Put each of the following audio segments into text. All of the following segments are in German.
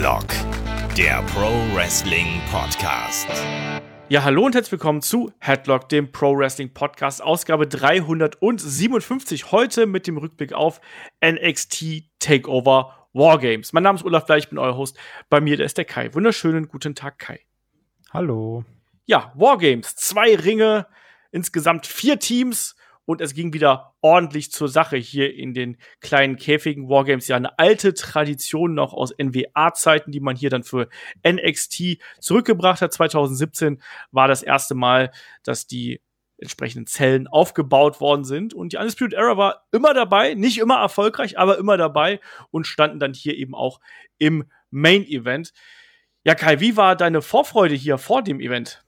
Headlock, der Pro Wrestling Podcast. Ja, hallo und herzlich willkommen zu Headlock, dem Pro Wrestling Podcast, Ausgabe 357. Heute mit dem Rückblick auf NXT Takeover Wargames. Mein Name ist Olaf Bleich, ich bin euer Host. Bei mir, da ist der Kai. Wunderschönen guten Tag, Kai. Hallo. Ja, Wargames, 2 Ringe, insgesamt 4 Teams. Und es ging wieder ordentlich zur Sache hier in den kleinen Käfigen. Wargames, ja eine alte Tradition noch aus NWA-Zeiten, die man hier dann für NXT zurückgebracht hat. 2017 war das erste Mal, dass die entsprechenden Zellen aufgebaut worden sind. Und die Undisputed Era war immer dabei, nicht immer erfolgreich, aber immer dabei und standen dann hier eben auch im Main-Event. Ja, Kai, wie war deine Vorfreude hier vor dem Event?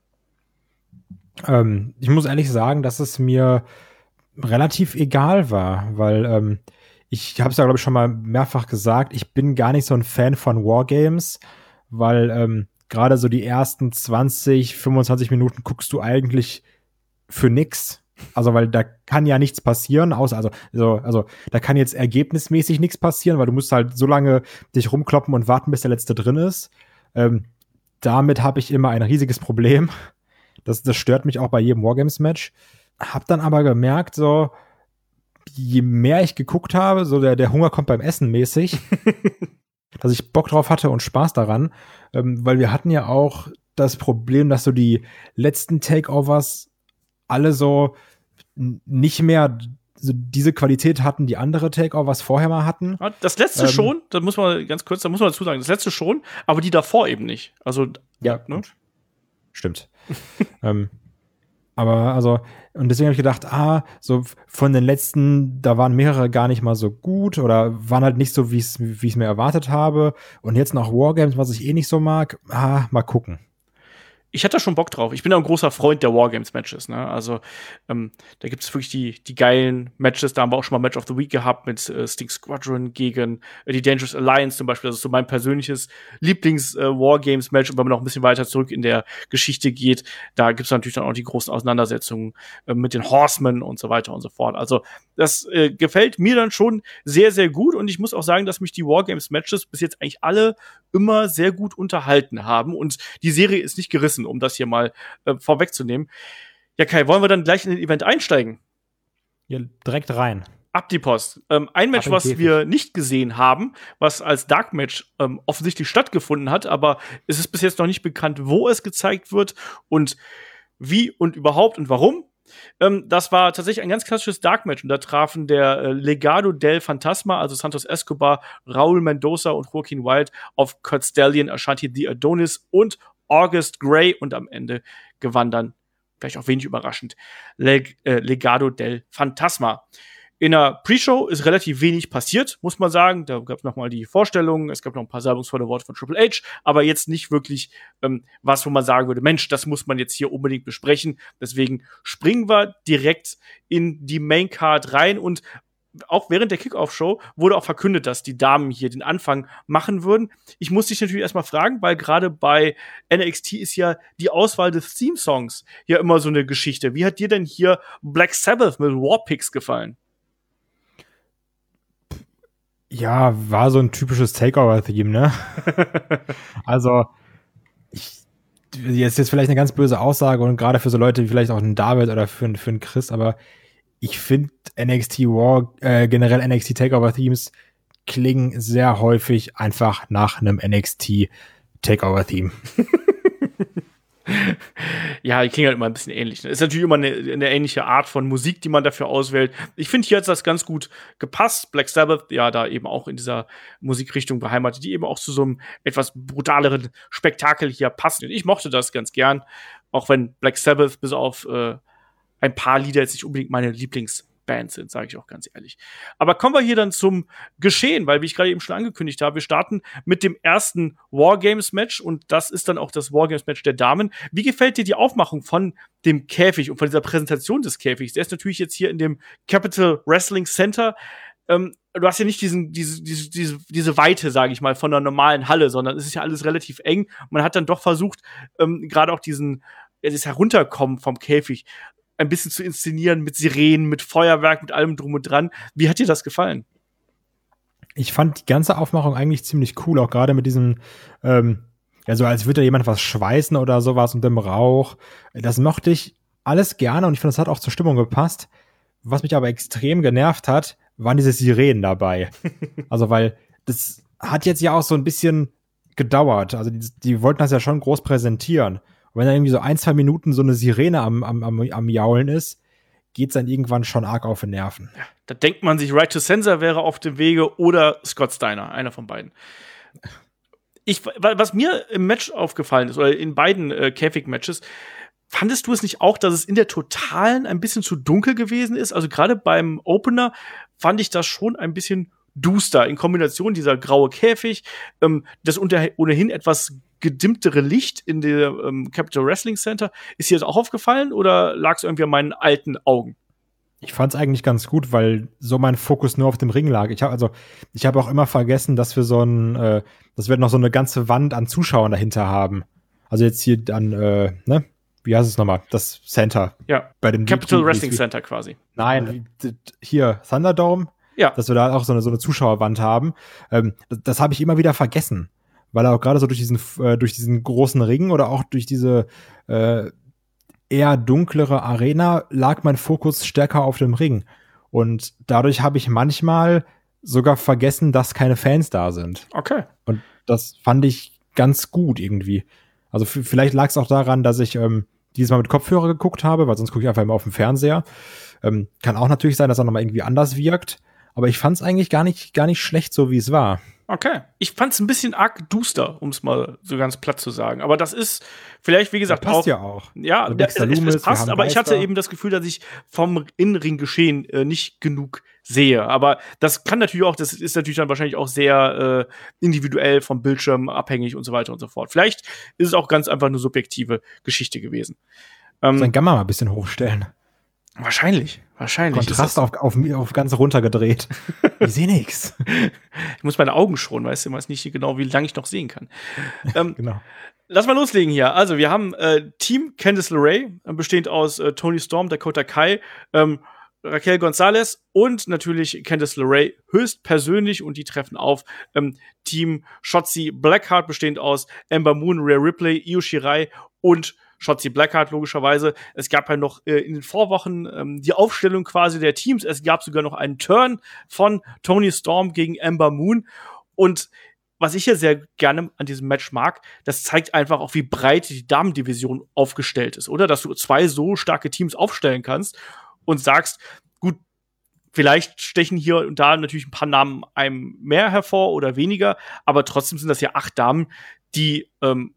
Ich muss ehrlich sagen, dass es mir relativ egal war, weil ich habe es ja, glaube ich, schon mal mehrfach gesagt, ich bin gar nicht so ein Fan von Wargames, weil gerade so die ersten 20, 25 Minuten guckst du eigentlich für nix. Also, weil da kann ja nichts passieren, außer, also da kann jetzt ergebnismäßig nichts passieren, weil du musst halt so lange dich rumkloppen und warten, bis der Letzte drin ist. Damit habe ich immer ein riesiges Problem. Das stört mich auch bei jedem Wargames-Match. Hab dann aber gemerkt, so, je mehr ich geguckt habe, so der Hunger kommt beim Essen mäßig, dass ich Bock drauf hatte und Spaß daran, weil wir hatten ja auch das Problem, dass so die letzten Takeovers alle so nicht mehr so diese Qualität hatten, die andere Takeovers vorher mal hatten. Das letzte schon, da muss man dazu sagen, das letzte schon, aber die davor eben nicht. Also, ja, ne? Stimmt. Aber also, und deswegen habe ich gedacht, so von den letzten, da waren mehrere gar nicht mal so gut oder waren halt nicht so, wie ich es mir erwartet habe. Und jetzt noch Wargames, was ich eh nicht so mag, mal gucken. Ich hatte da schon Bock drauf. Ich bin ja ein großer Freund der Wargames-Matches, ne? Also, da gibt es wirklich die geilen Matches. Da haben wir auch schon mal Match of the Week gehabt mit Sting Squadron gegen die Dangerous Alliance zum Beispiel. Das ist so mein persönliches Lieblings-Wargames-Match. Und wenn man noch ein bisschen weiter zurück in der Geschichte geht, da gibt es natürlich dann auch die großen Auseinandersetzungen mit den Horsemen und so weiter und so fort. Also, das gefällt mir dann schon sehr, sehr gut. Und ich muss auch sagen, dass mich die Wargames-Matches bis jetzt eigentlich alle immer sehr gut unterhalten haben. Und die Serie ist nicht gerissen, um das hier mal vorwegzunehmen. Ja, Kai, wollen wir dann gleich in den Event einsteigen? Ja, direkt rein. Ab die Post. Ein Match, was wir nicht gesehen haben, was als Dark Match offensichtlich stattgefunden hat, aber es ist bis jetzt noch nicht bekannt, wo es gezeigt wird und wie und überhaupt und warum. Das war tatsächlich ein ganz klassisches Dark Match und da trafen der Legado del Fantasma, also Santos Escobar, Raul Mendoza und Joaquin Wilde auf Kurt Stallion, Ashanti the Adonis und August Gray und am Ende gewann dann, vielleicht auch wenig überraschend, Legado del Fantasma. In der Pre-Show ist relativ wenig passiert, muss man sagen. Da gab es noch mal die Vorstellungen, es gab noch ein paar salbungsvolle Worte von Triple H, aber jetzt nicht wirklich was, wo man sagen würde, Mensch, das muss man jetzt hier unbedingt besprechen. Deswegen springen wir direkt in die Main-Card rein und auch während der Kickoff-Show wurde auch verkündet, dass die Damen hier den Anfang machen würden. Ich muss dich natürlich erstmal fragen, weil gerade bei NXT ist ja die Auswahl des Theme-Songs ja immer so eine Geschichte. Wie hat dir denn hier Black Sabbath mit Warpigs gefallen? Ja, war so ein typisches Takeover-Theme, ne? Also, jetzt vielleicht eine ganz böse Aussage und gerade für so Leute wie vielleicht auch einen David oder für einen Chris, aber ich finde generell NXT Takeover-Themes klingen sehr häufig einfach nach einem NXT Takeover-Theme. Ja, die klingen halt immer ein bisschen ähnlich. Ne? Ist natürlich immer eine ähnliche Art von Musik, die man dafür auswählt. Ich finde, hier hat das ganz gut gepasst. Black Sabbath, ja, da eben auch in dieser Musikrichtung beheimatet, die eben auch zu so einem etwas brutaleren Spektakel hier passen. Ich mochte das ganz gern, auch wenn Black Sabbath bis auf ein paar Lieder jetzt nicht unbedingt meine Lieblingsband sind, sage ich auch ganz ehrlich. Aber kommen wir hier dann zum Geschehen, weil, wie ich gerade eben schon angekündigt habe, wir starten mit dem ersten Wargames-Match und das ist dann auch das Wargames-Match der Damen. Wie gefällt dir die Aufmachung von dem Käfig und von dieser Präsentation des Käfigs? Der ist natürlich jetzt hier in dem Capital Wrestling Center. Du hast ja nicht diese Weite, sage ich mal, von einer normalen Halle, sondern es ist ja alles relativ eng. Man hat dann doch versucht, gerade auch das Herunterkommen vom Käfig ein bisschen zu inszenieren mit Sirenen, mit Feuerwerk, mit allem drum und dran. Wie hat dir das gefallen? Ich fand die ganze Aufmachung eigentlich ziemlich cool, auch gerade mit diesem, ja, so als würde da jemand was schweißen oder sowas und dem Rauch. Das mochte ich alles gerne und ich finde, das hat auch zur Stimmung gepasst. Was mich aber extrem genervt hat, waren diese Sirenen dabei. Also, weil das hat jetzt ja auch so ein bisschen gedauert. Also, die wollten das ja schon groß präsentieren. Und wenn da irgendwie so 1-2 Minuten so eine Sirene am Jaulen ist, geht's dann irgendwann schon arg auf den Nerven. Ja, da denkt man sich, Right to Censor wäre auf dem Wege oder Scott Steiner, einer von beiden. Was mir im Match aufgefallen ist, oder in beiden Käfig-Matches, fandest du es nicht auch, dass es in der Totalen ein bisschen zu dunkel gewesen ist? Also gerade beim Opener fand ich das schon ein bisschen duster in Kombination dieser graue Käfig, das ohnehin etwas gedimmtere Licht in der Capital Wrestling Center. Ist dir das auch aufgefallen oder lag es irgendwie an meinen alten Augen? Ich fand es eigentlich ganz gut, weil so mein Fokus nur auf dem Ring lag. Ich habe auch immer vergessen, dass wir dass wir noch so eine ganze Wand an Zuschauern dahinter haben. Also jetzt hier an, ne? Wie heißt es nochmal? Das Center. Ja, bei dem Capital Wrestling Center quasi. Nein, hier, Thunderdome. Ja. Dass wir da auch so eine Zuschauerwand haben. Das habe ich immer wieder vergessen. Weil auch gerade so durch diesen großen Ring oder auch durch diese eher dunklere Arena lag mein Fokus stärker auf dem Ring. Und dadurch habe ich manchmal sogar vergessen, dass keine Fans da sind. Okay. Und das fand ich ganz gut irgendwie. Also vielleicht lag es auch daran, dass ich dieses Mal mit Kopfhörer geguckt habe, weil sonst gucke ich einfach immer auf dem Fernseher. Kann auch natürlich sein, dass er nochmal irgendwie anders wirkt. Aber ich fand es eigentlich gar nicht schlecht, so wie es war. Okay. Ich fand es ein bisschen arg duster, um es mal so ganz platt zu sagen. Aber das ist vielleicht, wie gesagt, das passt ja auch. Ja, es passt, aber ich hatte eben das Gefühl, dass ich vom Innenring-Geschehen nicht genug sehe. Aber das kann natürlich auch, das ist natürlich dann wahrscheinlich auch sehr individuell vom Bildschirm abhängig und so weiter und so fort. Vielleicht ist es auch ganz einfach eine subjektive Geschichte gewesen. Sein Gamma mal ein bisschen hochstellen. Wahrscheinlich. Kontrast auf ganz runtergedreht. Ich sehe nix. Ich muss meine Augen schonen, weißt du, ich weiß nicht genau, wie lange ich noch sehen kann. Genau. Lass mal loslegen hier. Also, wir haben Team Candice LeRae, bestehend aus Toni Storm, Dakota Kai, Raquel Gonzalez und natürlich Candice LeRae höchstpersönlich und die treffen auf Team Shotzi Blackheart, bestehend aus Ember Moon, Rhea Ripley, Io Shirai und Shotzi Blackheart logischerweise. Es gab ja noch in den Vorwochen die Aufstellung quasi der Teams. Es gab sogar noch einen Turn von Toni Storm gegen Ember Moon. Und was ich hier sehr gerne an diesem Match mag, das zeigt einfach auch, wie breit die Damendivision aufgestellt ist, oder? Dass du 2 so starke Teams aufstellen kannst und sagst, gut, vielleicht stechen hier und da natürlich ein paar Namen einem mehr hervor oder weniger, aber trotzdem sind das ja 8 Damen, die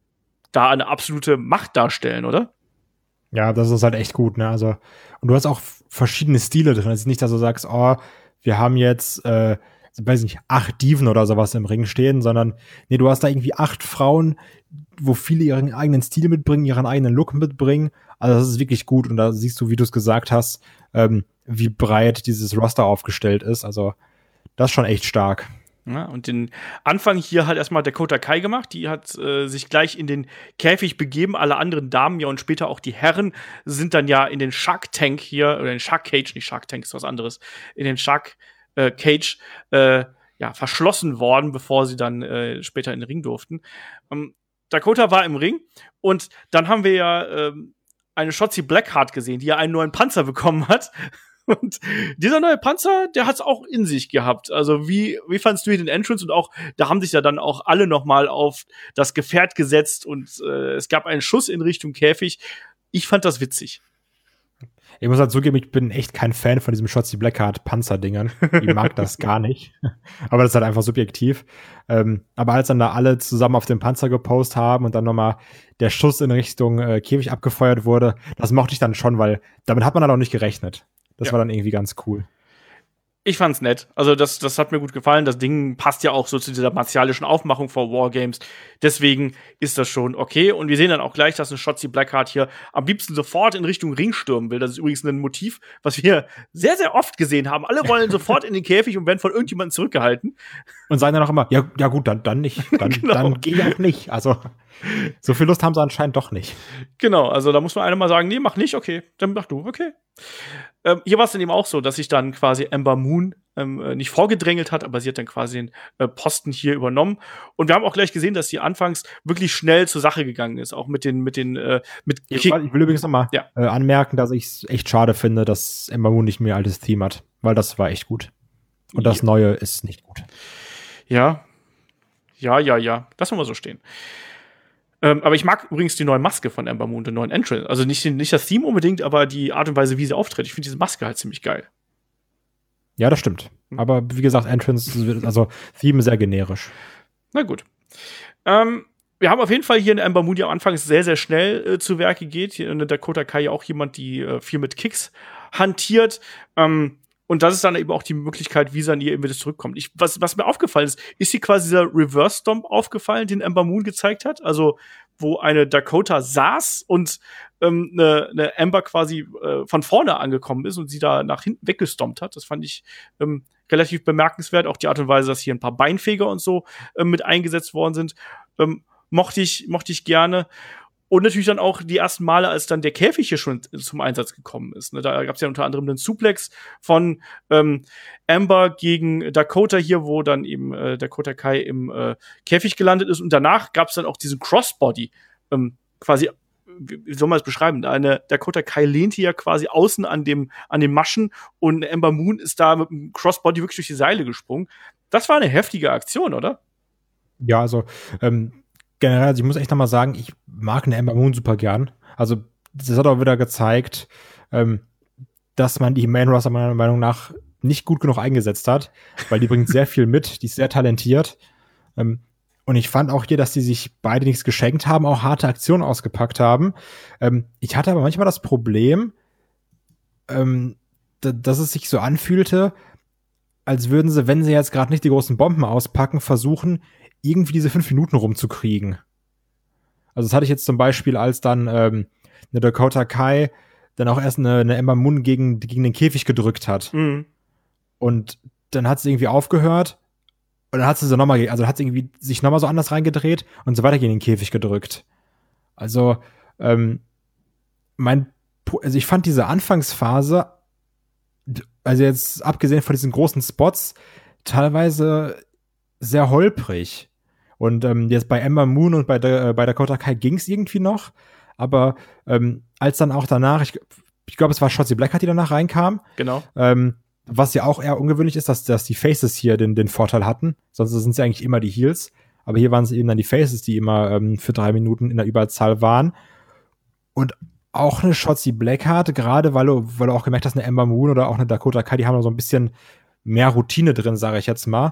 da eine absolute Macht darstellen, oder? Ja, das ist halt echt gut, ne? Also, und du hast auch verschiedene Stile drin. Es ist nicht, dass du sagst, oh, wir haben jetzt, weiß nicht, 8 Diven oder sowas im Ring stehen, sondern nee, du hast da irgendwie 8 Frauen, wo viele ihren eigenen Stil mitbringen, ihren eigenen Look mitbringen. Also das ist wirklich gut und da siehst du, wie du es gesagt hast, wie breit dieses Roster aufgestellt ist. Also das ist schon echt stark. Ja, und den Anfang hier hat erstmal Dakota Kai gemacht. Die hat sich gleich in den Käfig begeben. Alle anderen Damen ja und später auch die Herren sind dann ja in den Shark Tank hier, oder in Shark Cage, nicht Shark Tank ist was anderes, in den Shark Cage verschlossen worden, bevor sie dann später in den Ring durften. Dakota war im Ring und dann haben wir ja eine Shotzi Blackheart gesehen, die ja einen neuen Panzer bekommen hat. Und dieser neue Panzer, der hat's auch in sich gehabt. Also wie fandst du den Entrance? Und auch, da haben sich ja dann auch alle noch mal auf das Gefährt gesetzt und es gab einen Schuss in Richtung Käfig. Ich fand das witzig. Ich muss halt zugeben, ich bin echt kein Fan von diesem Shotzi Blackheart Panzerdingern. Ich mag das gar nicht. Aber das ist halt einfach subjektiv. Aber als dann da alle zusammen auf dem Panzer gepostet haben und dann nochmal der Schuss in Richtung Käfig abgefeuert wurde, das mochte ich dann schon, weil damit hat man dann auch nicht gerechnet. Das war dann irgendwie ganz cool. Ich fand's nett. Also das hat mir gut gefallen. Das Ding passt ja auch so zu dieser martialischen Aufmachung vor Wargames. Deswegen ist das schon okay. Und wir sehen dann auch gleich, dass eine Shotzi Blackheart hier am liebsten sofort in Richtung Ring stürmen will. Das ist übrigens ein Motiv, was wir sehr, sehr oft gesehen haben. Alle wollen sofort in den Käfig und werden von irgendjemandem zurückgehalten. Und sagen dann auch immer, ja gut, dann nicht. Dann gehe ich auch nicht. Also So viel Lust haben sie anscheinend doch nicht. Genau, also da muss man einmal sagen, nee, mach nicht, okay, dann mach du, okay. Hier war es dann eben auch so, dass sich dann quasi Ember Moon nicht vorgedrängelt hat, aber sie hat dann quasi den Posten hier übernommen. Und wir haben auch gleich gesehen, dass sie anfangs wirklich schnell zur Sache gegangen ist, auch mit Ich will übrigens noch mal anmerken, dass ich es echt schade finde, dass Ember Moon nicht mehr altes Theme hat, weil das war echt gut. Und das Neue ist nicht gut. Ja. Lass mal so stehen. Aber ich mag übrigens die neue Maske von Ember Moon, den neuen Entrance. Also nicht das Theme unbedingt, aber die Art und Weise, wie sie auftritt. Ich finde diese Maske halt ziemlich geil. Ja, das stimmt. Aber wie gesagt, Entrance, also Theme sehr generisch. Na gut. Wir haben auf jeden Fall hier in Ember Moon, die am Anfang sehr, sehr schnell zu Werke geht. Hier in der Dakota Kai auch jemand, die viel mit Kicks hantiert. Und das ist dann eben auch die Möglichkeit, wie sie an ihr eben wieder zurückkommt. Was mir aufgefallen ist hier quasi dieser Reverse Stomp aufgefallen, den Ember Moon gezeigt hat. Also, wo eine Dakota saß und eine Ember quasi von vorne angekommen ist und sie da nach hinten weggestompt hat. Das fand ich relativ bemerkenswert. Auch die Art und Weise, dass hier ein paar Beinfeger und so mit eingesetzt worden sind, mochte ich gerne. Und natürlich dann auch die ersten Male, als dann der Käfig hier schon zum Einsatz gekommen ist. Ne? Da gab es ja unter anderem den Suplex von Ember gegen Dakota hier, wo dann eben Dakota Kai im Käfig gelandet ist. Und danach gab es dann auch diesen Crossbody. Quasi, wie soll man es beschreiben? Eine Dakota Kai lehnte ja quasi außen an den Maschen und Ember Moon ist da mit dem Crossbody wirklich durch die Seile gesprungen. Das war eine heftige Aktion, oder? Ja, also generell, also ich muss echt noch mal sagen, ich mag eine Ember Moon super gern. Also das hat auch wieder gezeigt, dass man die Main Roster meiner Meinung nach nicht gut genug eingesetzt hat, weil die bringt sehr viel mit, die ist sehr talentiert. Und ich fand auch hier, dass die sich beide nichts geschenkt haben, auch harte Aktionen ausgepackt haben. Ich hatte aber manchmal das Problem, dass es sich so anfühlte, als würden sie, wenn sie jetzt gerade nicht die großen Bomben auspacken, versuchen, irgendwie diese 5 Minuten rumzukriegen. Also das hatte ich jetzt zum Beispiel, als dann eine Dakota Kai dann auch erst eine Ember Moon gegen den Käfig gedrückt hat. Mhm. Und dann hat sie irgendwie aufgehört und dann hat sie so nochmal, also hat sie irgendwie sich nochmal so anders reingedreht und so weiter gegen den Käfig gedrückt. Also ich fand diese Anfangsphase, also jetzt abgesehen von diesen großen Spots, teilweise sehr holprig. Und jetzt bei Ember Moon und bei Dakota Kai ging es irgendwie noch. Aber als dann auch danach, ich glaube, es war Shotzi Blackheart, die danach reinkam. Genau. Was ja auch eher ungewöhnlich ist, dass die Faces hier den Vorteil hatten. Sonst sind es ja eigentlich immer die Heels. Aber hier waren es eben dann die Faces, die immer für 3 Minuten in der Überzahl waren. Und auch eine Shotzi Blackheart, gerade weil du auch gemerkt hast, eine Ember Moon oder auch eine Dakota Kai, die haben noch so ein bisschen mehr Routine drin, sage ich jetzt mal.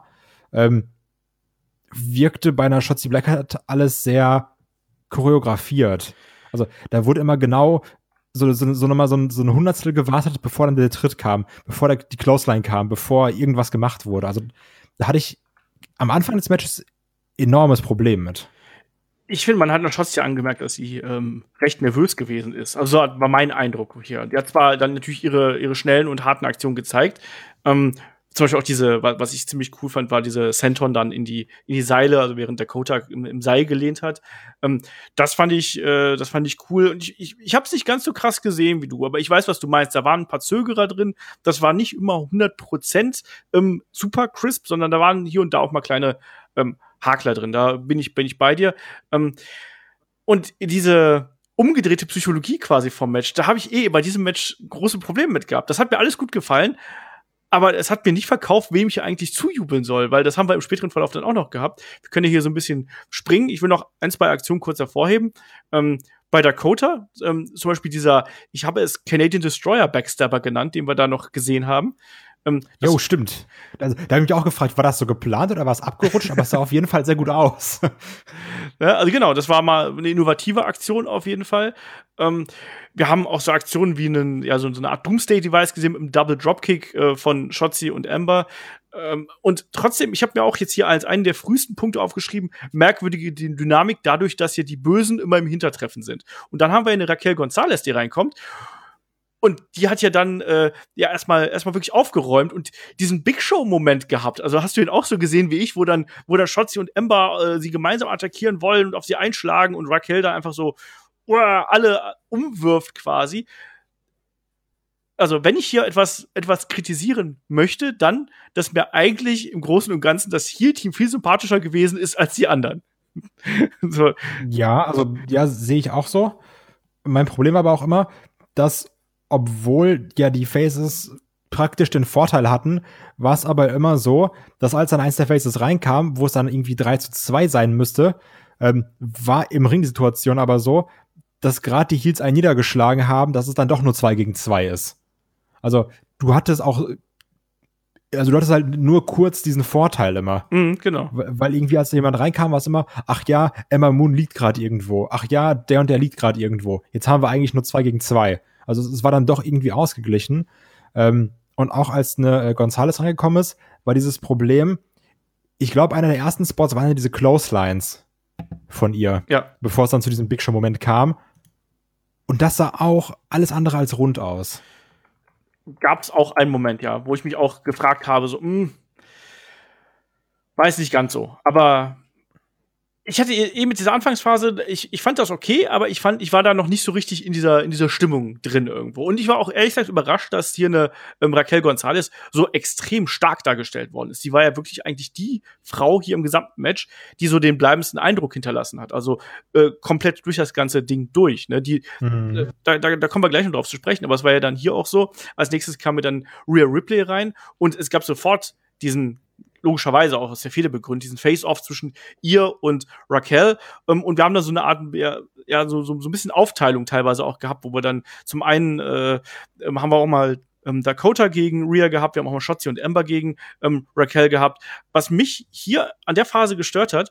Wirkte bei einer Shotzi Blackheart alles sehr choreografiert. Also da wurde immer genau so nochmal so ein Hundertstel gewartet, bevor dann der Tritt kam, bevor die Clothesline kam, bevor irgendwas gemacht wurde. Also da hatte ich am Anfang des Matches enormes Problem mit. Ich finde, man hat noch Shotzi angemerkt, dass sie recht nervös gewesen ist. Also so war mein Eindruck hier. Die hat zwar dann natürlich ihre schnellen und harten Aktionen gezeigt. Zum Beispiel auch diese, was ich ziemlich cool fand, war diese Senton dann in die Seile, also während Dakota im Seil gelehnt hat. Das fand ich cool. Und ich habe es nicht ganz so krass gesehen wie du, aber ich weiß, was du meinst. Da waren ein paar Zögerer drin. Das war nicht immer 100% super crisp, sondern da waren hier und da auch mal kleine Hakler drin. Da bin ich bei dir. Und diese umgedrehte Psychologie quasi vom Match, da habe ich bei diesem Match große Probleme mit gehabt. Das hat mir alles gut gefallen. Aber es hat mir nicht verkauft, wem ich eigentlich zujubeln soll, weil das haben wir im späteren Verlauf dann auch noch gehabt. Wir können hier so ein bisschen springen. Ich will noch 1, 2 Aktionen kurz hervorheben. Bei Dakota, zum Beispiel ich habe es Canadian Destroyer Backstabber genannt, den wir da noch gesehen haben. Jo, stimmt. Also, da habe ich mich auch gefragt, war das so geplant oder war es abgerutscht? Aber es sah auf jeden Fall sehr gut aus. Ja, also genau, das war mal eine innovative Aktion auf jeden Fall. Wir haben auch so Aktionen wie so eine Art Doomsday-Device gesehen mit einem Double Dropkick von Shotzi und Ember. Und trotzdem, ich habe mir auch jetzt hier als einen der frühesten Punkte aufgeschrieben, merkwürdige Dynamik dadurch, dass hier die Bösen immer im Hintertreffen sind. Und dann haben wir eine Raquel Gonzalez, die reinkommt. Und die hat ja dann erstmal wirklich aufgeräumt und diesen Big Show-Moment gehabt. Also hast du ihn auch so gesehen wie ich, wo dann Shotzi und Ember sie gemeinsam attackieren wollen und auf sie einschlagen und Raquel da einfach so alle umwirft quasi. Also wenn ich hier etwas kritisieren möchte, dann, dass mir eigentlich im Großen und Ganzen das Heel-Team viel sympathischer gewesen ist als die anderen. So. Ja, also sehe ich auch so. Mein Problem war aber auch immer, dass obwohl ja die Faces praktisch den Vorteil hatten, war es aber immer so, dass als dann eins der Faces reinkam, wo es dann irgendwie 3-2 sein müsste, war im Ring die Situation aber so, dass gerade die Heels einen niedergeschlagen haben, dass es dann doch nur 2-2 ist. Also du hattest halt nur kurz diesen Vorteil immer. Genau. Weil irgendwie, als jemand reinkam, war es immer, ach ja, Ember Moon liegt gerade irgendwo. Ach ja, der und der liegt gerade irgendwo. Jetzt haben wir eigentlich nur 2-2. Also es war dann doch irgendwie ausgeglichen. Und auch als eine Gonzalez reingekommen ist, war dieses Problem, ich glaube, einer der ersten Spots waren ja diese Clotheslines von ihr. Ja. Bevor es dann zu diesem Big Show-Moment kam. Und das sah auch alles andere als rund aus. Gab es auch einen Moment, ja, wo ich mich auch gefragt habe, so, weiß nicht ganz so. Aber ich hatte mit dieser Anfangsphase, ich fand das okay, aber ich war da noch nicht so richtig in dieser Stimmung drin irgendwo. Und ich war auch ehrlich gesagt überrascht, dass hier eine Raquel Gonzalez so extrem stark dargestellt worden ist. Die war ja wirklich eigentlich die Frau hier im gesamten Match, die so den bleibendsten Eindruck hinterlassen hat. Also komplett durch das ganze Ding durch. Ne? Da kommen wir gleich noch drauf zu sprechen, aber es war ja dann hier auch so. Als nächstes kam mir dann Rhea Ripley rein und es gab sofort diesen logischerweise auch aus der Fehde begründet, diesen Face-Off zwischen ihr und Raquel. Und wir haben da so eine Art, so ein bisschen Aufteilung teilweise auch gehabt, wo wir dann zum einen haben wir auch mal Dakota gegen Rhea gehabt, wir haben auch mal Shotzi und Ember gegen Raquel gehabt. Was mich hier an der Phase gestört hat,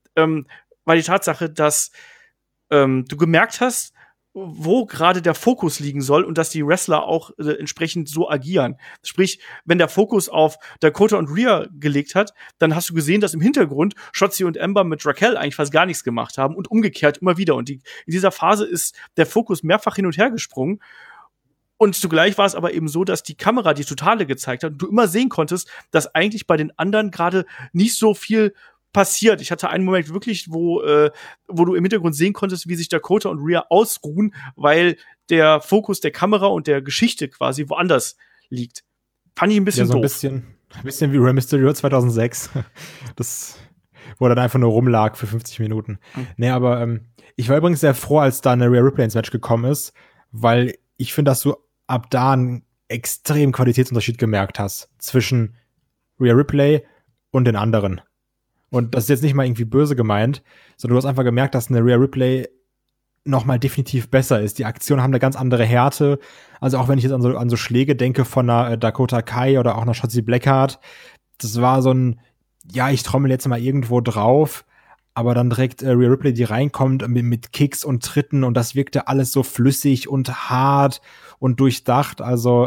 war die Tatsache, dass du gemerkt hast, wo gerade der Fokus liegen soll und dass die Wrestler auch entsprechend so agieren. Sprich, wenn der Fokus auf Dakota und Rhea gelegt hat, dann hast du gesehen, dass im Hintergrund Shotzi und Ember mit Raquel eigentlich fast gar nichts gemacht haben und umgekehrt immer wieder. Und in dieser Phase ist der Fokus mehrfach hin und her gesprungen. Und zugleich war es aber eben so, dass die Kamera die Totale gezeigt hat und du immer sehen konntest, dass eigentlich bei den anderen gerade nicht so viel passiert. Ich hatte einen Moment wirklich, wo du im Hintergrund sehen konntest, wie sich Dakota und Rhea ausruhen, weil der Fokus der Kamera und der Geschichte quasi woanders liegt. Fand ich ein bisschen doof. Ein bisschen wie Rey Mysterio 2006. Das, wo er dann einfach nur rumlag für 50 Minuten. Nee, aber ich war übrigens sehr froh, als da eine Rhea Ripley ins Match gekommen ist, weil ich finde, dass du ab da einen extremen Qualitätsunterschied gemerkt hast zwischen Rhea Ripley und den anderen. Und das ist jetzt nicht mal irgendwie böse gemeint, sondern du hast einfach gemerkt, dass eine Rhea Ripley noch mal definitiv besser ist. Die Aktionen haben eine ganz andere Härte. Also auch wenn ich jetzt an so Schläge denke von einer Dakota Kai oder auch einer Shotzi Blackheart, das war so ein, ja, ich trommel jetzt mal irgendwo drauf, aber dann direkt Rhea Ripley, die reinkommt mit Kicks und Tritten und das wirkte alles so flüssig und hart und durchdacht. Also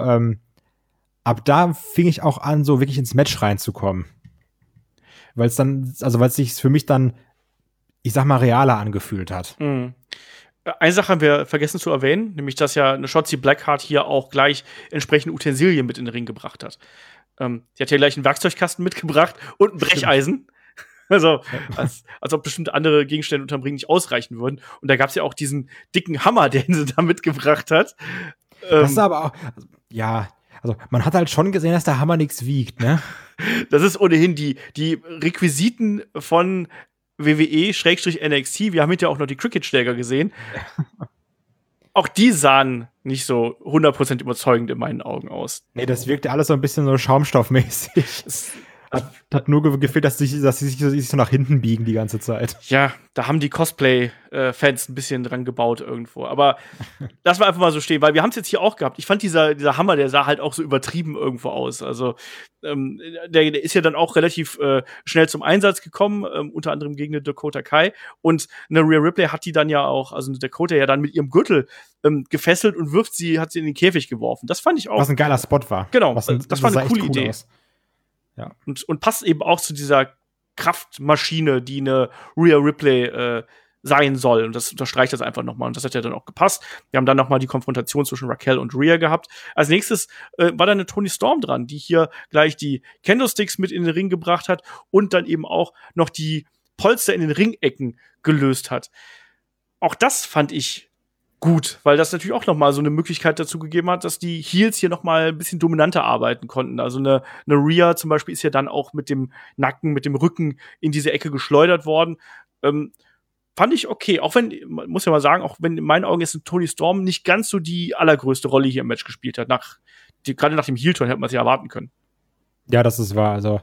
ab da fing ich auch an, so wirklich ins Match reinzukommen. Weil es sich für mich dann, ich sag mal, realer angefühlt hat. Mhm. Eine Sache haben wir vergessen zu erwähnen, nämlich, dass ja eine Shotzi Blackheart hier auch gleich entsprechende Utensilien mit in den Ring gebracht hat. Sie hat ja gleich einen Werkzeugkasten mitgebracht und ein Brecheisen. Also, als ob bestimmte andere Gegenstände unterm Ring nicht ausreichen würden. Und da gab's ja auch diesen dicken Hammer, den sie da mitgebracht hat. Das ist aber auch, ja, also man hat halt schon gesehen, dass der Hammer nichts wiegt, ne? Das ist ohnehin die Requisiten von WWE/NXT. Wir haben hinterher auch noch die Cricket-Schläger gesehen. Auch die sahen nicht so 100% überzeugend in meinen Augen aus. Nee, das wirkte alles so ein bisschen so schaumstoffmäßig. Hat nur gefehlt, dass sie sich so nach hinten biegen die ganze Zeit. Ja, da haben die Cosplay-Fans ein bisschen dran gebaut irgendwo. Aber lass mal einfach mal so stehen, weil wir haben es jetzt hier auch gehabt. Ich fand dieser Hammer, der sah halt auch so übertrieben irgendwo aus. Also der ist ja dann auch relativ schnell zum Einsatz gekommen, unter anderem gegen eine Dakota Kai. Und eine Rhea Ripley hat die dann ja auch, also eine Dakota ja dann mit ihrem Gürtel gefesselt und hat sie in den Käfig geworfen. Das fand ich auch. Was ein geiler Spot war. Genau, das war eine coole Idee. Aus. Ja. Und passt eben auch zu dieser Kraftmaschine, die eine Rhea Ripley sein soll. Und das unterstreicht das einfach nochmal. Und das hat ja dann auch gepasst. Wir haben dann nochmal die Konfrontation zwischen Raquel und Rhea gehabt. Als nächstes war dann eine Toni Storm dran, die hier gleich die Candlesticks mit in den Ring gebracht hat und dann eben auch noch die Polster in den Ringecken gelöst hat. Auch das fand ich gut, weil das natürlich auch noch mal so eine Möglichkeit dazu gegeben hat, dass die Heels hier noch mal ein bisschen dominanter arbeiten konnten. Also eine Rhea zum Beispiel ist ja dann auch mit dem Nacken, mit dem Rücken in diese Ecke geschleudert worden. Fand ich okay, auch wenn, man muss ja mal sagen, auch wenn in meinen Augen jetzt Toni Storm nicht ganz so die allergrößte Rolle hier im Match gespielt hat. Gerade nach dem Heel-Turn hätte man es ja erwarten können. Ja, das ist wahr. Also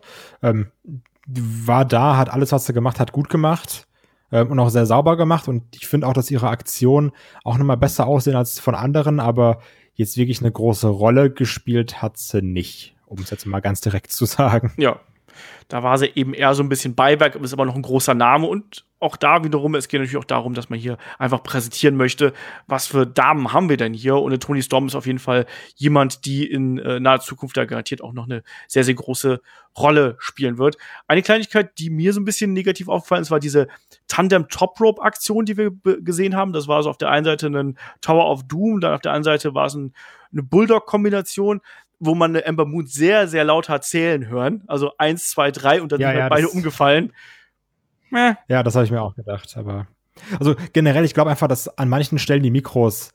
war da, hat alles, was sie gemacht hat, gut gemacht. Und auch sehr sauber gemacht. Und ich finde auch, dass ihre Aktionen auch noch mal besser aussehen als von anderen. Aber jetzt wirklich eine große Rolle gespielt hat sie nicht, um es jetzt mal ganz direkt zu sagen. Ja, da war sie eben eher so ein bisschen Beiwerk, aber ist aber noch ein großer Name. Und auch da wiederum, es geht natürlich auch darum, dass man hier einfach präsentieren möchte, was für Damen haben wir denn hier. Und eine Toni Storm ist auf jeden Fall jemand, die in naher Zukunft da garantiert auch noch eine sehr, sehr große Rolle spielen wird. Eine Kleinigkeit, die mir so ein bisschen negativ aufgefallen ist, war diese Tandem-Top-Rope-Aktion, die wir gesehen haben. Das war so auf der einen Seite ein Tower of Doom, dann auf der anderen Seite war es eine Bulldog-Kombination, wo man eine Ember Moon sehr, sehr laut hat zählen hören. Also 1, 2, 3 und dann sind halt beide umgefallen. Ja, das habe ich mir auch gedacht. Aber also generell, ich glaube einfach, dass an manchen Stellen die Mikros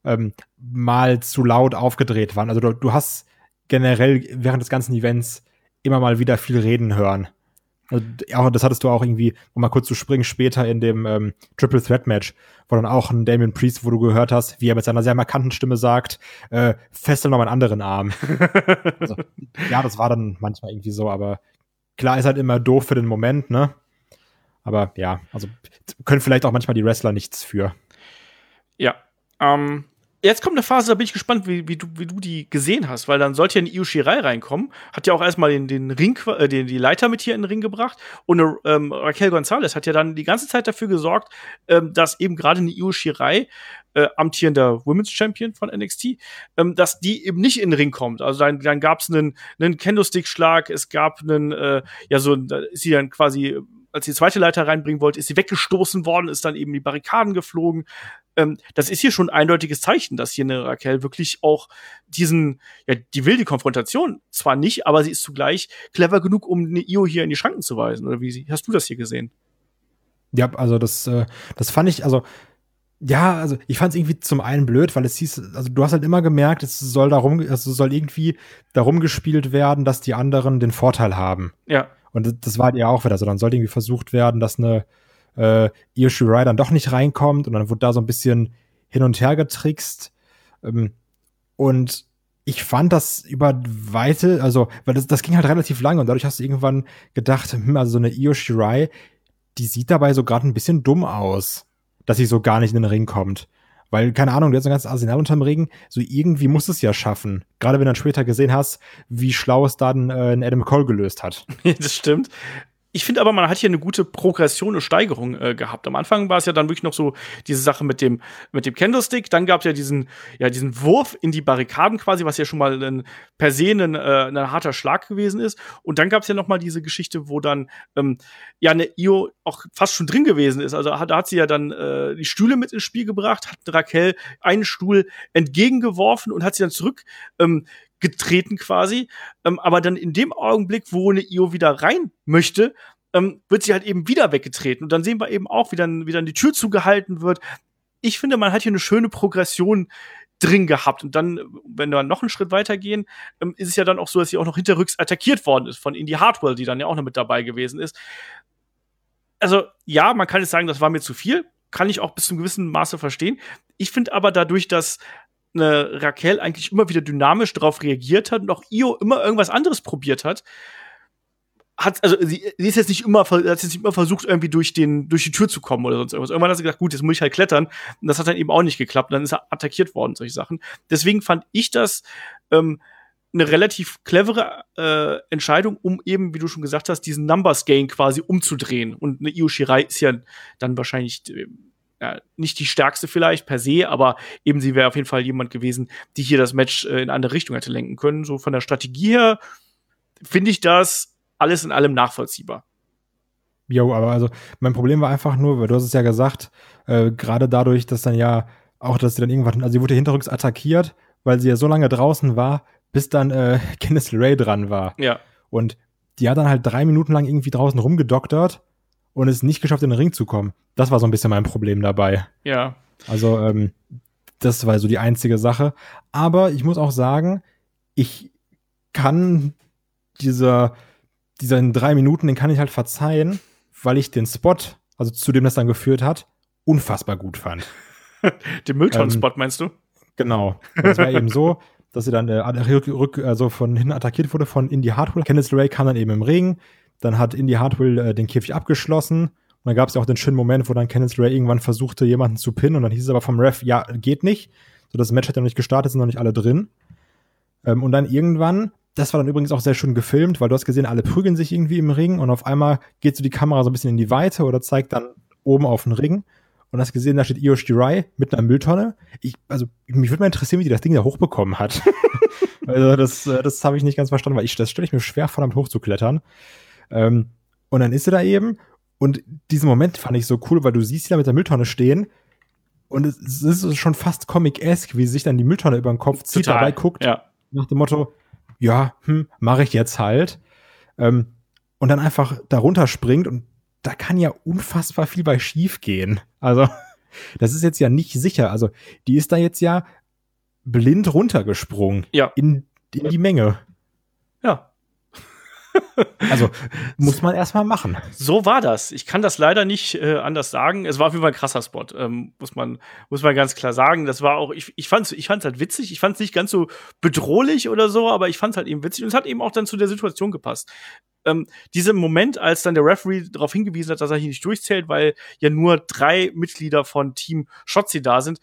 mal zu laut aufgedreht waren. Also du hast generell während des ganzen Events immer mal wieder viel reden hören. Also, auch, das hattest du auch irgendwie, um mal kurz zu springen, später in dem Triple Threat Match, wo dann auch ein Damien Priest, wo du gehört hast, wie er mit seiner sehr markanten Stimme sagt, fessel noch meinen anderen Arm. Also, ja, das war dann manchmal irgendwie so, aber klar ist halt immer doof für den Moment, ne? Aber ja, also können vielleicht auch manchmal die Wrestler nichts für. Ja, jetzt kommt eine Phase, da bin ich gespannt, wie du die gesehen hast, weil dann sollte ja eine Io Shirai reinkommen, hat ja auch erstmal den Ring, die Leiter mit hier in den Ring gebracht und Raquel Gonzalez hat ja dann die ganze Zeit dafür gesorgt, dass eben gerade eine Io Shirai, amtierender Women's Champion von NXT, dass die eben nicht in den Ring kommt. Also dann gab es einen Kendo-Stick-Schlag, es gab da ist sie dann quasi, als sie die zweite Leiter reinbringen wollte, ist sie weggestoßen worden, ist dann eben die Barrikaden geflogen. Das ist hier schon ein eindeutiges Zeichen, dass hier eine Raquel wirklich auch die will die Konfrontation zwar nicht, aber sie ist zugleich clever genug, um eine Io hier in die Schranken zu weisen. Oder wie hast du das hier gesehen? Ja, also das fand ich, also ja, also ich fand es irgendwie zum einen blöd, weil es hieß, also du hast halt immer gemerkt, es soll irgendwie darum gespielt werden, dass die anderen den Vorteil haben. Ja. Und das war halt ja auch wieder so. Dann sollte irgendwie versucht werden, dass eine Io Shirai dann doch nicht reinkommt und dann wurde da so ein bisschen hin und her getrickst. Und ich fand das über Weite, also, weil das ging halt relativ lange und dadurch hast du irgendwann gedacht, also so eine Io Shirai, die sieht dabei so gerade ein bisschen dumm aus, dass sie so gar nicht in den Ring kommt. Weil, keine Ahnung, du hast ein ganzes Arsenal unterm Ring, so irgendwie musst du es ja schaffen. Gerade wenn du dann später gesehen hast, wie schlau es dann ein Adam Cole gelöst hat. Das stimmt. Ich finde aber, man hat hier eine gute Progression und Steigerung gehabt. Am Anfang war es ja dann wirklich noch so diese Sache mit dem Candlestick. Dann gab es ja diesen Wurf in die Barrikaden quasi, was ja schon mal per se ein harter Schlag gewesen ist. Und dann gab es ja noch mal diese Geschichte, wo dann eine Io auch fast schon drin gewesen ist. Also da hat sie ja dann die Stühle mit ins Spiel gebracht, hat Raquel einen Stuhl entgegengeworfen und hat sie dann zurück getreten quasi, aber dann in dem Augenblick, wo eine Io wieder rein möchte, wird sie halt eben wieder weggetreten und dann sehen wir eben auch, wie dann die Tür zugehalten wird. Ich finde, man hat hier eine schöne Progression drin gehabt und dann, wenn wir noch einen Schritt weitergehen, ist es ja dann auch so, dass sie auch noch hinterrücks attackiert worden ist von Indy Hartwell, die dann ja auch noch mit dabei gewesen ist. Also ja, man kann jetzt sagen, das war mir zu viel, kann ich auch bis zu einem gewissen Maße verstehen. Ich finde aber dadurch, dass eine Raquel eigentlich immer wieder dynamisch darauf reagiert hat und auch Io immer irgendwas anderes probiert hat, sie ist jetzt nicht immer versucht, irgendwie durch die Tür zu kommen oder sonst irgendwas. Irgendwann hat sie gesagt, gut, jetzt muss ich halt klettern. Und das hat dann eben auch nicht geklappt. Und dann ist er attackiert worden, solche Sachen. Deswegen fand ich das eine relativ clevere Entscheidung, um eben, wie du schon gesagt hast, diesen Numbers Game quasi umzudrehen. Und eine Io Shirai ist ja dann wahrscheinlich nicht die stärkste vielleicht per se, aber eben sie wäre auf jeden Fall jemand gewesen, die hier das Match in eine andere Richtung hätte lenken können. So von der Strategie her finde ich das alles in allem nachvollziehbar. Jo, aber also mein Problem war einfach nur, weil du hast es ja gesagt, gerade dadurch, dass dann ja auch, dass sie dann irgendwann, also sie wurde hinterrücks attackiert, weil sie ja so lange draußen war, bis dann Candice LeRae dran war. Ja. Und die hat dann halt 3 Minuten lang irgendwie draußen rumgedoktert und es nicht geschafft, in den Ring zu kommen. Das war so ein bisschen mein Problem dabei. Ja. Also, das war so die einzige Sache. Aber ich muss auch sagen, ich kann diesen 3 Minuten, den kann ich halt verzeihen, weil ich den Spot, also zu dem das dann geführt hat, unfassbar gut fand. Den Mülltonnen-Spot meinst du? Genau. Es war eben so, dass sie dann also von hinten attackiert wurde von Indy Hartwell. Candice LeRae kam dann eben im Ring. Dann hat Indy Hartwell den Käfig abgeschlossen. Und dann gab es ja auch den schönen Moment, wo dann Candice LeRae irgendwann versuchte, jemanden zu pinnen. Und dann hieß es aber vom Ref, ja, geht nicht. So, das Match hat ja noch nicht gestartet, sind noch nicht alle drin. Und dann irgendwann, das war dann übrigens auch sehr schön gefilmt, weil du hast gesehen, alle prügeln sich irgendwie im Ring. Und auf einmal geht so die Kamera so ein bisschen in die Weite oder zeigt dann oben auf den Ring. Und hast gesehen, da steht Io Shirai mit einer Mülltonne. Mich würde mal interessieren, wie die das Ding da hochbekommen hat. Also das habe ich nicht ganz verstanden, weil das stelle ich mir schwer vor, damit hochzuklettern. Und dann ist sie da eben. Und diesen Moment fand ich so cool, weil du siehst sie da mit der Mülltonne stehen. Und es ist schon fast Comic-esque, wie sie sich dann die Mülltonne über den Kopf zieht, dabei guckt. Ja. Nach dem Motto, ja, mache ich jetzt halt. Und dann einfach da runterspringt und da kann ja unfassbar viel bei schief gehen. Also, das ist jetzt ja nicht sicher. Also, die ist da jetzt ja blind runtergesprungen. Ja. In die Menge. Ja. Also, muss man erstmal machen. So war das. Ich kann das leider nicht anders sagen. Es war auf jeden Fall ein krasser Spot, muss man ganz klar sagen. Das war auch, ich fand's halt witzig. Ich fand's nicht ganz so bedrohlich oder so, aber ich fand's halt eben witzig und es hat eben auch dann zu der Situation gepasst. Dieser Moment, als dann der Referee darauf hingewiesen hat, dass er hier nicht durchzählt, weil ja nur 3 Mitglieder von Team Shotzi da sind.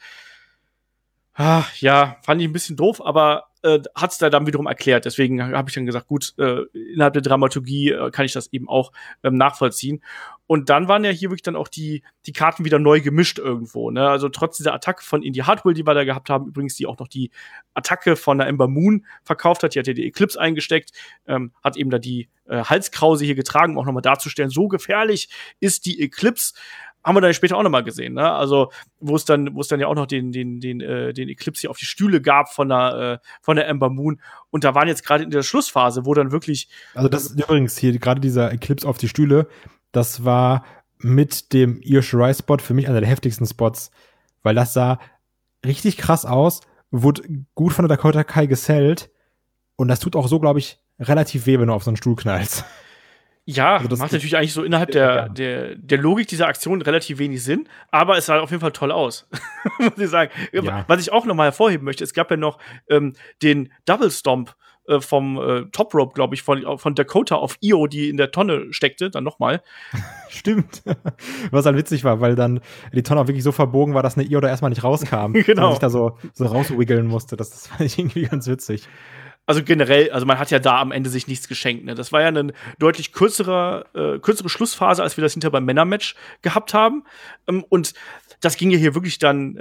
Ja, fand ich ein bisschen doof, aber hat's da dann wiederum erklärt. Deswegen habe ich dann gesagt, gut, innerhalb der Dramaturgie kann ich das eben auch nachvollziehen. Und dann waren ja hier wirklich dann auch die Karten wieder neu gemischt irgendwo. Ne? Also trotz dieser Attacke von Indy Hartwell, die wir da gehabt haben, übrigens die auch noch die Attacke von der Ember Moon verkauft hat, die hat ja die Eclipse eingesteckt, hat eben da die Halskrause hier getragen, um auch nochmal darzustellen, so gefährlich ist die Eclipse. Haben wir dann später auch nochmal gesehen, ne? Also, wo es dann ja auch noch den Eclipse hier auf die Stühle gab von der Ember Moon. Und da waren jetzt gerade in der Schlussphase, wo dann wirklich. Also, das ist übrigens hier gerade dieser Eclipse auf die Stühle, das war mit dem Io Shirai-Spot für mich einer der heftigsten Spots, weil das sah richtig krass aus, wurde gut von der Dakota Kai gesellt und das tut auch so, glaube ich, relativ weh, wenn du auf so einen Stuhl knallst. Ja, also das macht natürlich eigentlich so innerhalb der Logik dieser Aktion relativ wenig Sinn, aber es sah auf jeden Fall toll aus, muss ich sagen. Ja. Was ich auch nochmal hervorheben möchte, es gab ja noch den Double Stomp vom Top Rope, glaube ich, von Dakota auf Io, die in der Tonne steckte, dann nochmal. Stimmt. Was halt witzig war, weil dann die Tonne auch wirklich so verbogen war, dass eine Io da erstmal nicht rauskam. Genau. Und sich da so rauswiggeln musste. Das fand ich irgendwie ganz witzig. Also generell, also man hat ja da am Ende sich nichts geschenkt. Ne? Das war ja eine deutlich kürzere Schlussphase, als wir das hinterher beim Männermatch gehabt haben. Und das ging ja hier wirklich dann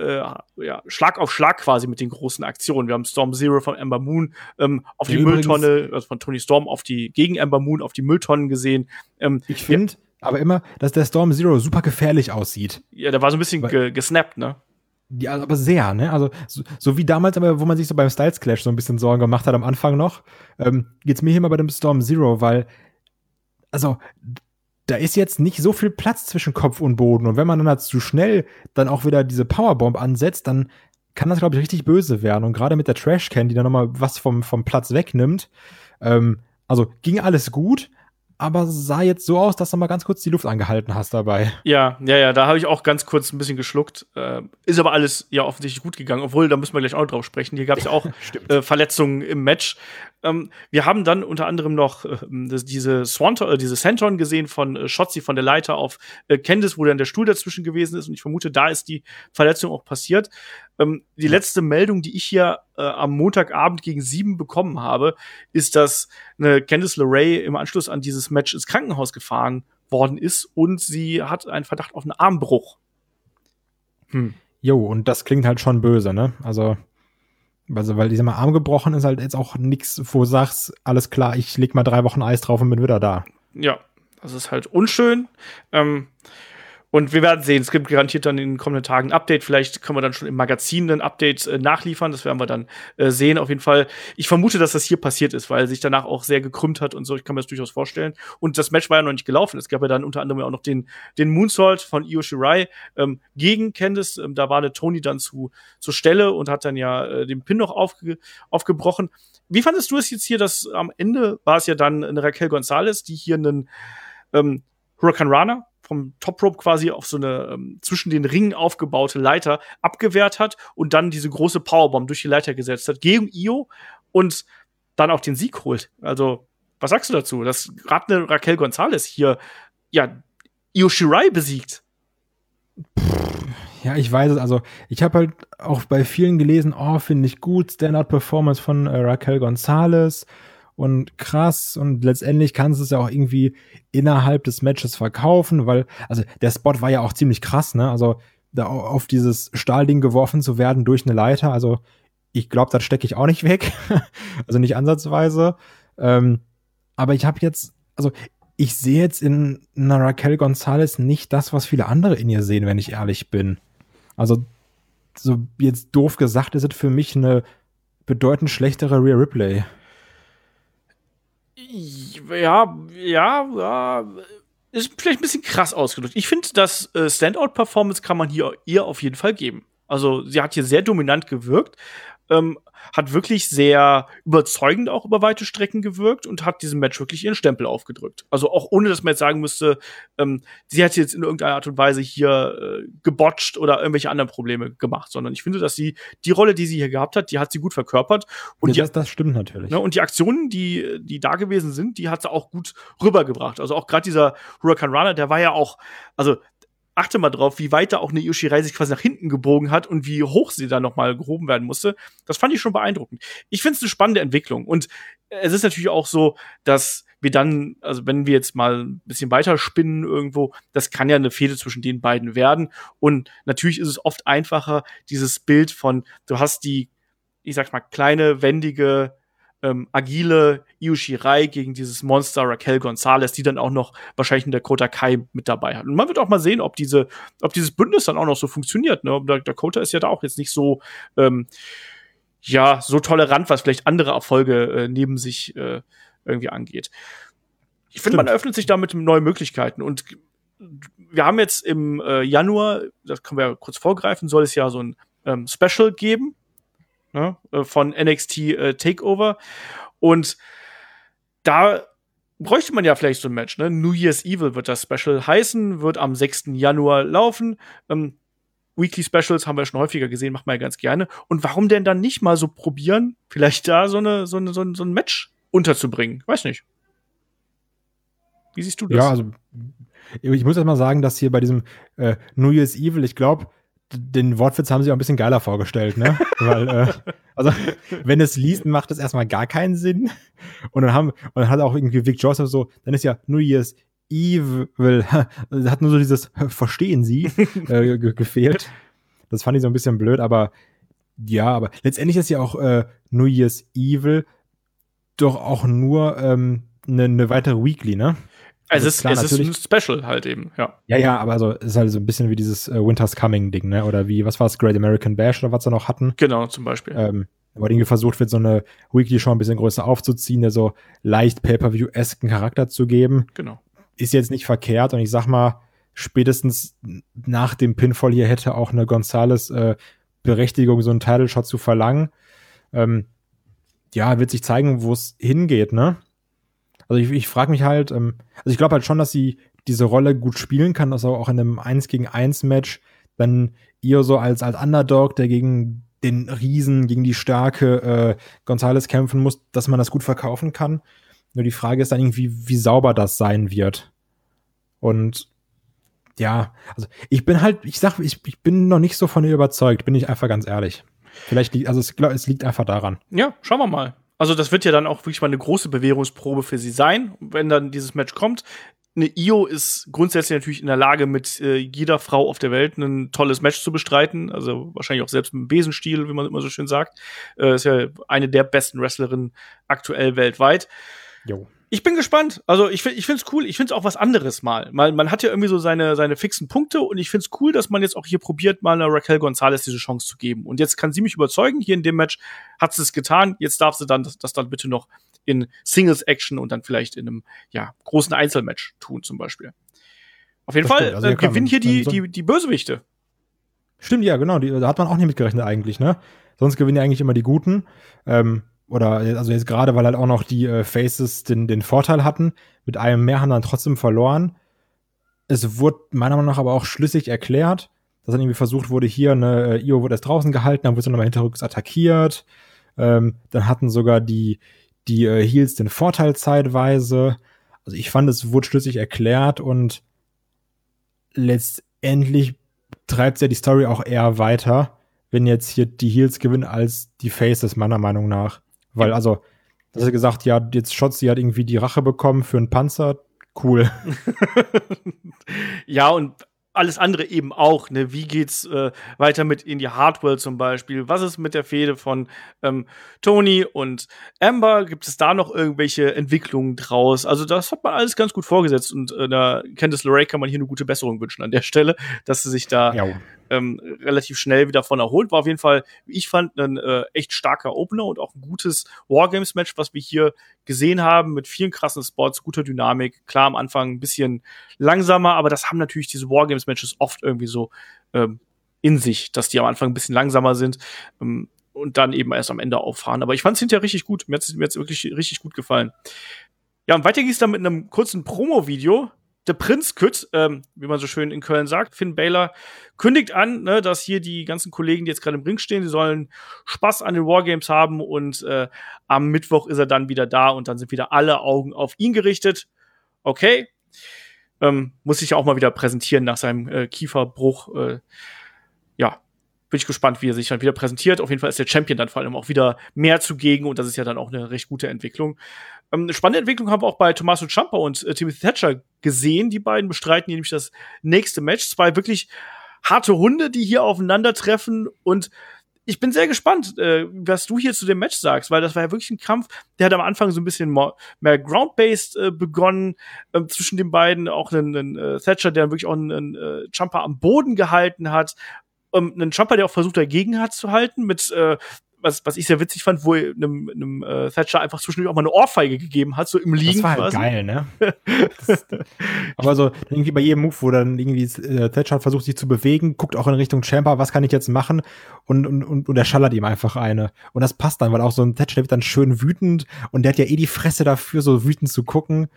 Schlag auf Schlag quasi mit den großen Aktionen. Wir haben Storm Zero von Ember Moon auf die Mülltonne, also von Toni Storm gegen Ember Moon auf die Mülltonnen gesehen. Ich finde aber immer, dass der Storm Zero super gefährlich aussieht. Ja, der war so ein bisschen gesnappt, ne? Ja, aber sehr, ne? Also, so wie damals, aber wo man sich so beim Styles Clash so ein bisschen Sorgen gemacht hat am Anfang noch, geht's mir hier mal bei dem Storm Zero, weil, also, da ist jetzt nicht so viel Platz zwischen Kopf und Boden. Und wenn man dann halt zu schnell dann auch wieder diese Powerbomb ansetzt, dann kann das, glaube ich, richtig böse werden. Und gerade mit der Trashcan, die dann nochmal was vom Platz wegnimmt, also ging alles gut, aber sah jetzt so aus, dass du mal ganz kurz die Luft angehalten hast dabei. Ja, da habe ich auch ganz kurz ein bisschen geschluckt. Ist aber alles ja offensichtlich gut gegangen, obwohl, da müssen wir gleich auch drauf sprechen. Hier gab es ja auch Verletzungen im Match. Wir haben dann unter anderem noch diese Senton gesehen von Shotzi von der Leiter auf Candice, wo dann der Stuhl dazwischen gewesen ist. Und ich vermute, da ist die Verletzung auch passiert. Die letzte Meldung, die ich hier am Montagabend gegen 7 bekommen habe, ist, dass Candice LeRae im Anschluss an dieses Match ins Krankenhaus gefahren worden ist und sie hat einen Verdacht auf einen Armbruch. Jo, und das klingt halt schon böse, ne? Also weil dieser Arm gebrochen ist halt jetzt auch nix, wo du sagst, alles klar, ich leg mal 3 Wochen Eis drauf und bin wieder da. Ja, Das ist halt unschön. Und wir werden sehen, es gibt garantiert dann in den kommenden Tagen ein Update. Vielleicht können wir dann schon im Magazin ein Update nachliefern. Das werden wir dann sehen. Auf jeden Fall. Ich vermute, dass das hier passiert ist, weil sich danach auch sehr gekrümmt hat und so. Ich kann mir das durchaus vorstellen. Und das Match war ja noch nicht gelaufen. Es gab ja dann unter anderem auch noch den Moonsault von Io Shirai gegen Candice. Da war eine Toni dann zur Stelle und hat dann ja den Pin noch aufgebrochen. Wie fandest du es jetzt hier, dass am Ende war es ja dann eine Raquel Gonzalez, die hier einen Hurricane Rana vom Top Rope quasi auf so eine zwischen den Ringen aufgebaute Leiter abgewehrt hat und dann diese große Powerbomb durch die Leiter gesetzt hat gegen Io und dann auch den Sieg holt. Also, was sagst du dazu, dass gerade eine Raquel Gonzalez hier ja Io Shirai besiegt? Ja, ich weiß es. Also, ich habe halt auch bei vielen gelesen, finde ich gut, Standout-Performance von Raquel Gonzalez und krass. Und letztendlich kannst du es ja auch irgendwie innerhalb des Matches verkaufen, weil, also der Spot war ja auch ziemlich krass, ne? Also, da auf dieses Stahlding geworfen zu werden durch eine Leiter, also ich glaube, das stecke ich auch nicht weg. Also nicht ansatzweise. Aber ich habe jetzt, also ich sehe jetzt in einer Raquel Gonzalez nicht das, was viele andere in ihr sehen, wenn ich ehrlich bin. Also, so jetzt doof gesagt, ist es für mich eine bedeutend schlechtere Rhea Ripley. Ja, ist vielleicht ein bisschen krass ausgedrückt. Ich finde, das Standout-Performance kann man hier ihr auf jeden Fall geben. Also, sie hat hier sehr dominant gewirkt, hat wirklich sehr überzeugend auch über weite Strecken gewirkt und hat diesem Match wirklich ihren Stempel aufgedrückt. Also auch ohne, dass man jetzt sagen müsste, sie hat jetzt in irgendeiner Art und Weise hier gebotcht oder irgendwelche anderen Probleme gemacht, sondern ich finde, dass sie die Rolle, die sie hier gehabt hat, die hat sie gut verkörpert. Und ja, das stimmt natürlich. Ne, und die Aktionen, die da gewesen sind, die hat sie auch gut rübergebracht. Also auch gerade dieser Hurricane Runner, der war ja auch, also achte mal drauf, wie weit da auch eine Io Shirai sich quasi nach hinten gebogen hat und wie hoch sie da nochmal gehoben werden musste. Das fand ich schon beeindruckend. Ich finde es eine spannende Entwicklung. Und es ist natürlich auch so, dass wir dann, also wenn wir jetzt mal ein bisschen weiter spinnen irgendwo, das kann ja eine Fehde zwischen den beiden werden. Und natürlich ist es oft einfacher, dieses Bild von, du hast die, ich sag mal, kleine, wendige, agile Io Shirai gegen dieses Monster Raquel Gonzalez, die dann auch noch wahrscheinlich in Dakota Kai mit dabei hat. Und man wird auch mal sehen, ob dieses Bündnis dann auch noch so funktioniert. Ne? Dakota ist ja da auch jetzt nicht so so tolerant, was vielleicht andere Erfolge neben sich irgendwie angeht. Ich finde, man eröffnet sich damit neue Möglichkeiten. Und wir haben jetzt im Januar, das können wir ja kurz vorgreifen, soll es ja so ein Special geben, ne, von NXT Takeover. Und da bräuchte man ja vielleicht so ein Match. Ne? New Year's Evil wird das Special heißen, wird am 6. Januar laufen. Weekly Specials haben wir schon häufiger gesehen, macht man ja ganz gerne. Und warum denn dann nicht mal so probieren, vielleicht da so ein Match unterzubringen? Weiß nicht. Wie siehst du das? Ja, also ich muss erst mal sagen, dass hier bei diesem New Year's Evil, ich glaube, den Wortwitz haben sie auch ein bisschen geiler vorgestellt, ne? Weil, also, wenn es liest, macht es erstmal gar keinen Sinn. Und dann hat auch irgendwie Vic Joseph so, dann ist ja New Year's Evil, hat nur so dieses Verstehen Sie gefehlt. Das fand ich so ein bisschen blöd, aber ja, aber letztendlich ist ja auch New Year's Evil doch auch nur eine weitere Weekly, ne? Also es ist ein Special halt eben, ja. Ja, aber also es ist halt so ein bisschen wie dieses Winter's Coming-Ding, ne? Oder wie, was war es, Great American Bash oder was sie noch hatten? Genau, zum Beispiel. Aber irgendwie versucht wird, so eine Weekly schon ein bisschen größer aufzuziehen, der so leicht Pay-Per-View-esken Charakter zu geben. Genau. Ist jetzt nicht verkehrt und ich sag mal, spätestens nach dem Pinfall hier hätte auch eine Gonzalez Berechtigung, so einen Title-Shot zu verlangen. Wird sich zeigen, wo es hingeht, ne? Also ich frage mich halt, also ich glaube halt schon, dass sie diese Rolle gut spielen kann, dass auch in einem 1-gegen-1-Match dann ihr so als Underdog, der gegen den Riesen, gegen die starke Gonzalez kämpfen muss, dass man das gut verkaufen kann. Nur die Frage ist dann irgendwie, wie sauber das sein wird. Und ja, also ich bin noch nicht so von ihr überzeugt, bin ich einfach ganz ehrlich. Vielleicht es liegt einfach daran. Ja, schauen wir mal. Also das wird ja dann auch wirklich mal eine große Bewährungsprobe für sie sein, wenn dann dieses Match kommt. Eine Io ist grundsätzlich natürlich in der Lage, mit jeder Frau auf der Welt ein tolles Match zu bestreiten. Also wahrscheinlich auch selbst mit dem Besenstiel, wie man immer so schön sagt. Ist ja eine der besten Wrestlerinnen aktuell weltweit. Jo. Ich bin gespannt. Also ich find's cool. Ich find's auch was anderes mal. Man hat ja irgendwie so seine fixen Punkte und ich find's cool, dass man jetzt auch hier probiert, mal einer Raquel Gonzalez diese Chance zu geben. Und jetzt kann sie mich überzeugen. Hier in dem Match hat sie es getan. Jetzt darf sie dann das dann bitte noch in Singles-Action und dann vielleicht in einem großen Einzelmatch tun zum Beispiel. Auf jeden Fall also gewinnen hier die Bösewichte. Stimmt, ja, genau. Da hat man auch nicht mitgerechnet eigentlich, ne? Sonst gewinnen ja eigentlich immer die Guten. Oder also jetzt gerade, weil halt auch noch die Faces den Vorteil hatten. Mit einem mehr haben dann trotzdem verloren. Es wurde meiner Meinung nach aber auch schlüssig erklärt, dass dann irgendwie versucht wurde, hier, Io wurde erst draußen gehalten, dann wurde sie nochmal hinterrücks attackiert. Dann hatten sogar die Heels den Vorteil zeitweise. Also ich fand, es wurde schlüssig erklärt und letztendlich treibt ja die Story auch eher weiter, wenn jetzt hier die Heels gewinnen als die Faces, meiner Meinung nach. Weil, also, das hat gesagt, ja, jetzt Shotzi hat irgendwie die Rache bekommen für einen Panzer. Cool. Ja, und alles andere eben auch, ne? Wie geht's weiter mit Indy Hartwell zum Beispiel? Was ist mit der Fehde von Tony und Amber? Gibt es da noch irgendwelche Entwicklungen draus? Also das hat man alles ganz gut vorgesetzt und da Candice LeRae kann man hier eine gute Besserung wünschen an der Stelle, dass sie sich da relativ schnell wieder von erholt. War auf jeden Fall, wie ich fand, ein echt starker Opener und auch ein gutes Wargames-Match, was wir hier gesehen haben, mit vielen krassen Spots, guter Dynamik. Klar, am Anfang ein bisschen langsamer, aber das haben natürlich diese Wargames-Matches oft irgendwie so in sich, dass die am Anfang ein bisschen langsamer sind und dann eben erst am Ende auffahren. Aber ich fand es hinterher richtig gut. Mir hat's wirklich richtig gut gefallen. Ja, und weiter ging es dann mit einem kurzen Promo-Video. Der Prinz-Küt, wie man so schön in Köln sagt, Finn Balor, kündigt an, ne, dass hier die ganzen Kollegen, die jetzt gerade im Ring stehen, die sollen Spaß an den Wargames haben und am Mittwoch ist er dann wieder da und dann sind wieder alle Augen auf ihn gerichtet. Okay. Muss sich ja auch mal wieder präsentieren nach seinem Kieferbruch. Bin ich gespannt, wie er sich dann wieder präsentiert. Auf jeden Fall ist der Champion dann vor allem auch wieder mehr zugegen und das ist ja dann auch eine recht gute Entwicklung. Eine spannende Entwicklung haben wir auch bei Tommaso Ciampa und Timothy Thatcher gesehen. Die beiden bestreiten nämlich das nächste Match. Zwei wirklich harte Hunde, die hier aufeinandertreffen und ich bin sehr gespannt, was du hier zu dem Match sagst, weil das war ja wirklich ein Kampf, der hat am Anfang so ein bisschen mehr Ground-Based begonnen, zwischen den beiden, auch einen Thatcher, der wirklich auch einen Ciampa am Boden gehalten hat, einen Ciampa, der auch versucht, dagegen hat zu halten, mit was ich sehr witzig fand, wo einem Thatcher einfach zwischendurch auch mal eine Ohrfeige gegeben hat, so im Liegen. Das war halt geil, ne? Aber so irgendwie bei jedem Move, wo dann irgendwie Thatcher versucht, sich zu bewegen, guckt auch in Richtung Ciampa, was kann ich jetzt machen? Und er schallert ihm einfach eine. Und das passt dann, weil auch so ein Thatcher, der wird dann schön wütend und der hat ja die Fresse dafür, so wütend zu gucken.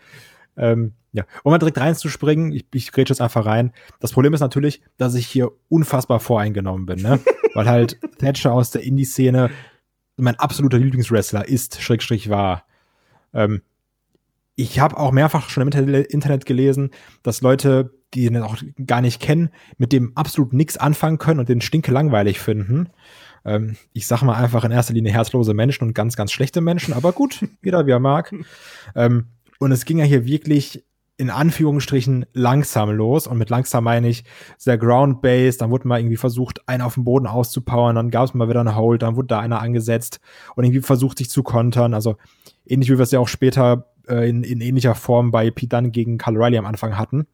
Um mal direkt reinzuspringen, ich grätsche jetzt einfach rein. Das Problem ist natürlich, dass ich hier unfassbar voreingenommen bin, ne? Weil halt Thatcher aus der Indie-Szene mein absoluter Lieblingswrestler ist, / war. Ich habe auch mehrfach schon im Internet gelesen, dass Leute, die ihn auch gar nicht kennen, mit dem absolut nichts anfangen können und den stinke langweilig finden. Ich sag mal einfach in erster Linie herzlose Menschen und ganz, ganz schlechte Menschen, aber gut, jeder wie er mag. Und es ging ja hier wirklich in Anführungsstrichen langsam los. Und mit langsam meine ich sehr ground-based. Dann wurde mal irgendwie versucht, einen auf dem Boden auszupowern. Dann gab es mal wieder eine Hold. Dann wurde da einer angesetzt und irgendwie versucht, sich zu kontern. Also ähnlich wie wir es ja auch später in ähnlicher Form bei Pete Dunne gegen Kyle O'Reilly am Anfang hatten.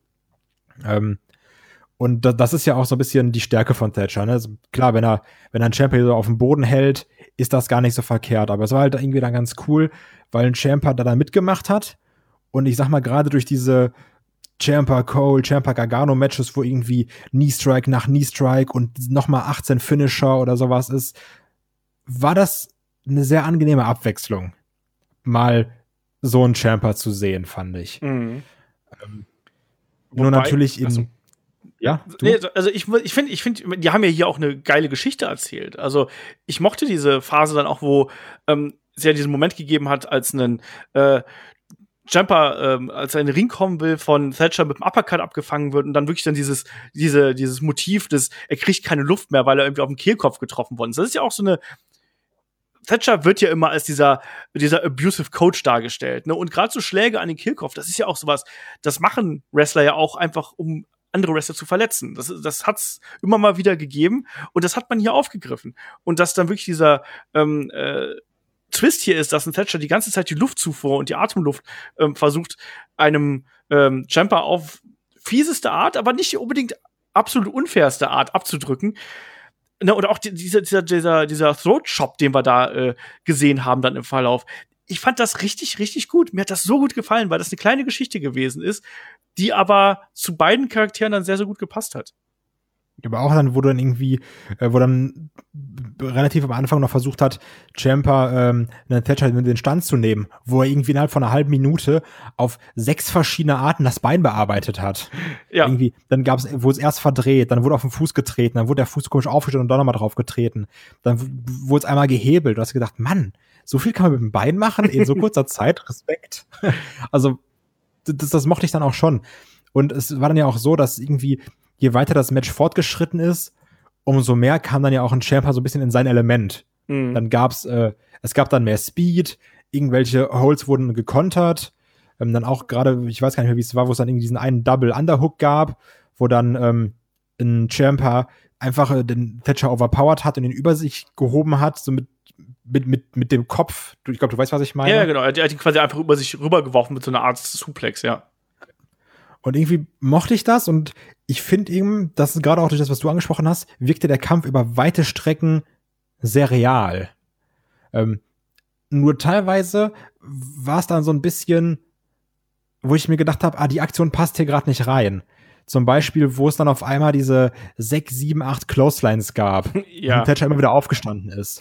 Und das ist ja auch so ein bisschen die Stärke von Thatcher. Ne? Also klar, wenn er einen Ciampa so auf dem Boden hält, ist das gar nicht so verkehrt. Aber es war halt irgendwie dann ganz cool, weil ein Ciampa da mitgemacht hat. Und ich sag mal, gerade durch diese Ciampa-Cole, Ciampa-Gargano-Matches, wo irgendwie Knee-Strike nach Knee-Strike und nochmal 18 Finisher oder sowas ist, war das eine sehr angenehme Abwechslung, mal so einen Ciampa zu sehen, fand ich. Mhm. Nur natürlich in... Ja, nee, also ich finde, die haben ja hier auch eine geile Geschichte erzählt. Also ich mochte diese Phase dann auch, wo es ja diesen Moment gegeben hat, als ein Ciampa, als er in den Ring kommen will, von Thatcher mit dem Uppercut abgefangen wird und dann wirklich dann dieses Motiv des, er kriegt keine Luft mehr, weil er irgendwie auf den Kehlkopf getroffen worden ist. Das ist ja auch so eine, Thatcher wird ja immer als dieser abusive Coach dargestellt, ne? Und gerade so Schläge an den Kehlkopf, das ist ja auch sowas, das machen Wrestler ja auch einfach, um andere Wrestler zu verletzen. Das hat's immer mal wieder gegeben und das hat man hier aufgegriffen. Und dass dann wirklich dieser Twist hier ist, dass ein Thatcher die ganze Zeit die Luftzufuhr und die Atemluft versucht, einem Ciampa auf fieseste Art, aber nicht unbedingt absolut unfairste Art abzudrücken. Ne, oder auch dieser Throat-Chop, den wir da gesehen haben dann im Verlauf. Ich fand das richtig, richtig gut. Mir hat das so gut gefallen, weil das eine kleine Geschichte gewesen ist, die aber zu beiden Charakteren dann sehr, sehr gut gepasst hat. Aber auch dann, wo dann relativ am Anfang noch versucht hat, Ciampa einen Thatcher in den Stand zu nehmen, wo er irgendwie innerhalb von einer halben Minute auf 6 verschiedene Arten das Bein bearbeitet hat. Ja. Irgendwie, dann wurde es erst verdreht, dann wurde auf den Fuß getreten, dann wurde der Fuß komisch aufgestellt und dann nochmal drauf getreten. Dann wurde es einmal gehebelt. Du hast gedacht, Mann, so viel kann man mit dem Bein machen in so kurzer Zeit. Respekt. Also, das mochte ich dann auch schon. Und es war dann ja auch so, dass irgendwie je weiter das Match fortgeschritten ist, umso mehr kam dann ja auch ein Ciampa so ein bisschen in sein Element. Mhm. Dann es gab dann mehr Speed, irgendwelche Holds wurden gekontert, dann auch gerade, ich weiß gar nicht mehr, wie es war, wo es dann irgendwie diesen einen Double Underhook gab, wo dann ein Ciampa einfach den Thatcher overpowered hat und ihn über sich gehoben hat, so mit dem Kopf. Ich glaube, du weißt, was ich meine. Ja, genau. Er hat ihn quasi einfach über sich rübergeworfen mit so einer Art Suplex, ja. Und irgendwie mochte ich das und ich finde eben, dass gerade auch durch das, was du angesprochen hast, wirkte der Kampf über weite Strecken sehr real. Nur teilweise war es dann so ein bisschen, wo ich mir gedacht habe, die Aktion passt hier gerade nicht rein. Zum Beispiel, wo es dann auf einmal diese 6, 7, 8 Clotheslines gab, ja. Und Thatcher immer wieder aufgestanden ist.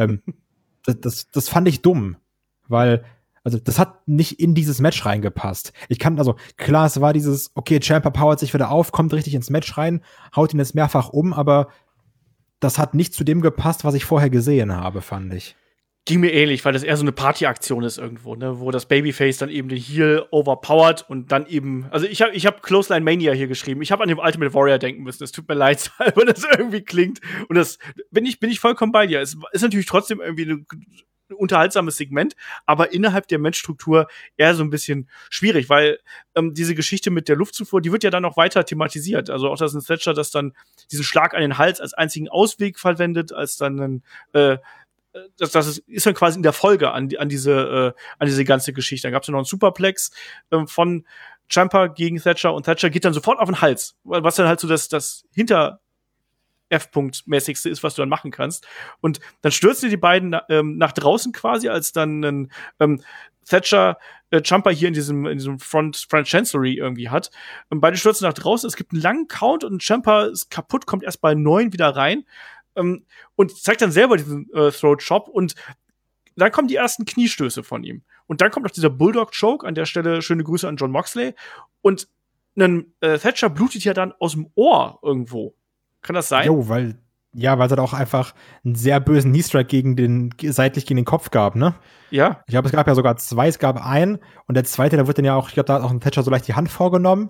Das fand ich dumm, weil also das hat nicht in dieses Match reingepasst. Klar, es war dieses, okay, Ciampa powert sich wieder auf, kommt richtig ins Match rein, haut ihn jetzt mehrfach um, aber das hat nicht zu dem gepasst, was ich vorher gesehen habe, fand ich. Ging mir ähnlich, weil das eher so eine Partyaktion ist irgendwo, ne, wo das Babyface dann eben den Heel overpowert und dann eben, also ich hab Clothesline Mania hier geschrieben. Ich habe an den Ultimate Warrior denken müssen. Es tut mir leid, weil das irgendwie klingt. Und das bin ich vollkommen bei dir. Es ist natürlich trotzdem irgendwie ein unterhaltsames Segment, aber innerhalb der Matchstruktur eher so ein bisschen schwierig, weil diese Geschichte mit der Luftzufuhr, die wird ja dann noch weiter thematisiert. Also auch, dass ein Thatcher das dann diesen Schlag an den Hals als einzigen Ausweg verwendet, als dann das ist dann quasi in der Folge an diese ganze Geschichte. Dann gab es ja noch einen Superplex von Ciampa gegen Thatcher und Thatcher geht dann sofort auf den Hals, was dann halt so das hinter F-Punkt-mäßigste ist, was du dann machen kannst. Und dann stürzen die beiden nach draußen quasi, als dann Thatcher Ciampa hier in diesem Front Chancellery irgendwie hat. Beide stürzen nach draußen, es gibt einen langen Count und Ciampa ist kaputt, kommt erst bei 9 wieder rein und zeigt dann selber diesen Throat-Chop und dann kommen die ersten Kniestöße von ihm. Und dann kommt noch dieser Bulldog-Choke, an der Stelle schöne Grüße an Jon Moxley. Und Thatcher blutet ja dann aus dem Ohr irgendwo. Kann das sein? Jo, weil es halt auch einfach einen sehr bösen Knee-Strike seitlich gegen den Kopf gab, ne? Ja. Ich glaube, es gab ja sogar 2, es gab einen und der zweite, da wird dann ja auch, ich glaube, da hat auch ein Thatcher so leicht die Hand vorgenommen.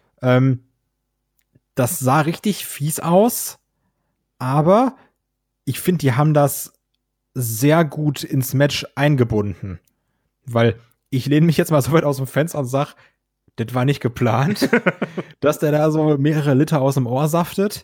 Das sah richtig fies aus, aber ich finde, die haben das sehr gut ins Match eingebunden. Weil ich lehne mich jetzt mal so weit aus dem Fenster und sag, das war nicht geplant, dass der da so mehrere Liter aus dem Ohr saftet.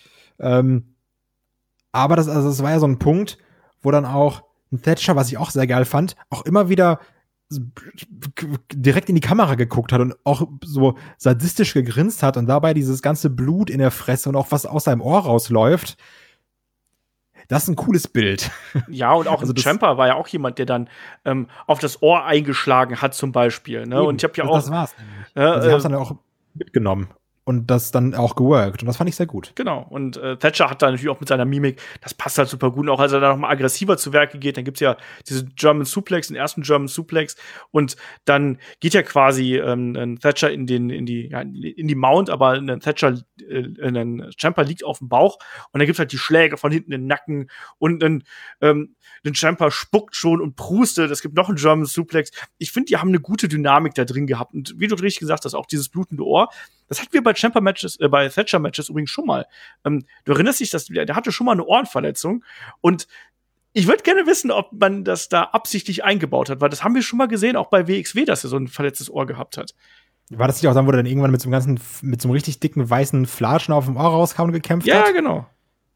Aber das war ja so ein Punkt, wo dann auch ein Thatcher, was ich auch sehr geil fand, auch immer wieder direkt in die Kamera geguckt hat und auch so sadistisch gegrinst hat und dabei dieses ganze Blut in der Fresse und auch was aus seinem Ohr rausläuft. Das ist ein cooles Bild. Ja, und auch Ciampa war ja auch jemand, der dann auf das Ohr eingeschlagen hat zum Beispiel. Ne? Eben, und ich habe ja auch. Das war's nämlich. Also sie haben es dann auch mitgenommen. Und das dann auch geworkt. Und das fand ich sehr gut. Genau. Und Thatcher hat da natürlich auch mit seiner Mimik, das passt halt super gut. Und auch als er da nochmal aggressiver zu Werke geht, dann gibt's ja diese German Suplex, den ersten German Suplex. Und dann geht ja quasi ein Thatcher in die Mount, aber ein Ciampa liegt auf dem Bauch. Und dann gibt's halt die Schläge von hinten in den Nacken. Und ein Ciampa spuckt schon und prustet. Es gibt noch einen German Suplex. Ich finde, die haben eine gute Dynamik da drin gehabt. Und wie du richtig gesagt hast, auch dieses blutende Ohr, das hatten wir bei bei Thatcher-Matches übrigens schon mal. Du erinnerst dich, der hatte schon mal eine Ohrenverletzung. Und ich würde gerne wissen, ob man das da absichtlich eingebaut hat, weil das haben wir schon mal gesehen, auch bei WXW, dass er so ein verletztes Ohr gehabt hat. War das nicht auch dann, wo er dann irgendwann mit so einem richtig dicken weißen Flatschen auf dem Ohr rauskam und gekämpft hat? Ja, genau.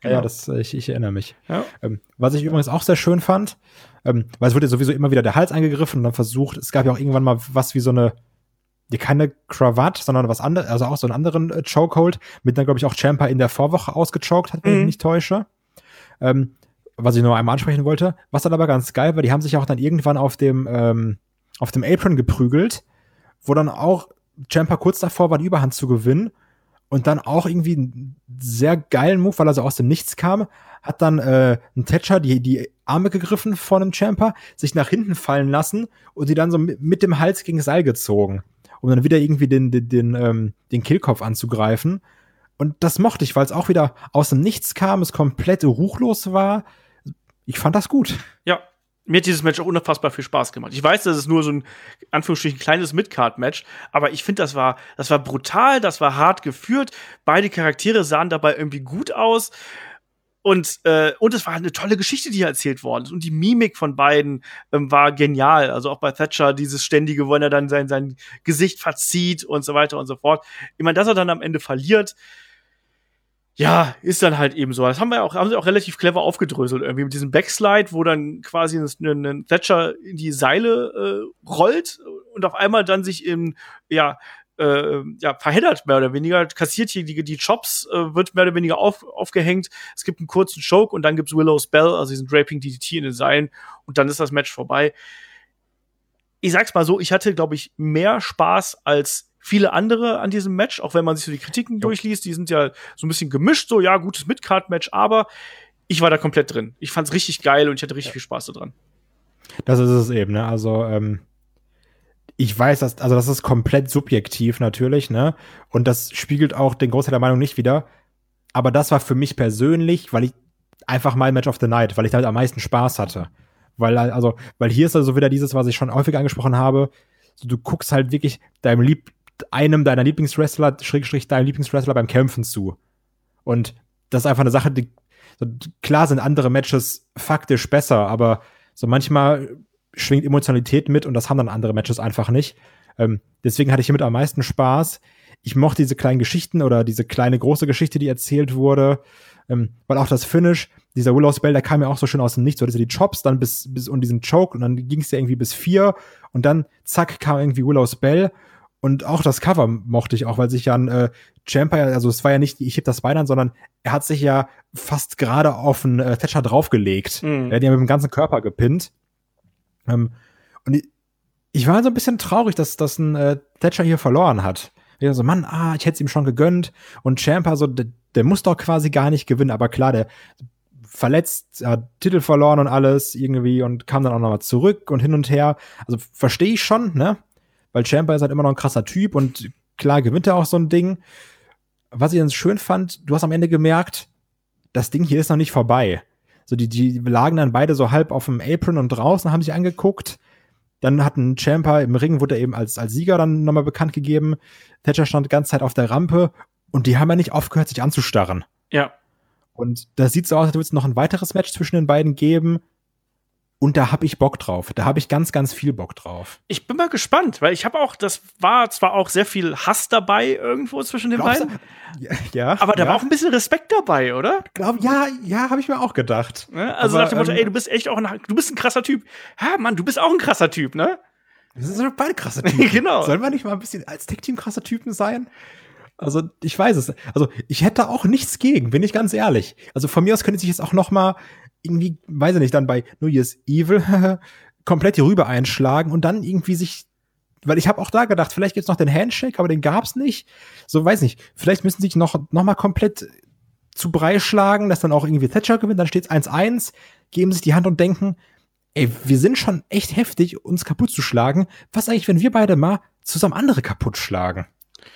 Genau. Ja, ich erinnere mich. Ja. Was ich übrigens auch sehr schön fand, weil es wurde ja sowieso immer wieder der Hals angegriffen und dann versucht, es gab ja auch irgendwann mal was wie so eine, keine Krawatte, sondern was anderes, also auch so einen anderen Chokehold, mit dann, glaube ich, auch Ciampa in der Vorwoche ausgechoked hat, wenn ich mich nicht täusche. Was ich nur einmal ansprechen wollte. Was dann aber ganz geil war, die haben sich auch dann irgendwann auf dem Apron geprügelt, wo dann auch Ciampa kurz davor war, die Überhand zu gewinnen und dann auch irgendwie einen sehr geilen Move, weil er so aus dem Nichts kam, hat dann ein Thatcher die Arme gegriffen von einem Ciampa, sich nach hinten fallen lassen und die dann so mit dem Hals gegen das Seil gezogen, um dann wieder irgendwie den Kehlkopf anzugreifen. Und das mochte ich, weil es auch wieder aus dem Nichts kam, es komplett ruchlos war. Ich fand das gut. Ja, mir hat dieses Match auch unfassbar viel Spaß gemacht. Ich weiß, das ist nur so ein, Anführungsstrichen, kleines Mid-Card-Match, aber ich finde, das war brutal, das war hart geführt. Beide Charaktere sahen dabei irgendwie gut aus. Und es war eine tolle Geschichte, die hier erzählt worden ist. Und die Mimik von beiden war genial. Also auch bei Thatcher dieses ständige, wo er dann sein Gesicht verzieht und so weiter und so fort. Ich meine, dass er dann am Ende verliert, ja, ist dann halt eben so. Das haben sie auch relativ clever aufgedröselt irgendwie mit diesem Backslide, wo dann quasi ein Thatcher in die Seile rollt und auf einmal dann sich verheddert, mehr oder weniger, kassiert hier die Chops, wird mehr oder weniger aufgehängt. Es gibt einen kurzen Choke und dann gibt's Willow's Bell, also diesen Draping DDT in den Seilen und dann ist das Match vorbei. Ich sag's mal so, ich hatte, glaube ich, mehr Spaß als viele andere an diesem Match, auch wenn man sich so die Kritiken durchliest, die sind ja so ein bisschen gemischt, so, ja, gutes Mid-Card-Match, aber ich war da komplett drin. Ich fand's richtig geil und ich hatte richtig viel Spaß daran. Das ist es eben, ne, also, ich weiß, das ist komplett subjektiv natürlich, ne, und das spiegelt auch den Großteil der Meinung nicht wider, aber das war für mich persönlich, weil ich einfach mein Match of the Night, weil ich damit am meisten Spaß hatte. Weil hier ist also wieder dieses, was ich schon häufig angesprochen habe, so, du guckst halt wirklich einem deiner Lieblingswrestler, deinem Lieblingswrestler beim Kämpfen zu. Und das ist einfach eine Sache, klar sind andere Matches faktisch besser, aber so manchmal schwingt Emotionalität mit und das haben dann andere Matches einfach nicht. Deswegen hatte ich hiermit am meisten Spaß. Ich mochte diese kleinen Geschichten oder diese kleine große Geschichte, die erzählt wurde, weil auch das Finish, dieser Willow's Bell, der kam ja auch so schön aus dem Nichts, so die Chops dann bis und diesen Choke und dann ging es ja irgendwie bis 4 und dann zack kam irgendwie Willow's Bell. Und auch das Cover mochte ich auch, weil sich ja ein Ciampa, also es war ja nicht, ich heb das Bein an, sondern er hat sich ja fast gerade auf einen Thatcher draufgelegt. Er hat ihn ja mit dem ganzen Körper gepinnt. Und ich war so ein bisschen traurig, dass ein Thatcher hier verloren hat. Ich so, Mann, ich hätte es ihm schon gegönnt. Und Ciampa, so, der muss doch quasi gar nicht gewinnen. Aber klar, der verletzt, hat Titel verloren und alles irgendwie und kam dann auch nochmal zurück und hin und her. Also verstehe ich schon, ne? Weil Ciampa ist halt immer noch ein krasser Typ und klar gewinnt er auch so ein Ding. Was ich dann schön fand, du hast am Ende gemerkt, das Ding hier ist noch nicht vorbei. So, die lagen dann beide so halb auf dem Apron und draußen, haben sich angeguckt. Dann hat ein Ciampa im Ring, wurde er eben als Sieger dann nochmal bekannt gegeben. Thatcher stand die ganze Zeit auf der Rampe und die haben ja nicht aufgehört, sich anzustarren. Ja. Und das sieht so aus, als würde es noch ein weiteres Match zwischen den beiden geben. Und da habe ich Bock drauf. Da habe ich ganz, ganz viel Bock drauf. Ich bin mal gespannt, weil ich habe auch, das war zwar auch sehr viel Hass dabei irgendwo zwischen den beiden. Ja. Aber da war auch ein bisschen Respekt dabei, oder? Ja, habe ich mir auch gedacht. Ne? Also nach dem Motto, ey, du bist echt auch du bist ein krasser Typ. Ja, Mann, du bist auch ein krasser Typ, ne? Wir sind doch beide krasse Typen. Genau. Sollen wir nicht mal ein bisschen als Tech-Team krasse Typen sein? Also, ich weiß es. Also, ich hätte auch nichts gegen, bin ich ganz ehrlich. Also, von mir aus könnte sich jetzt auch noch mal irgendwie, weiß ich nicht, dann bei New Year's Evil komplett hier rüber einschlagen und dann irgendwie weil ich habe auch da gedacht, vielleicht gibt's noch den Handshake, aber den gab's nicht. So, weiß nicht, vielleicht müssen sie sich noch mal komplett zu Brei schlagen, dass dann auch irgendwie Thatcher gewinnt, dann steht's 1-1, geben sich die Hand und denken, ey, wir sind schon echt heftig, uns kaputt zu schlagen. Was eigentlich, wenn wir beide mal zusammen andere kaputt schlagen?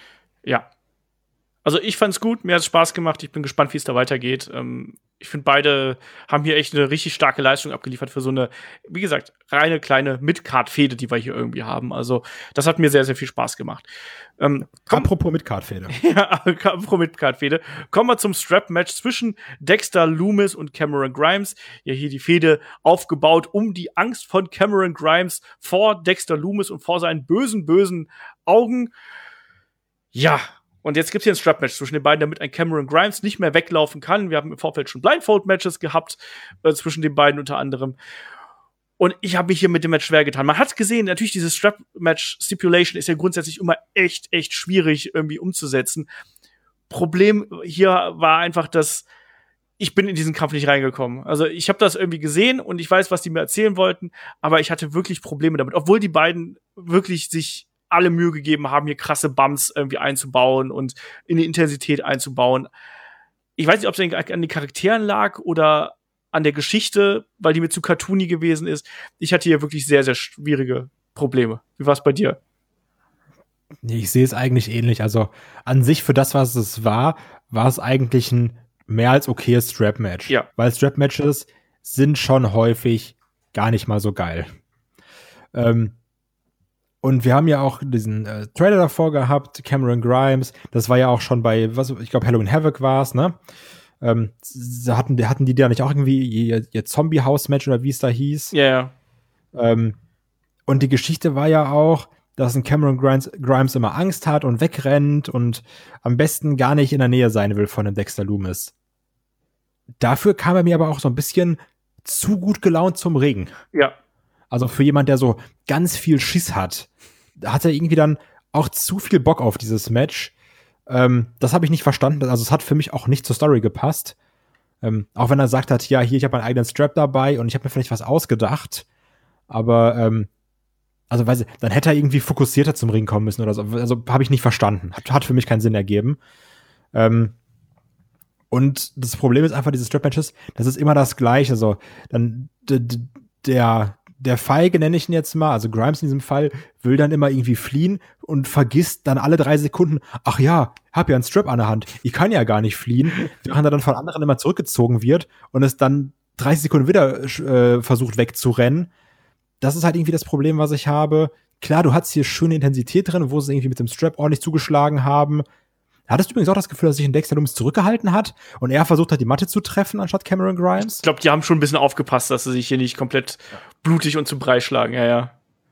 Ja. Also ich fand's gut, mir hat's Spaß gemacht, ich bin gespannt, wie es da weitergeht. Ich finde, beide haben hier echt eine richtig starke Leistung abgeliefert für so eine, wie gesagt, reine kleine Mid-Card-Fehde, die wir hier irgendwie haben. Also das hat mir sehr, sehr viel Spaß gemacht. Apropos Mid-Card-Fehde. Ja, apropos Mid-Card-Fehde. Kommen wir zum Strap-Match zwischen Dexter Lumis und Cameron Grimes. Ja, hier die Fehde aufgebaut um die Angst von Cameron Grimes vor Dexter Lumis und vor seinen bösen, bösen Augen. Ja, Und jetzt gibt es hier ein Strap-Match zwischen den beiden, damit ein Cameron Grimes nicht mehr weglaufen kann. Wir haben im Vorfeld schon Blindfold-Matches gehabt, zwischen den beiden unter anderem. Und ich habe mich hier mit dem Match schwer getan. Man hat gesehen, natürlich dieses Strap-Match-Stipulation ist ja grundsätzlich immer echt schwierig irgendwie umzusetzen. Problem hier war einfach, dass ich bin in diesen Kampf nicht reingekommen. Also ich habe das irgendwie gesehen und ich weiß, was die mir erzählen wollten, aber ich hatte wirklich Probleme damit. Obwohl die beiden wirklich sich alle Mühe gegeben haben, hier krasse Bumps irgendwie einzubauen und in die Intensität einzubauen. Ich weiß nicht, ob es an den Charakteren lag oder an der Geschichte, weil die mir zu cartoony gewesen ist. Ich hatte hier wirklich sehr schwierige Probleme. Wie war es bei dir? Ich sehe es eigentlich ähnlich. Also an sich für das, was es war es eigentlich ein mehr als okayes Strap-Match. Ja. Weil Strap-Matches sind schon häufig gar nicht mal so geil. Und wir haben ja auch diesen Trailer davor gehabt, Cameron Grimes. Das war ja auch schon bei, ich glaube, Halloween Havoc war es, ne? Hatten die da nicht auch irgendwie ihr Zombie-House-Match oder wie es da hieß? Ja. Und die Geschichte war ja auch, dass ein Cameron Grimes immer Angst hat und wegrennt und am besten gar nicht in der Nähe sein will von einem Dexter Lumis. Dafür kam er mir aber auch so ein bisschen zu gut gelaunt zum Ring. Ja. Also für jemand, der so ganz viel Schiss hat, hat er irgendwie dann auch zu viel Bock auf dieses Match. Das habe ich nicht verstanden. Also es hat für mich auch nicht zur Story gepasst. Auch wenn er sagt hat, ja, hier, ich habe meinen eigenen Strap dabei und ich habe mir vielleicht was ausgedacht. Aber also weiß ich, dann hätte er irgendwie fokussierter zum Ring kommen müssen oder so. Also habe ich nicht verstanden. Hat für mich keinen Sinn ergeben. Und das Problem ist einfach, diese Strap-Matches, das ist immer das Gleiche. Also dann der Feige, nenne ich ihn jetzt mal, also Grimes in diesem Fall, will dann immer irgendwie fliehen und vergisst dann alle 3 Sekunden, ach ja, hab ja einen Strap an der Hand, ich kann ja gar nicht fliehen, während er dann von anderen immer zurückgezogen wird und es dann 30 Sekunden wieder versucht wegzurennen. Das ist halt irgendwie das Problem, was ich habe. Klar, du hattest hier schöne Intensität drin, wo sie irgendwie mit dem Strap ordentlich zugeschlagen haben. Hattest du übrigens auch das Gefühl, dass sich ein Dexter Lumis zurückgehalten hat und er versucht hat, die Matte zu treffen, anstatt Cameron Grimes? Ich glaube, die haben schon ein bisschen aufgepasst, dass sie sich hier nicht komplett blutig und zu Brei schlagen, ja.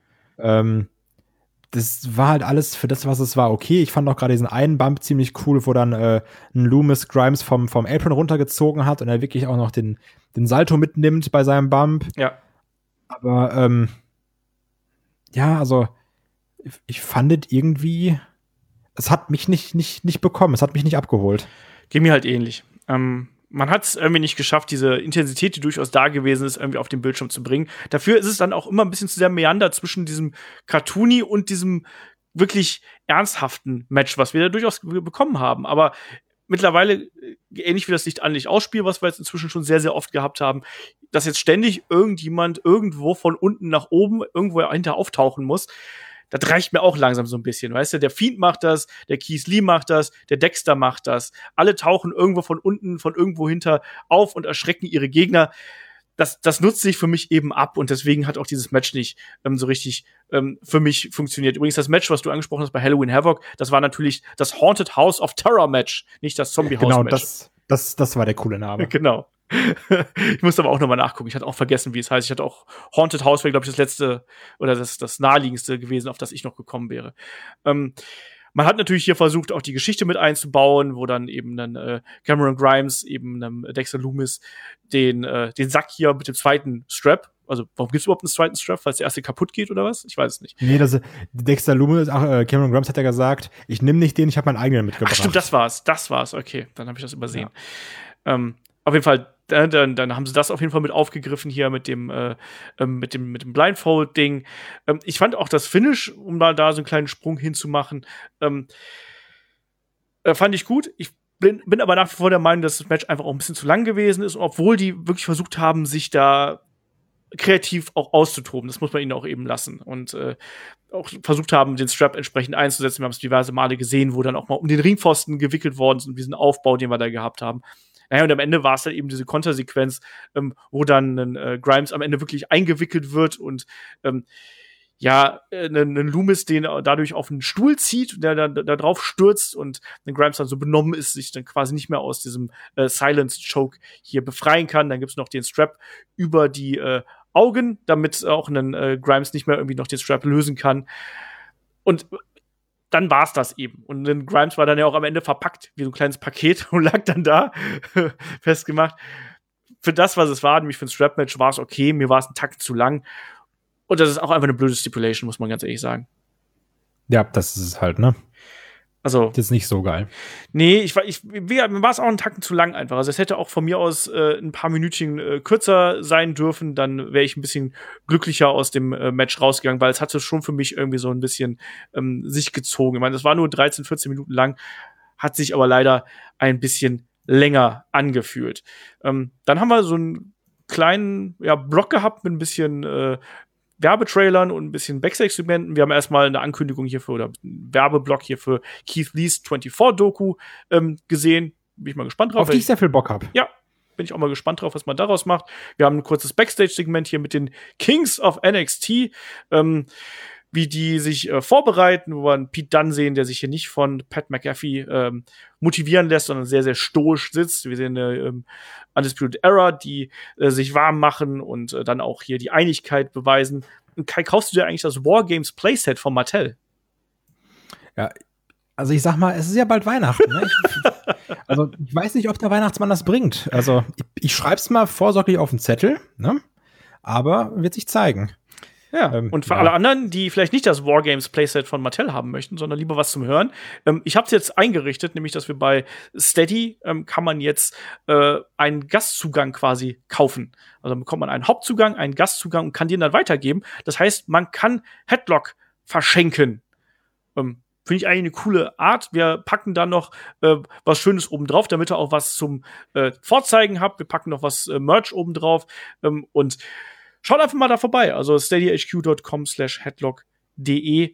Das war halt alles für das, was es war, okay. Ich fand auch gerade diesen einen Bump ziemlich cool, wo dann ein Lumis Grimes vom Apron runtergezogen hat und er wirklich auch noch den Salto mitnimmt bei seinem Bump. Ja. Aber ja, also ich fand es irgendwie, es hat mich nicht bekommen, es hat mich nicht abgeholt. Geht mir halt ähnlich. Man hat es irgendwie nicht geschafft, diese Intensität, die durchaus da gewesen ist, irgendwie auf den Bildschirm zu bringen. Dafür ist es dann auch immer ein bisschen zu sehr Meander zwischen diesem Cartoony und diesem wirklich ernsthaften Match, was wir da durchaus bekommen haben. Aber mittlerweile, ähnlich wie das Licht-an-Licht-aus-Spiel, was wir jetzt inzwischen schon sehr oft gehabt haben, dass jetzt ständig irgendjemand irgendwo von unten nach oben irgendwo hinter auftauchen muss, das reicht mir auch langsam so ein bisschen, weißt du? Der Fiend macht das, der Keith Lee macht das, der Dexter macht das. Alle tauchen irgendwo von unten, von irgendwo hinter auf und erschrecken ihre Gegner. Das nutzt sich für mich eben ab und deswegen hat auch dieses Match nicht so richtig für mich funktioniert. Übrigens, das Match, was du angesprochen hast bei Halloween Havoc, das war natürlich das Haunted House of Terror Match, nicht das Zombie House Match. Genau, das war der coole Name. Genau. Ich musste aber auch nochmal nachgucken. Ich hatte auch vergessen, wie es heißt. Ich hatte auch Haunted House, wäre, glaube ich, das letzte oder das naheliegendste gewesen, auf das ich noch gekommen wäre. Man hat natürlich hier versucht, auch die Geschichte mit einzubauen, wo dann eben Cameron Grimes eben Dexter Lumis den Sack hier mit dem zweiten Strap. Also, warum gibt es überhaupt einen zweiten Strap? Falls der erste kaputt geht oder was? Ich weiß es nicht. Nee, Dexter Lumis, Cameron Grimes hat ja gesagt, ich nehme nicht den, ich habe meinen eigenen mitgebracht. Ach stimmt, das war's. Okay, dann habe ich das übersehen. Ja. Auf jeden Fall, dann haben sie das auf jeden Fall mit aufgegriffen hier mit dem Blindfold-Ding. Ich fand auch das Finish, um da so einen kleinen Sprung hinzumachen, fand ich gut. Ich bin aber nach wie vor der Meinung, dass das Match einfach auch ein bisschen zu lang gewesen ist, obwohl die wirklich versucht haben, sich da kreativ auch auszutoben. Das muss man ihnen auch eben lassen. Und auch versucht haben, den Strap entsprechend einzusetzen. Wir haben es diverse Male gesehen, wo dann auch mal um den Ringpfosten gewickelt worden sind, diesen Aufbau, den wir da gehabt haben. Naja, und am Ende war es dann eben diese Kontersequenz, wo dann Grimes am Ende wirklich eingewickelt wird und einen Lumis den dadurch auf einen Stuhl zieht, der dann da drauf stürzt und Grimes dann so benommen ist, sich dann quasi nicht mehr aus diesem Silence Choke hier befreien kann. Dann gibt's noch den Strap über die Augen, damit auch Grimes nicht mehr irgendwie noch den Strap lösen kann. Und dann war's das eben. Und dann Grimes war dann ja auch am Ende verpackt, wie so ein kleines Paket und lag dann da festgemacht. Für das, was es war, nämlich für ein Strap-Match, war es okay. Mir war es ein Takt zu lang. Und das ist auch einfach eine blöde Stipulation, muss man ganz ehrlich sagen. Ja, das ist es halt, ne? Also, das ist nicht so geil. Nee, mir war es auch einen Tacken zu lang einfach. Also es hätte auch von mir aus ein paar Minütchen kürzer sein dürfen, dann wäre ich ein bisschen glücklicher aus dem Match rausgegangen, weil es hatte schon für mich irgendwie so ein bisschen sich gezogen. Ich meine, es war nur 13, 14 Minuten lang, hat sich aber leider ein bisschen länger angefühlt. Dann haben wir so einen kleinen Block gehabt mit ein bisschen Werbetrailern und ein bisschen Backstage-Segmenten. Wir haben erstmal eine Ankündigung hierfür oder einen Werbeblock hier für Keith Lees 24-Doku gesehen. Bin ich mal gespannt drauf. Auf die ich sehr viel Bock habe. Ja, bin ich auch mal gespannt drauf, was man daraus macht. Wir haben ein kurzes Backstage-Segment hier mit den Kings of NXT, wie die sich vorbereiten, wo wir einen Pete Dunne sehen, der sich hier nicht von Pat McAfee motivieren lässt, sondern sehr, sehr stoisch sitzt. Wir sehen eine Undisputed Era, die sich warm machen und dann auch hier die Einigkeit beweisen. Und Kai, kaufst du dir eigentlich das Wargames Playset von Mattel? Ja, also ich sag mal, es ist ja bald Weihnachten. Ne? Ich weiß nicht, ob der Weihnachtsmann das bringt. Also ich schreib's mal vorsorglich auf den Zettel, ne? Aber wird sich zeigen. Ja, und für alle anderen, die vielleicht nicht das Wargames Playset von Mattel haben möchten, sondern lieber was zum Hören. Ich habe es jetzt eingerichtet, nämlich, dass wir bei Steady kann man jetzt einen Gastzugang quasi kaufen. Also dann bekommt man einen Hauptzugang, einen Gastzugang und kann den dann weitergeben. Das heißt, man kann Headlock verschenken. Finde ich eigentlich eine coole Art. Wir packen da noch was Schönes oben drauf, damit ihr auch was zum Vorzeigen habt. Wir packen noch was Merch oben drauf und schaut einfach mal da vorbei. Also steadyhq.com/headlock.de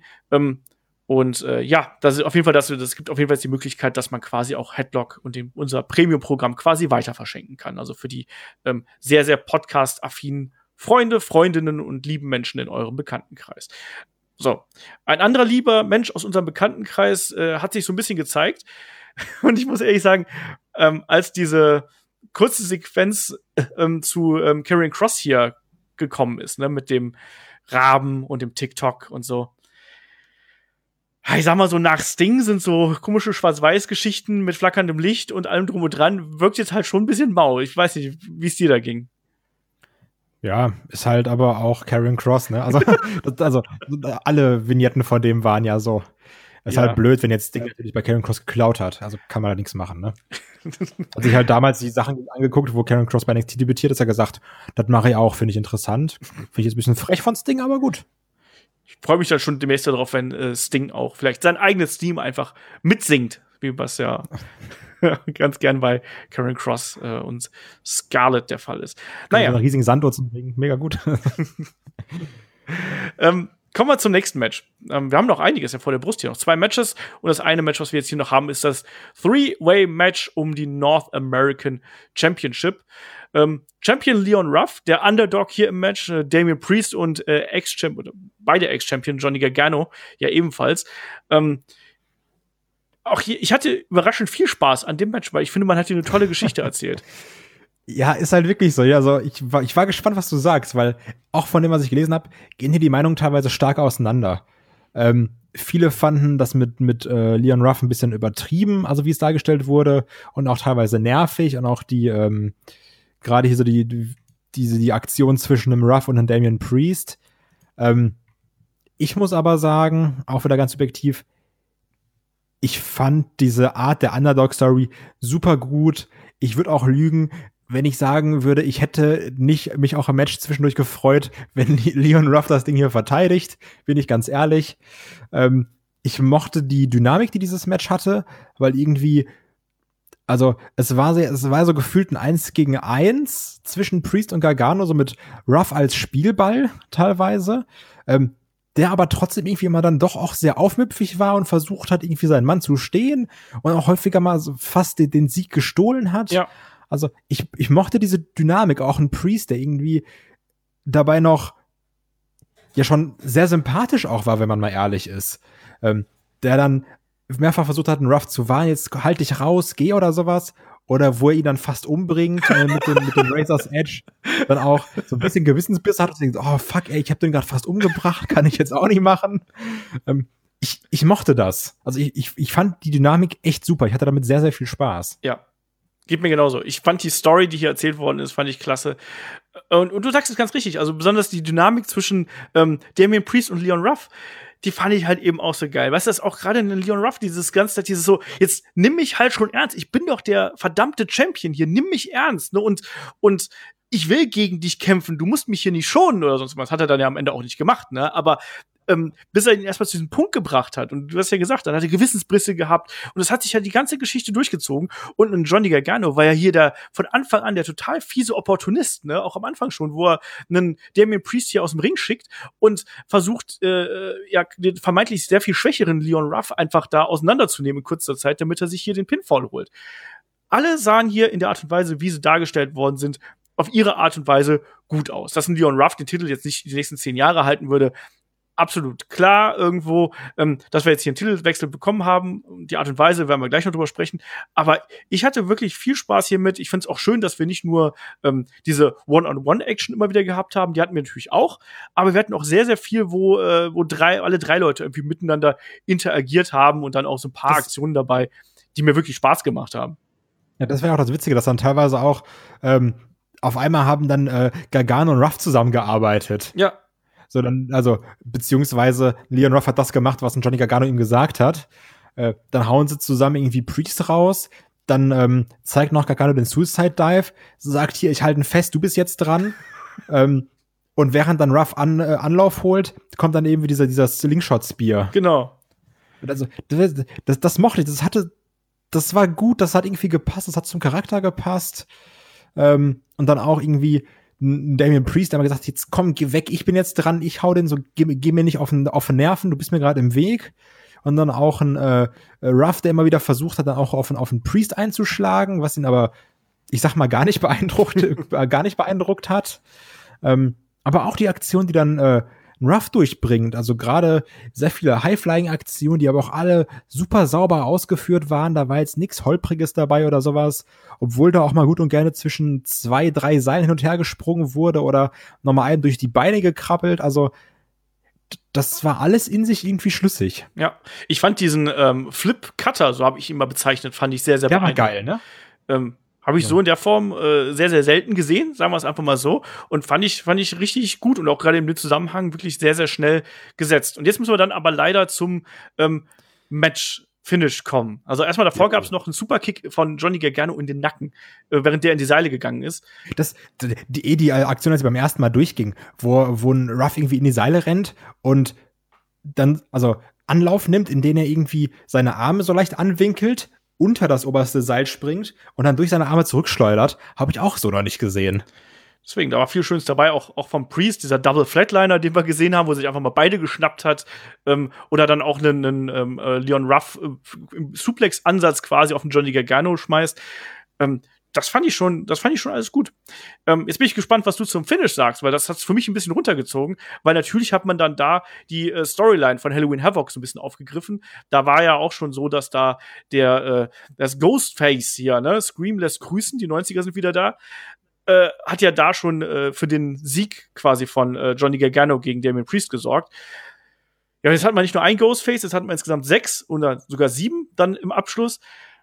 das ist auf jeden Fall, das gibt auf jeden Fall die Möglichkeit, dass man quasi auch Headlock und unser Premium-Programm quasi weiter verschenken kann. Also für die sehr, sehr podcast-affinen Freunde, Freundinnen und lieben Menschen in eurem Bekanntenkreis. So, ein anderer lieber Mensch aus unserem Bekanntenkreis hat sich so ein bisschen gezeigt. Und ich muss ehrlich sagen, als diese kurze Sequenz zu Karrion Kross hier gekommen ist, ne, mit dem Raben und dem TikTok und so. Ich sag mal so, nach Sting sind so komische Schwarz-Weiß-Geschichten mit flackerndem Licht und allem drum und dran, wirkt jetzt halt schon ein bisschen mau. Ich weiß nicht, wie es dir da ging. Ja, ist halt aber auch Karrion Kross, ne? Also alle Vignetten von dem waren ja so. Ist halt blöd, wenn jetzt Sting natürlich bei Karrion Kross geklaut hat. Also kann man da nichts machen, ne? Als ich halt damals die Sachen angeguckt, wo Karrion Kross bei NXT debütiert, ist er gesagt, das mache ich auch, finde ich interessant. Finde ich jetzt ein bisschen frech von Sting, aber gut. Ich freue mich dann schon demnächst darauf, wenn Sting auch vielleicht sein eigenes Theme einfach mitsingt, wie was ja ganz gern bei Karrion Kross und Scarlett der Fall ist. Naja. Einen riesigen Sandwurz bringen, mega gut. Kommen wir zum nächsten Match. Wir haben noch einiges ja vor der Brust hier, noch 2 Matches. Und das eine Match, was wir jetzt hier noch haben, ist das 3-Way-Match um die North American Championship. Champion Leon Ruff, der Underdog hier im Match, Damian Priest und beide Ex-Champion Johnny Gargano ja ebenfalls. Auch hier, ich hatte überraschend viel Spaß an dem Match, weil ich finde, man hat hier eine tolle Geschichte erzählt. Ja, ist halt wirklich so. Ja, also ich war gespannt, was du sagst, weil auch von dem, was ich gelesen habe, gehen hier die Meinungen teilweise stark auseinander. Viele fanden das mit Leon Ruff ein bisschen übertrieben, also wie es dargestellt wurde, und auch teilweise nervig und auch die gerade hier so die Aktion zwischen dem Ruff und dem Damian Priest. Ich muss aber sagen, auch wieder ganz subjektiv, ich fand diese Art der Underdog-Story super gut. Ich würde auch lügen, wenn ich sagen würde, ich hätte nicht mich auch im Match zwischendurch gefreut, wenn Leon Ruff das Ding hier verteidigt, bin ich ganz ehrlich. Ich mochte die Dynamik, die dieses Match hatte, weil irgendwie, also es war so gefühlt ein 1-gegen-1 zwischen Priest und Gargano, so mit Ruff als Spielball teilweise, der aber trotzdem irgendwie immer dann doch auch sehr aufmüpfig war und versucht hat, irgendwie seinen Mann zu stehen und auch häufiger mal so fast den Sieg gestohlen hat. Ja. Also ich mochte diese Dynamik, auch ein Priest, der irgendwie dabei noch ja schon sehr sympathisch auch war, wenn man mal ehrlich ist. Der dann mehrfach versucht hat, einen Ruff zu warnen, jetzt halt dich raus, geh oder sowas. Oder wo er ihn dann fast umbringt mit dem Razor's Edge. Dann auch so ein bisschen Gewissensbiss hat und denkt, oh fuck, ey, ich hab den gerade fast umgebracht, kann ich jetzt auch nicht machen. ich mochte das. Also ich fand die Dynamik echt super. Ich hatte damit sehr, sehr viel Spaß. Ja. Geht mir genauso. Ich fand die Story, die hier erzählt worden ist, fand ich klasse. Und du sagst es ganz richtig. Also besonders die Dynamik zwischen Damian Priest und Leon Ruff, die fand ich halt eben auch so geil. Weißt du, das auch gerade in Leon Ruff, dieses so, jetzt nimm mich halt schon ernst. Ich bin doch der verdammte Champion hier. Nimm mich ernst, ne? Und ich will gegen dich kämpfen. Du musst mich hier nicht schonen oder sonst was. Hat er dann ja am Ende auch nicht gemacht, ne? Aber bis er ihn erstmal zu diesem Punkt gebracht hat. Und du hast ja gesagt, dann hat er Gewissensbrisse gehabt. Und das hat sich ja die ganze Geschichte durchgezogen. Und ein Johnny Gargano war ja hier von Anfang an der total fiese Opportunist, ne? Auch am Anfang schon, wo er einen Damian Priest hier aus dem Ring schickt und versucht, den vermeintlich sehr viel schwächeren Leon Ruff einfach da auseinanderzunehmen in kurzer Zeit, damit er sich hier den Pinfall holt. Alle sahen hier in der Art und Weise, wie sie dargestellt worden sind, auf ihre Art und Weise gut aus. Dass ein Leon Ruff den Titel jetzt nicht die nächsten 10 Jahre halten würde, absolut klar irgendwo, dass wir jetzt hier einen Titelwechsel bekommen haben. Die Art und Weise werden wir gleich noch drüber sprechen. Aber ich hatte wirklich viel Spaß hiermit. Ich finde es auch schön, dass wir nicht nur diese One-on-One-Action immer wieder gehabt haben. Die hatten wir natürlich auch. Aber wir hatten auch sehr, sehr viel, wo alle drei Leute irgendwie miteinander interagiert haben und dann auch so ein paar Aktionen dabei, die mir wirklich Spaß gemacht haben. Ja, das wäre auch das Witzige, dass dann teilweise auch auf einmal haben dann Gargano und Ruff zusammengearbeitet. Ja. So dann, also, beziehungsweise Leon Ruff hat das gemacht, was ein Johnny Gargano ihm gesagt hat. Dann hauen sie zusammen irgendwie Priest raus. Dann zeigt noch Gargano den Suicide Dive. Sagt hier, ich halte ihn fest, du bist jetzt dran. Und während dann Ruff Anlauf holt, kommt dann eben dieser Slingshot-Spear. Genau. Also, das mochte ich. Das war gut, das hat irgendwie gepasst, das hat zum Charakter gepasst. Und dann auch irgendwie Damian Priest, der hat gesagt, jetzt komm, geh weg, ich bin jetzt dran, ich hau den so, geh mir nicht auf den Nerven, du bist mir gerade im Weg. Und dann auch ein Ruff, der immer wieder versucht hat, dann auch auf einen Priest einzuschlagen, was ihn aber, ich sag mal, gar nicht beeindruckt hat. Aber auch die Aktion, die dann Ruff durchbringt, also gerade sehr viele High-Flying-Aktionen, die aber auch alle super sauber ausgeführt waren, da war jetzt nichts Holpriges dabei oder sowas, obwohl da auch mal gut und gerne zwischen 2, 3 Seilen hin und her gesprungen wurde oder nochmal einen durch die Beine gekrabbelt, also das war alles in sich irgendwie schlüssig. Ja, ich fand diesen Flip-Cutter, so habe ich ihn mal bezeichnet, fand ich sehr, sehr beeindruckend. Der war geil, ne? Habe ich so in der Form sehr, sehr selten gesehen, sagen wir es einfach mal so. Und fand ich richtig gut und auch gerade im Zusammenhang wirklich sehr, sehr schnell gesetzt. Und jetzt müssen wir dann aber leider zum Match-Finish kommen. Also erstmal davor gab es noch einen Superkick von Johnny Gargano in den Nacken, während der in die Seile gegangen ist. Die Aktion, als sie beim ersten Mal durchging, wo ein Ruff irgendwie in die Seile rennt und dann also Anlauf nimmt, in den er irgendwie seine Arme so leicht anwinkelt, unter das oberste Seil springt und dann durch seine Arme zurückschleudert, habe ich auch so noch nicht gesehen. Deswegen, da war viel Schönes dabei, auch vom Priest, dieser Double Flatliner, den wir gesehen haben, wo sich einfach mal beide geschnappt hat. Oder dann auch einen Leon Ruff im Suplex-Ansatz quasi auf den Johnny Gargano schmeißt. Das fand ich schon alles gut. Jetzt bin ich gespannt, was du zum Finish sagst, weil das hat es für mich ein bisschen runtergezogen, weil natürlich hat man dann da die Storyline von Halloween Havoc so ein bisschen aufgegriffen. Da war ja auch schon so, dass da das Ghostface hier, ne, Scream lässt grüßen, die 90er sind wieder da, hat ja da schon für den Sieg quasi von Johnny Gargano gegen Damian Priest gesorgt. Ja, jetzt hat man nicht nur ein Ghostface, jetzt hat man insgesamt 6 oder sogar 7 dann im Abschluss.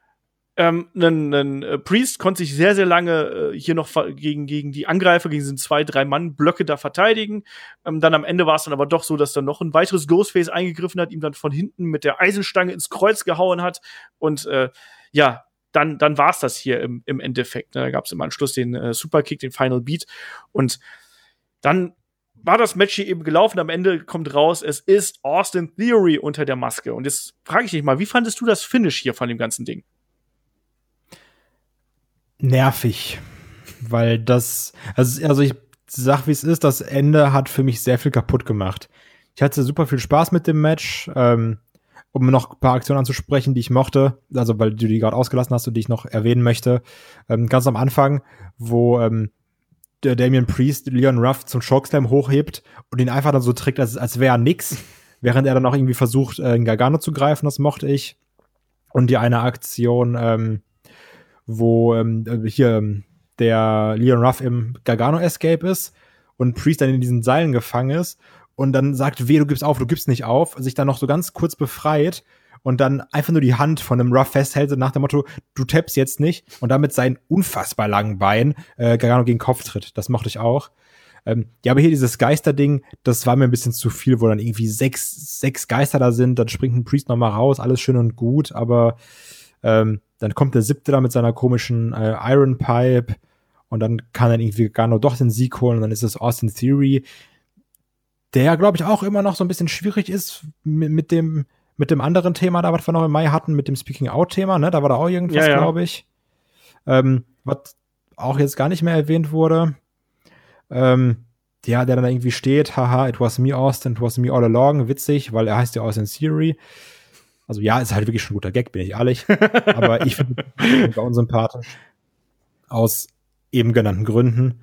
Priest konnte sich sehr, sehr lange hier noch gegen die Angreifer, gegen diesen 2-3-Mann-Blöcke da verteidigen. Dann am Ende war es dann aber doch so, dass dann noch ein weiteres Ghostface eingegriffen hat, ihm dann von hinten mit der Eisenstange ins Kreuz gehauen hat. Und dann war es das hier im Endeffekt. Da gab es im Anschluss den Superkick, den Final Beat. Und dann war das Match hier eben gelaufen. Am Ende kommt raus, es ist Austin Theory unter der Maske. Und jetzt frage ich dich mal, wie fandest du das Finish hier von dem ganzen Ding? Nervig, weil also ich sag, wie es ist, das Ende hat für mich sehr viel kaputt gemacht. Ich hatte super viel Spaß mit dem Match, um noch ein paar Aktionen anzusprechen, die ich mochte, also weil du die gerade ausgelassen hast und die ich noch erwähnen möchte. Ganz am Anfang, wo der Damian Priest Leon Ruff zum Chokeslam hochhebt und ihn einfach dann so trägt, als wäre er nix, während er dann auch irgendwie versucht, in Gargano zu greifen, das mochte ich. Und die eine Aktion, wo hier der Leon Ruff im Gargano-Escape ist und Priest dann in diesen Seilen gefangen ist und dann sagt, du gibst nicht auf, sich dann noch so ganz kurz befreit und dann einfach nur die Hand von einem Ruff festhält, nach dem Motto, du tappst jetzt nicht, und damit seinen unfassbar langen Bein Gargano gegen den Kopf tritt. Das mochte ich auch. Ja, aber hier dieses Geisterding, das war mir ein bisschen zu viel, wo dann irgendwie sechs Geister da sind, dann springt ein Priest noch mal raus, alles schön und gut, aber dann kommt der 7. da mit seiner komischen Iron Pipe und dann kann dann irgendwie Gargano doch den Sieg holen und dann ist es Austin Theory, der ja, glaube ich, auch immer noch so ein bisschen schwierig ist mit dem anderen Thema da, was wir noch im Mai hatten, mit dem Speaking-Out-Thema, ne? Da war da auch irgendwas, glaube ich. Was auch jetzt gar nicht mehr erwähnt wurde. Der dann irgendwie steht, haha, it was me, Austin, it was me all along, witzig, weil er heißt ja Austin Theory. Also ja, ist halt wirklich schon ein guter Gag, bin ich ehrlich. Aber ich finde ihn unsympathisch. Aus eben genannten Gründen.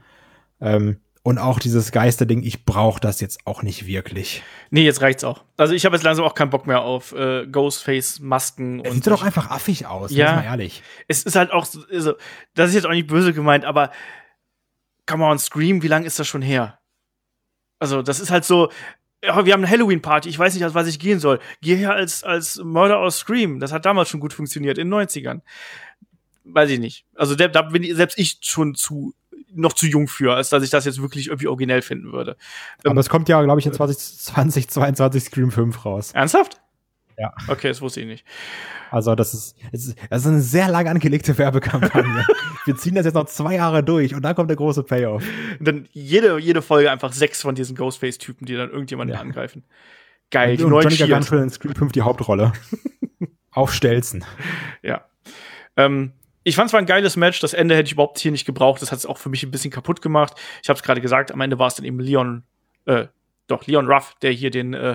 Und auch dieses Geisterding, ich brauche das jetzt auch nicht wirklich. Nee, jetzt reicht's auch. Also ich habe jetzt langsam auch keinen Bock mehr auf Ghostface-Masken. Es sieht doch einfach affig aus, ja, mal ehrlich. Es ist halt auch so, also, das ist jetzt auch nicht böse gemeint, aber come on, Scream, wie lange ist das schon her? Also das ist halt so, ja, wir haben eine Halloween-Party, ich weiß nicht, als was ich gehen soll. Geh her als Mörder aus Scream. Das hat damals schon gut funktioniert, in den 90ern. Weiß ich nicht. Also da bin selbst ich schon noch zu jung für, als dass ich das jetzt wirklich irgendwie originell finden würde. Aber es kommt ja, glaube ich, in 2022 Scream 5 raus. Ernsthaft? Ja. Okay, das wusste ich nicht. Also das ist eine sehr lange angelegte Werbekampagne. Wir ziehen das jetzt noch 2 Jahre durch und dann kommt der große Payoff. Und dann jede Folge einfach 6 von diesen Ghostface-Typen, die dann irgendjemanden angreifen. Geil, und Johnny Gargano in Scream 5 die Hauptrolle. Auf Stelzen. Ja. Ich fand es war ein geiles Match. Das Ende hätte ich überhaupt hier nicht gebraucht. Das hat es auch für mich ein bisschen kaputt gemacht. Ich habe es gerade gesagt, am Ende war es dann eben Leon Ruff, der hier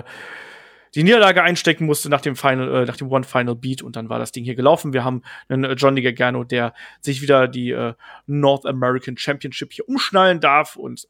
die Niederlage einstecken musste nach dem One Final Beat, und dann war das Ding hier gelaufen. Wir haben einen Johnny Gargano, der sich wieder die North American Championship hier umschnallen darf, und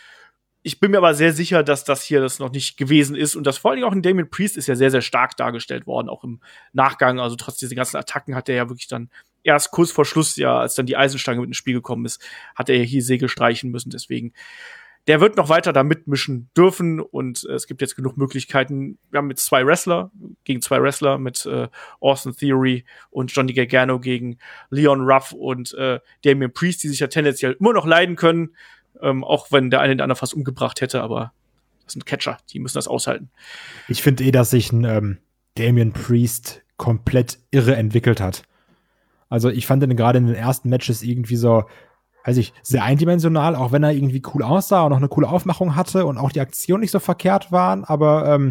ich bin mir aber sehr sicher, dass das hier das noch nicht gewesen ist, und das vor allen Dingen auch in Damien Priest ist ja sehr, sehr stark dargestellt worden, auch im Nachgang. Also trotz dieser ganzen Attacken hat er ja wirklich dann erst kurz vor Schluss, ja, als dann die Eisenstange mit ins Spiel gekommen ist, hat er ja hier Segel streichen müssen. Deswegen, der wird noch weiter da mitmischen dürfen, und es gibt jetzt genug Möglichkeiten. Wir haben jetzt 2 Wrestler gegen 2 Wrestler mit Austin Theory und Johnny Gargano gegen Leon Ruff und Damien Priest, die sich ja tendenziell immer noch leiden können, auch wenn der eine den anderen fast umgebracht hätte, aber das sind Catcher, die müssen das aushalten. Ich finde dass sich ein Damien Priest komplett irre entwickelt hat. Also ich fand ihn gerade in den ersten Matches irgendwie so, sehr eindimensional, auch wenn er irgendwie cool aussah und auch eine coole Aufmachung hatte und auch die Aktionen nicht so verkehrt waren, aber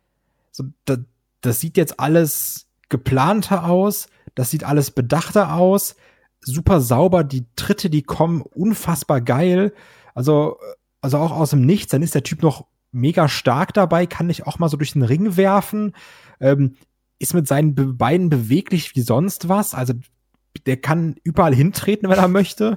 das sieht jetzt alles geplanter aus, das sieht alles bedachter aus, super sauber, die Tritte, die kommen, unfassbar geil, also auch aus dem Nichts, dann ist der Typ noch mega stark dabei, kann dich auch mal so durch den Ring werfen, ist mit seinen Beinen beweglich wie sonst was, also der kann überall hintreten, wenn er möchte.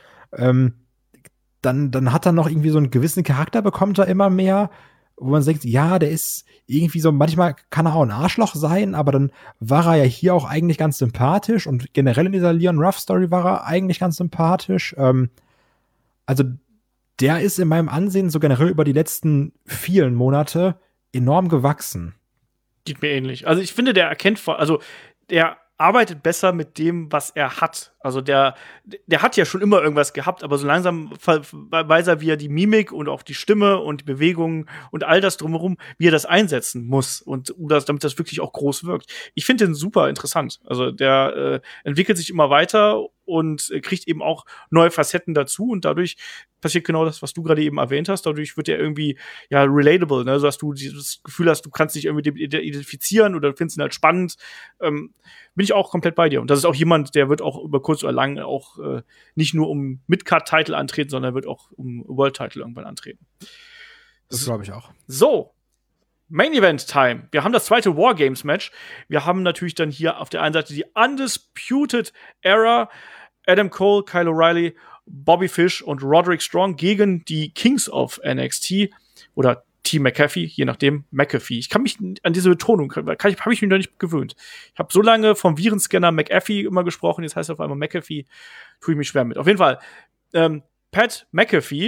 Dann hat er noch irgendwie so einen gewissen Charakter, bekommt er immer mehr, wo man denkt, ja, der ist irgendwie so, manchmal kann er auch ein Arschloch sein, aber dann war er ja hier auch eigentlich ganz sympathisch, und generell in dieser Leon Ruff Story war er eigentlich ganz sympathisch. Also der ist in meinem Ansehen so generell über die letzten vielen Monate enorm gewachsen. Geht mir ähnlich. Also ich finde, der arbeitet besser mit dem, was er hat. Also der hat ja schon immer irgendwas gehabt, aber so langsam weiß er, wie er die Mimik und auch die Stimme und die Bewegungen und all das drumherum, wie er das einsetzen muss, und damit das wirklich auch groß wirkt. Ich finde den super interessant. Also der entwickelt sich immer weiter und kriegt eben auch neue Facetten dazu, und dadurch passiert genau das, was du gerade eben erwähnt hast. Dadurch wird er irgendwie relatable, ne? So dass du dieses Gefühl hast, du kannst dich irgendwie identifizieren oder findest ihn halt spannend. Bin ich auch komplett bei dir. Und das ist auch jemand, der wird auch über kurz oder lang auch nicht nur um Mid-Card-Title antreten, sondern wird auch um World-Title irgendwann antreten. Das glaube ich auch. So, Main Event Time. Wir haben das zweite Wargames-Match. Wir haben natürlich dann hier auf der einen Seite die Undisputed Era, Adam Cole, Kyle O'Reilly, Bobby Fish und Roderick Strong gegen die Kings of NXT oder Team McAfee, je nachdem, McAfee. Ich kann mich an diese Betonung, habe ich mich noch nicht gewöhnt. Ich habe so lange vom Virenscanner McAfee immer gesprochen, jetzt heißt es auf einmal McAfee, tue ich mich schwer mit. Auf jeden Fall, Pat McAfee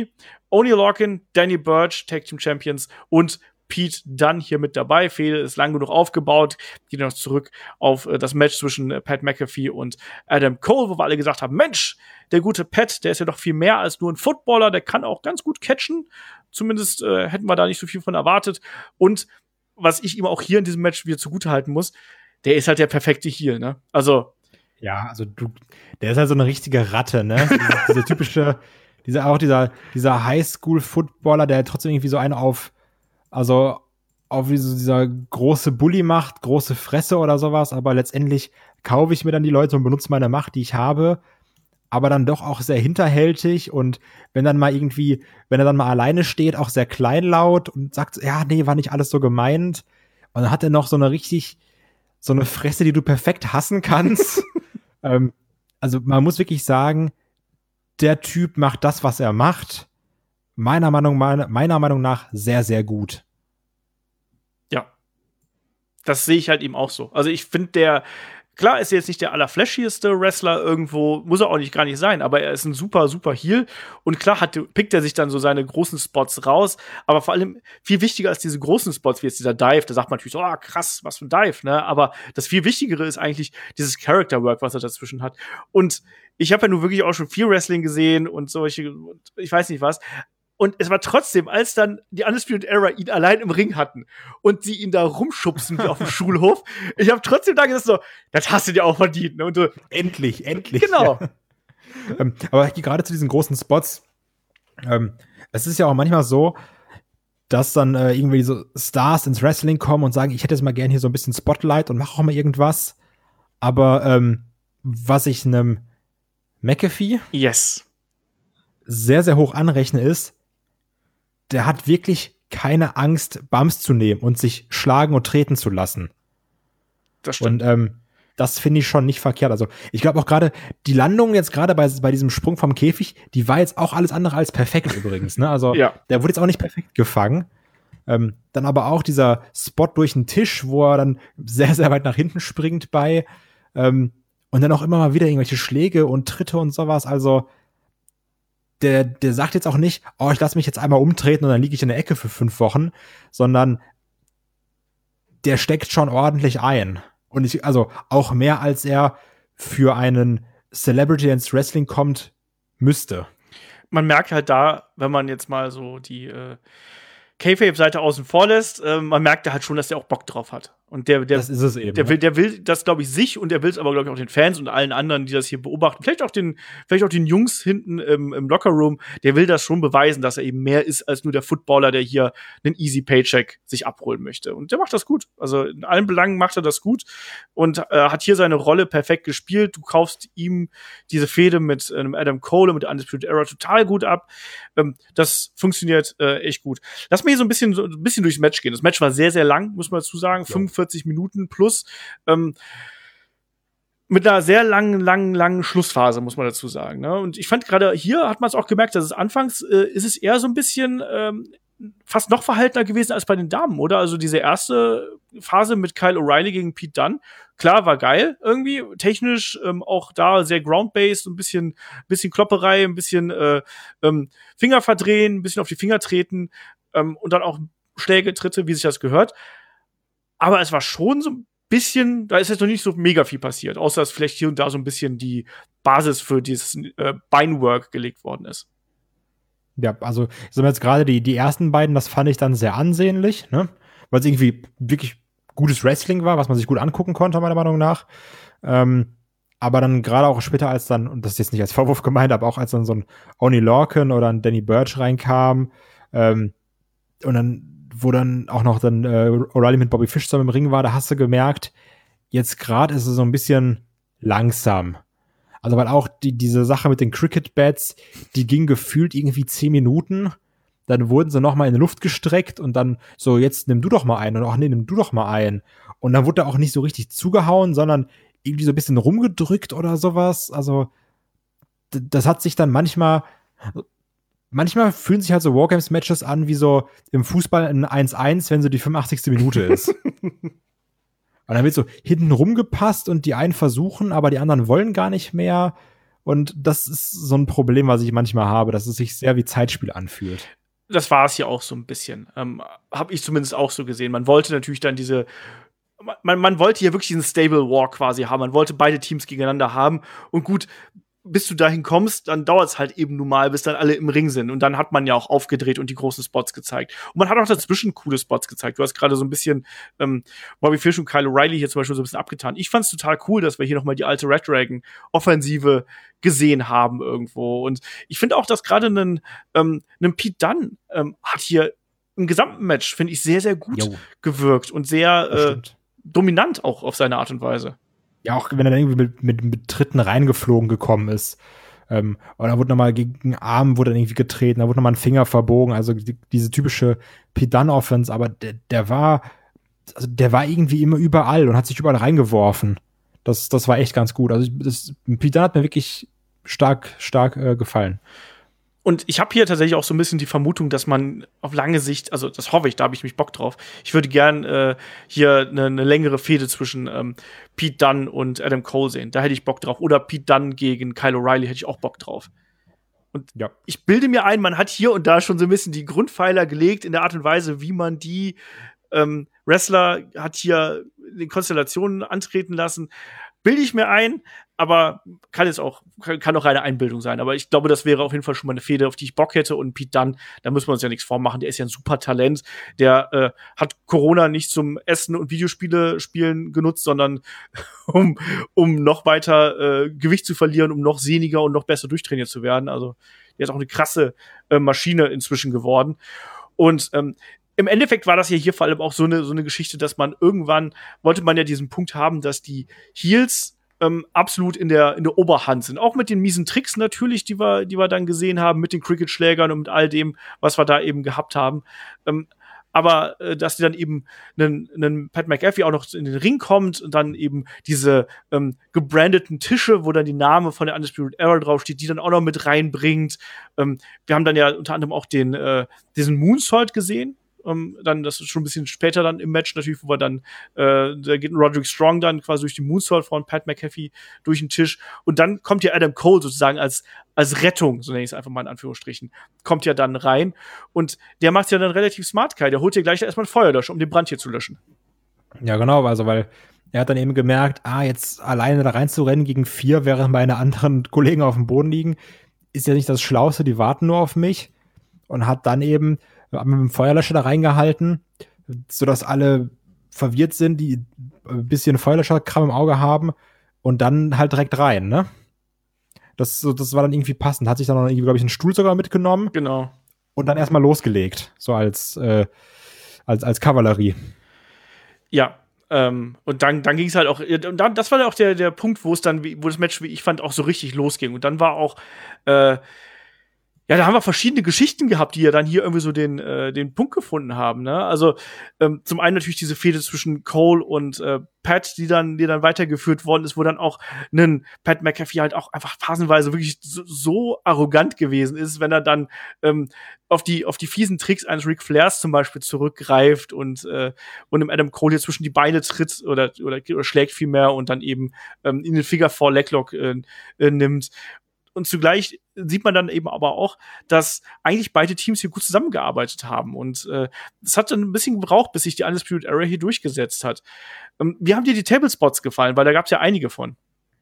Oney Lorcan, Danny Burch, Tag Team Champions und Pete Dunne hier mit dabei. Fehde ist lang genug aufgebaut. Geht noch zurück auf das Match zwischen Pat McAfee und Adam Cole, wo wir alle gesagt haben, Mensch, der gute Pat, der ist ja doch viel mehr als nur ein Footballer, der kann auch ganz gut catchen. Zumindest hätten wir da nicht so viel von erwartet. Und was ich ihm auch hier in diesem Match wieder zugutehalten muss, der ist halt der perfekte Heel, ne? Also ja, also der ist halt so eine richtige Ratte, ne? Diese typische, dieser Highschool-Footballer, der trotzdem irgendwie so einen auf dieser große Bully macht, große Fresse oder sowas, aber letztendlich kaufe ich mir dann die Leute und benutze meine Macht, die ich habe, aber dann doch auch sehr hinterhältig und wenn er dann mal alleine steht, auch sehr kleinlaut und sagt, ja, nee, war nicht alles so gemeint. Und dann hat er noch so eine Fresse, die du perfekt hassen kannst. Also man muss wirklich sagen, der Typ macht das, was er macht, meiner Meinung nach sehr, sehr gut. Ja. Das sehe ich halt eben auch so. Also ich finde, klar ist er jetzt nicht der allerflashieste Wrestler irgendwo, muss er auch gar nicht sein, aber er ist ein super, super Heel und klar pickt er sich dann so seine großen Spots raus, aber vor allem viel wichtiger als diese großen Spots, wie jetzt dieser Dive, da sagt man natürlich so, krass, was für ein Dive, ne, aber das viel Wichtigere ist eigentlich dieses Character Work, was er dazwischen hat und ich habe ja nun wirklich auch schon viel Wrestling gesehen und solche, ich weiß nicht was. Und es war trotzdem, als dann die Undisputed Era ihn allein im Ring hatten und sie ihn da rumschubsen wie auf dem Schulhof, ich habe trotzdem da gesagt so, das hast du dir auch verdient. Ne? Und so, endlich. Genau. Ja. Aber gerade zu diesen großen Spots, es ist ja auch manchmal so, dass dann irgendwie so Stars ins Wrestling kommen und sagen, ich hätte jetzt mal gern hier so ein bisschen Spotlight und mache auch mal irgendwas. Aber was ich einem McAfee sehr, sehr hoch anrechne ist, der hat wirklich keine Angst, Bumps zu nehmen und sich schlagen und treten zu lassen. Das stimmt. Und das finde ich schon nicht verkehrt. Also ich glaube auch gerade die Landung jetzt gerade bei diesem Sprung vom Käfig, die war jetzt auch alles andere als perfekt übrigens. Ne? Also ja. Der wurde jetzt auch nicht perfekt gefangen. Dann aber auch dieser Spot durch den Tisch, wo er dann sehr, sehr weit nach hinten springt und dann auch immer mal wieder irgendwelche Schläge und Tritte und sowas. Also der sagt jetzt auch nicht, ich lasse mich jetzt einmal umtreten und dann liege ich in der Ecke für 5 Wochen, sondern der steckt schon ordentlich ein. Und also auch mehr, als er für einen Celebrity ins Wrestling kommt, müsste. Man merkt halt da, wenn man jetzt mal so die Kayfabe-Seite außen vor lässt, man merkt da halt schon, dass der auch Bock drauf hat. Und das ist es eben. Der will das, glaube ich, sich und der will es aber, glaube ich, auch den Fans und allen anderen, die das hier beobachten. Vielleicht auch den Jungs hinten im Lockerroom. Der will das schon beweisen, dass er eben mehr ist als nur der Footballer, der hier einen easy Paycheck sich abholen möchte. Und der macht das gut. Also in allen Belangen macht er das gut und hat hier seine Rolle perfekt gespielt. Du kaufst ihm diese Fehde mit Adam Cole und mit der Undisputed Era total gut ab. Das funktioniert echt gut. Lass mir hier so ein bisschen durchs Match gehen. Das Match war sehr, sehr lang, muss man dazu sagen. 45 Minuten plus. Mit einer sehr langen Schlussphase, muss man dazu sagen. Ne? Und ich fand gerade hier hat man es auch gemerkt, dass es anfangs ist es eher so ein bisschen fast noch verhaltener gewesen als bei den Damen, oder? Also diese erste Phase mit Kyle O'Reilly gegen Pete Dunne, klar, war geil irgendwie, technisch auch da sehr ground-based, ein bisschen Klopperei, ein bisschen Finger verdrehen, ein bisschen auf die Finger treten und dann auch Schläge, Tritte, wie sich das gehört. Aber es war schon so ein bisschen, da ist jetzt noch nicht so mega viel passiert, außer dass vielleicht hier und da so ein bisschen die Basis für dieses Beinwork gelegt worden ist. Ja, also ich sag mal jetzt gerade die ersten beiden, das fand ich dann sehr ansehnlich, ne? Weil es irgendwie wirklich gutes Wrestling war, was man sich gut angucken konnte, meiner Meinung nach. Aber dann gerade auch später, als dann, und das ist jetzt nicht als Vorwurf gemeint, aber auch als dann so ein Oney Lorcan oder ein Danny Burch reinkam, und dann wo dann auch noch O'Reilly mit Bobby Fish zusammen im Ring war, da hast du gemerkt, jetzt gerade ist es so ein bisschen langsam. Also weil auch diese Sache mit den Cricket-Bats, die ging gefühlt irgendwie 10 Minuten. Dann wurden sie noch mal in die Luft gestreckt und dann so, jetzt nimm du doch mal einen. Und auch, nee, nimm du doch mal einen. Und dann wurde er auch nicht so richtig zugehauen, sondern irgendwie so ein bisschen rumgedrückt oder sowas. Also das hat sich dann manchmal fühlen sich halt so Wargames-Matches an, wie so im Fußball ein 1-1, wenn so die 85. Minute ist. Und dann wird so hinten rumgepasst und die einen versuchen, aber die anderen wollen gar nicht mehr. Und das ist so ein Problem, was ich manchmal habe, dass es sich sehr wie Zeitspiel anfühlt. Das war es ja auch so ein bisschen. Habe ich zumindest auch so gesehen. Man wollte natürlich dann man wollte hier wirklich einen Stable War quasi haben. Man wollte beide Teams gegeneinander haben. Und gut, bis du dahin kommst, dann dauert es halt eben nun mal, bis dann alle im Ring sind. Und dann hat man ja auch aufgedreht und die großen Spots gezeigt. Und man hat auch dazwischen coole Spots gezeigt. Du hast gerade so ein bisschen Bobby Fish und Kyle O'Reilly hier zum Beispiel so ein bisschen abgetan. Ich fand's total cool, dass wir hier noch mal die alte Red Dragon Offensive gesehen haben irgendwo. Und ich finde auch, dass gerade einen Pete Dunne hat hier im gesamten Match, finde ich, sehr, sehr gut gewirkt und sehr dominant auch auf seine Art und Weise. Ja, auch wenn er dann irgendwie mit Tritten reingeflogen gekommen ist. Und da wurde nochmal gegen den Arm wurde dann irgendwie getreten, da wurde nochmal ein Finger verbogen. Also diese typische Pete Dunne-Offense, aber der war irgendwie immer überall und hat sich überall reingeworfen. Das war echt ganz gut. Also Pete Dunne hat mir wirklich stark gefallen. Und ich habe hier tatsächlich auch so ein bisschen die Vermutung, dass man auf lange Sicht, also das hoffe ich, da habe ich mich Bock drauf. Ich würde gern hier eine längere Fehde zwischen Pete Dunne und Adam Cole sehen. Da hätte ich Bock drauf. Oder Pete Dunne gegen Kyle O'Reilly hätte ich auch Bock drauf. Und ich bilde mir ein, man hat hier und da schon so ein bisschen die Grundpfeiler gelegt in der Art und Weise, wie man die Wrestler hat hier in den Konstellationen antreten lassen. Bilde ich mir ein, aber kann auch reine Einbildung sein. Aber ich glaube, das wäre auf jeden Fall schon mal eine Fehde, auf die ich Bock hätte. Und Pete Dunne, da müssen wir uns ja nichts vormachen. Der ist ja ein super Talent. Der hat Corona nicht zum Essen und Videospiele spielen genutzt, sondern um noch weiter Gewicht zu verlieren, um noch sehniger und noch besser durchtrainiert zu werden. Also der ist auch eine krasse Maschine inzwischen geworden. Und im Endeffekt war das hier vor allem auch so eine Geschichte, dass man irgendwann wollte man ja diesen Punkt haben, dass die Heels absolut in der Oberhand sind. Auch mit den miesen Tricks natürlich, die wir dann gesehen haben, mit den Cricket-Schlägern und mit all dem, was wir da eben gehabt haben. Aber dass die dann eben einen Pat McAfee auch noch in den Ring kommt und dann eben diese gebrandeten Tische, wo dann die Name von der Undisputed Era draufsteht, die dann auch noch mit reinbringt. Wir haben dann ja unter anderem auch diesen Moonsault gesehen. Dann, das ist schon ein bisschen später dann im Match natürlich, wo wir dann, da geht Roderick Strong dann quasi durch die Moonsault von Pat McAfee durch den Tisch und dann kommt ja Adam Cole sozusagen als Rettung, so nenne ich es einfach mal in Anführungsstrichen, kommt ja dann rein und der macht ja dann relativ smart, Kai, der holt ja gleich erstmal ein Feuerlöscher, um den Brand hier zu löschen. Ja, genau, also weil er hat dann eben gemerkt, jetzt alleine da reinzurennen gegen 4, während meine anderen Kollegen auf dem Boden liegen, ist ja nicht das Schlauste, die warten nur auf mich und hat dann eben mit dem Feuerlöscher da reingehalten, sodass alle verwirrt sind, die ein bisschen Feuerlöscherkram im Auge haben und dann halt direkt rein, ne? Das war dann irgendwie passend. Hat sich dann noch irgendwie, glaube ich, einen Stuhl sogar mitgenommen. Genau. Und dann erstmal losgelegt, so als Kavallerie. Ja, und dann ging es halt auch, und dann, das war ja auch der Punkt, wo das Match, wie ich fand, auch so richtig losging. Und dann war auch da haben wir verschiedene Geschichten gehabt, die ja dann hier irgendwie so den Punkt gefunden haben, ne? Also zum einen natürlich diese Fehde zwischen Cole und Pat, die dann weitergeführt worden ist, wo dann auch ein Pat McAfee halt auch einfach phasenweise wirklich so arrogant gewesen ist, wenn er dann auf die fiesen Tricks eines Ric Flairs zum Beispiel zurückgreift und im Adam Cole hier zwischen die Beine tritt oder schlägt vielmehr und dann eben in den Figure 4 Leglock nimmt. Und zugleich sieht man dann eben aber auch, dass eigentlich beide Teams hier gut zusammengearbeitet haben. Und es hat dann ein bisschen gebraucht, bis sich die Undisputed Era hier durchgesetzt hat. Wie haben dir die Tablespots gefallen? Weil da gab es ja einige von.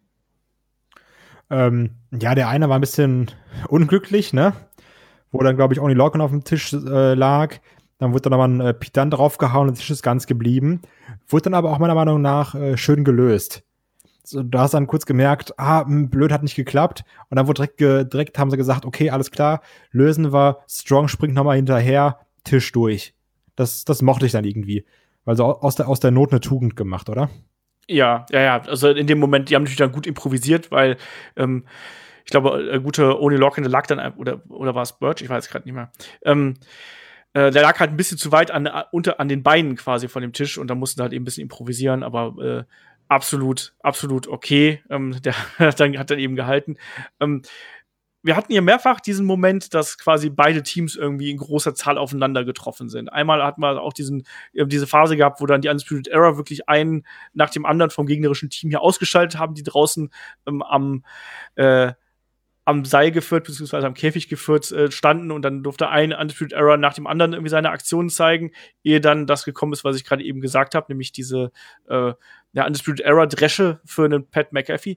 Der eine war ein bisschen unglücklich, ne? Wo dann, glaube ich, Oney Lorcan auf dem Tisch lag. Dann wurde dann nochmal ein Pete Dunne draufgehauen und der Tisch ist ganz geblieben. Wurde dann aber auch meiner Meinung nach schön gelöst. So, du hast dann kurz gemerkt, blöd, hat nicht geklappt. Und dann wurde direkt haben sie gesagt, okay, alles klar, lösen wir, Strong springt nochmal hinterher, Tisch durch. Das mochte ich dann irgendwie. Weil so aus der Not eine Tugend gemacht, oder? Ja. Also in dem Moment, die haben natürlich dann gut improvisiert, weil ich glaube, der gute Oney Lorcan, der lag dann, oder war es Birch? Ich weiß gerade nicht mehr. Der lag halt ein bisschen zu weit an den Beinen quasi von dem Tisch und da mussten halt eben ein bisschen improvisieren, aber absolut okay. Der hat dann eben gehalten. Wir hatten hier mehrfach diesen Moment, dass quasi beide Teams irgendwie in großer Zahl aufeinander getroffen sind. Einmal hatten wir auch diese Phase gehabt, wo dann die Undisputed Era wirklich einen nach dem anderen vom gegnerischen Team hier ausgeschaltet haben, die draußen am Seil geführt, beziehungsweise am Käfig geführt standen und dann durfte ein Undisputed Era nach dem anderen irgendwie seine Aktionen zeigen, ehe dann das gekommen ist, was ich gerade eben gesagt habe, nämlich diese Undisputed Era Dresche für einen Pat McAfee.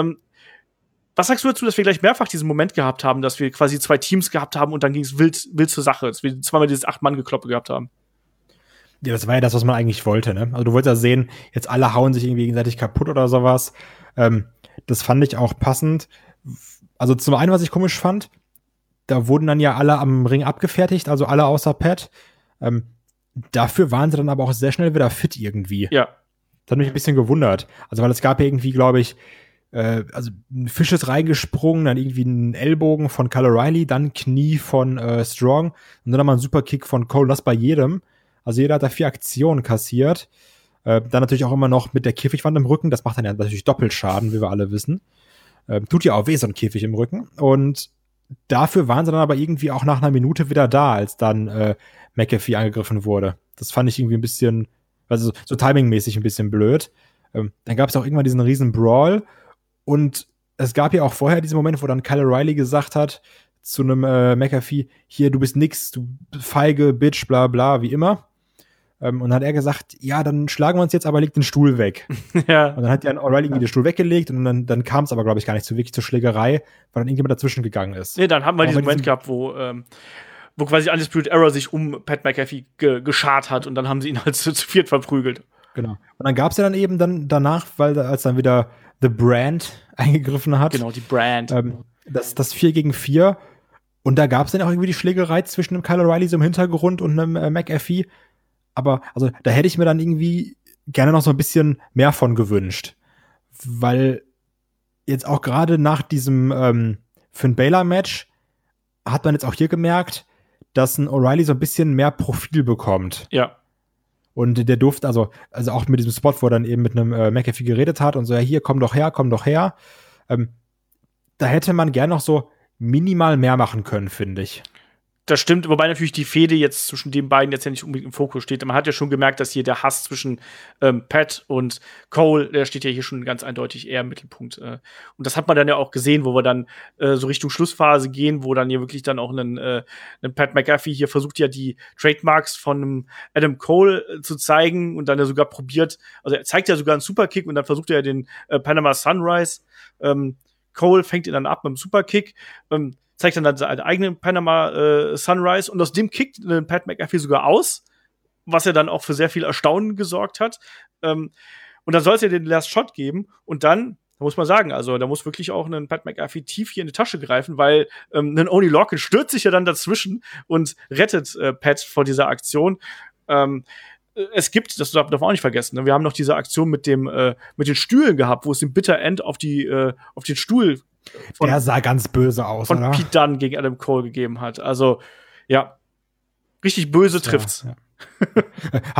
Was sagst du dazu, dass wir gleich mehrfach diesen Moment gehabt haben, dass wir quasi 2 Teams gehabt haben und dann ging es wild zur Sache, dass wir zweimal dieses 8-Mann-Gekloppe gehabt haben? Ja, das war ja das, was man eigentlich wollte, ne? Also du wolltest ja sehen, jetzt alle hauen sich irgendwie gegenseitig kaputt oder sowas. Das fand ich auch passend. Also zum einen, was ich komisch fand, da wurden dann ja alle am Ring abgefertigt, also alle außer Pat. Dafür waren sie dann aber auch sehr schnell wieder fit irgendwie. Ja. Das hat mich ein bisschen gewundert. Also weil es gab ja irgendwie, glaube ich, also ein Fisch ist reingesprungen, dann irgendwie ein Ellbogen von Kyle O'Reilly, dann Knie von Strong und dann nochmal ein Superkick von Cole, das bei jedem. Also jeder hat da 4 Aktionen kassiert. Dann natürlich auch immer noch mit der Käfigwand im Rücken. Das macht dann ja natürlich Doppelschaden, wie wir alle wissen. Tut ja auch weh, so ein Käfig im Rücken. Und dafür waren sie dann aber irgendwie auch nach einer Minute wieder da, als dann McAfee angegriffen wurde. Das fand ich irgendwie ein bisschen, also so timingmäßig ein bisschen blöd. Dann gab es auch irgendwann diesen riesen Brawl. Und es gab ja auch vorher diesen Moment, wo dann Kyle O'Reilly gesagt hat zu einem McAfee, hier, du bist nix, du feige Bitch, bla bla, wie immer. Und dann hat er gesagt, ja, dann schlagen wir uns jetzt, aber leg den Stuhl weg. Ja. Und dann hat ja O'Reilly den Stuhl weggelegt und dann kam es aber, glaube ich, gar nicht so wirklich zur Schlägerei, weil dann irgendjemand dazwischen gegangen ist. Nee, dann haben wir diesen Moment gehabt, wo quasi Undisputed Era sich um Pat McAfee geschart hat und dann haben sie ihn halt zu 4 verprügelt. Genau. Und dann gab es ja dann eben dann danach, weil als dann wieder The Brand eingegriffen hat. Genau, die Brand. Das 4 gegen 4. Und da gab es dann auch irgendwie die Schlägerei zwischen einem Kyle O'Reilly so im Hintergrund und einem McAfee. Aber also da hätte ich mir dann irgendwie gerne noch so ein bisschen mehr von gewünscht. Weil jetzt auch gerade nach diesem Finn Balor-Match hat man jetzt auch hier gemerkt, dass ein O'Reilly so ein bisschen mehr Profil bekommt. Ja. Und der durfte, also auch mit diesem Spot, wo er dann eben mit einem McAfee geredet hat und so, ja, hier, komm doch her. Da hätte man gern noch so minimal mehr machen können, finde ich. Das stimmt, wobei natürlich die Fehde jetzt zwischen den beiden jetzt ja nicht unbedingt im Fokus steht. Man hat ja schon gemerkt, dass hier der Hass zwischen Pat und Cole, der steht ja hier schon ganz eindeutig eher im Mittelpunkt. Und das hat man dann ja auch gesehen, wo wir dann so Richtung Schlussphase gehen, wo dann hier wirklich dann auch ein Pat McAfee hier versucht ja die Trademarks von einem Adam Cole zu zeigen und dann ja sogar probiert, also er zeigt ja sogar einen Superkick und dann versucht er ja den Panama Sunrise. Cole fängt ihn dann ab mit einem Superkick, zeigt dann seinen eigenen Panama Sunrise und aus dem kickt Pat McAfee sogar aus, was ja dann auch für sehr viel Erstaunen gesorgt hat. Und dann soll es ja den Last Shot geben und dann, da muss man sagen, also da muss wirklich auch ein Pat McAfee tief hier in die Tasche greifen, weil ein Oney Lorcan stürzt sich ja dann dazwischen und rettet Pat vor dieser Aktion. Es gibt, das darf man auch nicht vergessen, ne? Wir haben noch diese Aktion mit den Stühlen gehabt, wo es den Bitter End auf den Stuhl der sah ganz böse aus, von oder? Pete Dunne gegen Adam Cole gegeben hat. Also, ja, richtig böse trifft's. Ja.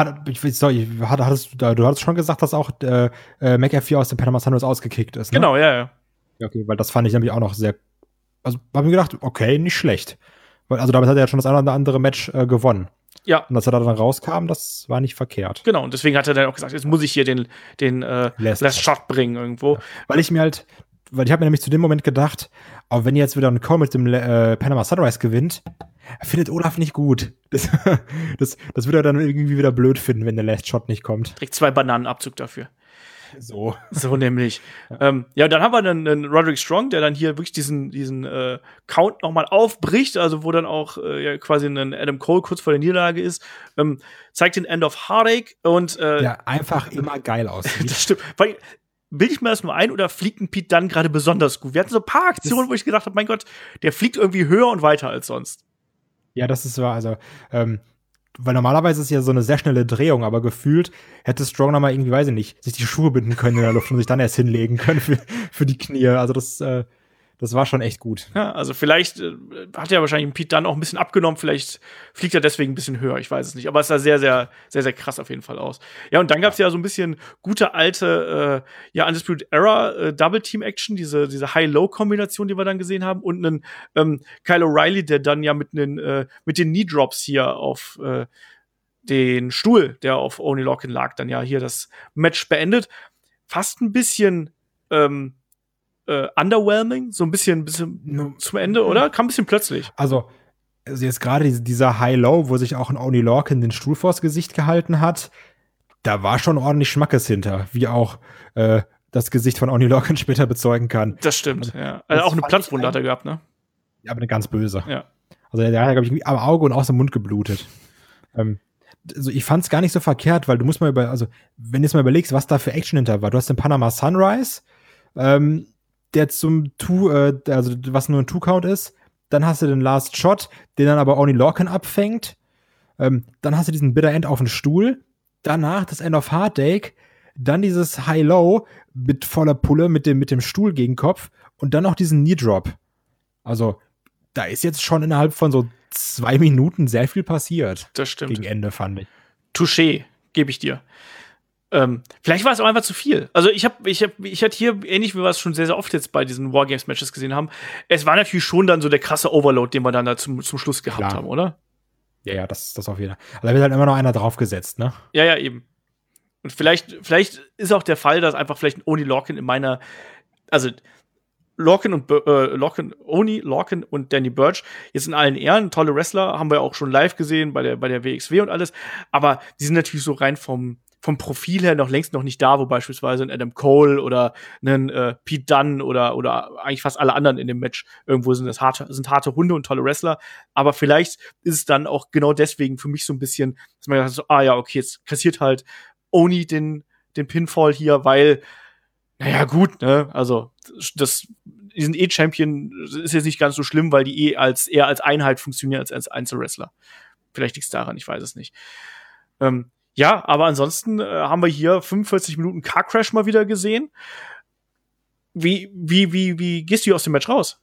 Du hattest schon gesagt, dass auch McAfee aus dem Panama Sunrise ausgekickt ist, ne? Genau, ja. Okay, weil das fand ich nämlich auch noch sehr, also hab mir gedacht, okay, nicht schlecht. Also damit hat er ja schon das eine oder andere Match gewonnen. Ja. Und dass er da dann rauskam, das war nicht verkehrt. Genau, und deswegen hat er dann auch gesagt, jetzt muss ich hier den Last Shot bringen irgendwo. Ja. Weil ich habe mir nämlich zu dem Moment gedacht, auch wenn jetzt wieder ein Call mit dem Panama Sunrise gewinnt, findet Olaf nicht gut. Das würde er dann irgendwie wieder blöd finden, wenn der Last Shot nicht kommt. Direkt 2 Bananenabzug dafür. So nämlich. Ja, dann haben wir dann einen Roderick Strong, der dann hier wirklich diesen Count nochmal aufbricht, also wo dann auch quasi ein Adam Cole kurz vor der Niederlage ist, zeigt den End of Heartache und der einfach immer geil aussieht. Das stimmt. Weil, bilde ich mir das nur ein oder fliegt ein Pete Dunne gerade besonders gut? Wir hatten so ein paar Aktionen, wo ich gedacht habe, mein Gott, der fliegt irgendwie höher und weiter als sonst. Ja, das ist wahr. Also, weil normalerweise ist ja so eine sehr schnelle Drehung, aber gefühlt hätte Strong noch mal irgendwie, weiß ich nicht, sich die Schuhe binden können in der Luft und sich dann erst hinlegen können für die Knie. Also das war schon echt gut. Ja, also vielleicht hat er wahrscheinlich Pete dann auch ein bisschen abgenommen, vielleicht fliegt er deswegen ein bisschen höher, ich weiß es nicht. Aber es sah sehr, sehr, sehr, sehr krass auf jeden Fall aus. Ja, und dann gab es ja so ein bisschen gute alte Undisputed Era Double-Team-Action, diese High-Low-Kombination, die wir dann gesehen haben, und einen Kyle O'Reilly, der dann ja mit den Knee-Drops hier auf den Stuhl, der auf Oney Lorcan lag, dann ja hier das Match beendet. Fast ein bisschen underwhelming, so ein bisschen zum Ende, oder? Kam ein bisschen plötzlich. Also jetzt gerade dieser High-Low, wo sich auch ein Oney Lorcan den Stuhl vors Gesicht gehalten hat, da war schon ordentlich Schmackes hinter, wie auch das Gesicht von Oney Lorcan später bezeugen kann. Das stimmt, ja. Also auch eine Platzwunde hat er gehabt, ne? Ja, aber eine ganz böse. Ja. Also der hat, glaube ich, am Auge und aus dem Mund geblutet. Also ich fand es gar nicht so verkehrt, weil du musst mal wenn du jetzt mal überlegst, was da für Action hinter war. Du hast den Panama Sunrise, der also was nur ein Two-Count ist. Dann hast du den Last Shot, den dann aber Oney Lorcan abfängt. Dann hast du diesen Bitter End auf den Stuhl. Danach das End of Heartache. Dann dieses High-Low mit voller Pulle mit dem Stuhl gegen Kopf. Und dann noch diesen Knee-Drop. Also da ist jetzt schon innerhalb von so 2 Minuten sehr viel passiert. Das stimmt. Gegen Ende, fand ich. Touché, gebe ich dir. Vielleicht war es auch einfach zu viel. Also ich hatte hier, ähnlich wie wir es schon sehr, sehr oft jetzt bei diesen Wargames-Matches gesehen haben, es war natürlich schon dann so der krasse Overload, den wir dann da zum Schluss gehabt haben, oder? Ja, das auf jeden Fall. Aber da wird halt immer noch einer draufgesetzt, ne? Ja, eben. Und vielleicht ist auch der Fall, dass einfach vielleicht ein Oney Lorcan also Oney Lorcan und Danny Burch jetzt in allen Ehren, tolle Wrestler, haben wir auch schon live gesehen bei der WXW und alles, aber die sind natürlich so rein vom Profil her längst noch nicht da, wo beispielsweise ein Adam Cole oder ein Pete Dunne oder eigentlich fast alle anderen in dem Match irgendwo sind harte Hunde und tolle Wrestler, aber vielleicht ist es dann auch genau deswegen für mich so ein bisschen, dass man sagt, okay, jetzt kassiert halt Oney den Pinfall hier, weil naja, gut, ne, also die sind Champion, ist jetzt nicht ganz so schlimm, weil die eher als Einheit funktionieren als Einzelwrestler. Vielleicht liegt es daran, ich weiß es nicht. Ja, aber ansonsten haben wir hier 45 Minuten Car Crash mal wieder gesehen. Wie gehst du aus dem Match raus?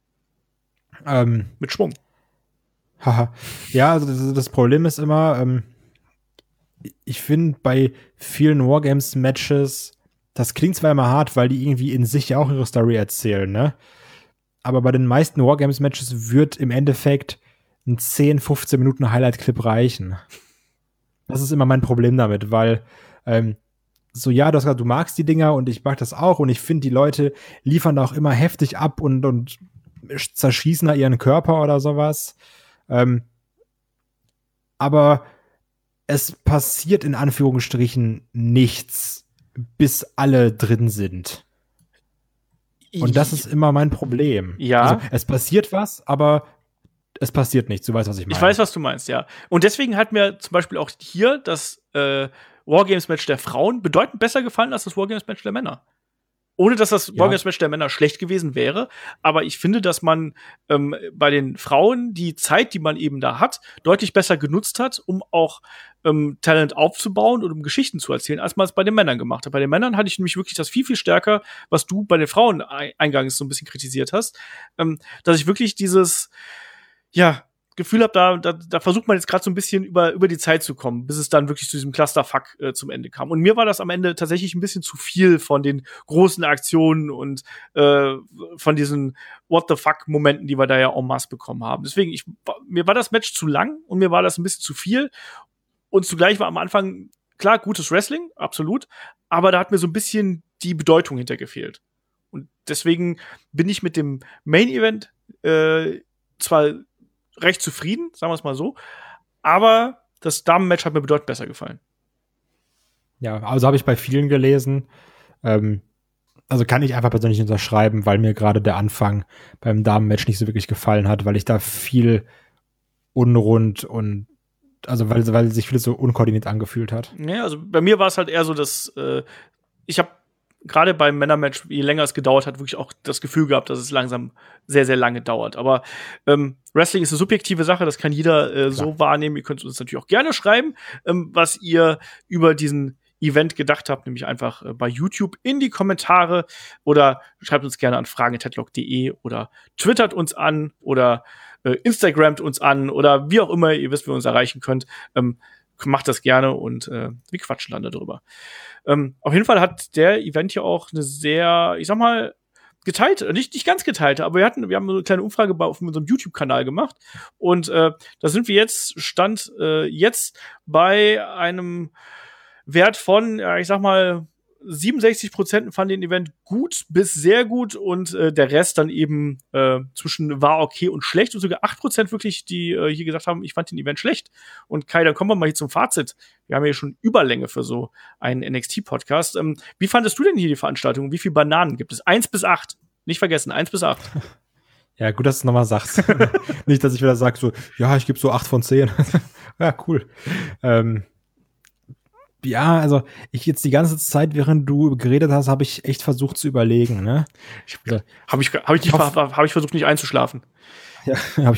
Mit Schwung. Haha. Ja, also das Problem ist immer, ich finde bei vielen Wargames-Matches, das klingt zwar immer hart, weil die irgendwie in sich ja auch ihre Story erzählen, ne? Aber bei den meisten Wargames-Matches wird im Endeffekt ein 10, 15 Minuten Highlight-Clip reichen. Das ist immer mein Problem damit, weil du hast gesagt, du magst die Dinger und ich mag das auch und ich finde, die Leute liefern da auch immer heftig ab und zerschießen da ihren Körper oder sowas. Aber es passiert in Anführungsstrichen nichts, bis alle drin sind. Und das ist immer mein Problem. Ja. Also, es passiert was, aber es passiert nichts. Du weißt, was ich meine. Ich weiß, was du meinst, ja. Und deswegen hat mir zum Beispiel auch hier das Wargames-Match der Frauen bedeutend besser gefallen als das Wargames-Match der Männer. Ohne, dass das Wargames-Match der Männer schlecht gewesen wäre. Aber ich finde, dass man bei den Frauen die Zeit, die man eben da hat, deutlich besser genutzt hat, um auch Talent aufzubauen und um Geschichten zu erzählen, als man es bei den Männern gemacht hat. Bei den Männern hatte ich nämlich wirklich das viel, viel stärker, was du bei den Frauen eingangs so ein bisschen kritisiert hast, dass ich wirklich dieses Gefühl habe, da versucht man jetzt gerade so ein bisschen über die Zeit zu kommen, bis es dann wirklich zu diesem Clusterfuck zum Ende kam. Und mir war das am Ende tatsächlich ein bisschen zu viel von den großen Aktionen und von diesen What-the-fuck-Momenten, die wir da ja en masse bekommen haben. Deswegen, mir war das Match zu lang und mir war das ein bisschen zu viel. Und zugleich war am Anfang, klar, gutes Wrestling, absolut, aber da hat mir so ein bisschen die Bedeutung hinter gefehlt. Und deswegen bin ich mit dem Main-Event zwar recht zufrieden, sagen wir es mal so, aber das Damen-Match hat mir bedeutend besser gefallen. Ja, also habe ich bei vielen gelesen. Also kann ich einfach persönlich unterschreiben, weil mir gerade der Anfang beim Damen-Match nicht so wirklich gefallen hat, weil ich da viel unrund und also weil sich vieles so unkoordiniert angefühlt hat. Ja, also bei mir war es halt eher so, dass ich habe gerade beim Männermatch, je länger es gedauert hat, wirklich auch das Gefühl gehabt, dass es langsam sehr, sehr lange dauert. Aber Wrestling ist eine subjektive Sache, das kann jeder so wahrnehmen. Ihr könnt uns natürlich auch gerne schreiben, was ihr über diesen Event gedacht habt, nämlich einfach bei YouTube in die Kommentare oder schreibt uns gerne an fragen@headlock.de oder twittert uns an oder Instagramt uns an oder wie auch immer, ihr wisst, wie ihr uns erreichen könnt. Macht das gerne und wir quatschen dann darüber. Auf jeden Fall hat der Event hier auch eine sehr, ich sag mal, geteilte, nicht ganz geteilte, aber wir haben so eine kleine Umfrage auf unserem YouTube-Kanal gemacht und da sind wir jetzt, Stand jetzt bei einem Wert von, ich sag mal, 67% fanden den Event gut bis sehr gut und der Rest dann eben zwischen war okay und schlecht und sogar 8% wirklich, die hier gesagt haben, ich fand den Event schlecht. Und Kai, dann kommen wir mal hier zum Fazit. Wir haben ja schon Überlänge für so einen NXT-Podcast. Wie fandest du denn hier die Veranstaltung? Wie viele Bananen gibt es? 1 bis 8. Nicht vergessen, 1 bis 8. Ja, gut, dass du es nochmal sagst. Nicht, dass ich wieder sage, so, ja, ich gebe so 8 von 10. Ja, cool. Ja, also ich jetzt die ganze Zeit, während du geredet hast, habe ich echt versucht zu überlegen, ne? Habe ich versucht, nicht einzuschlafen. Ja, habe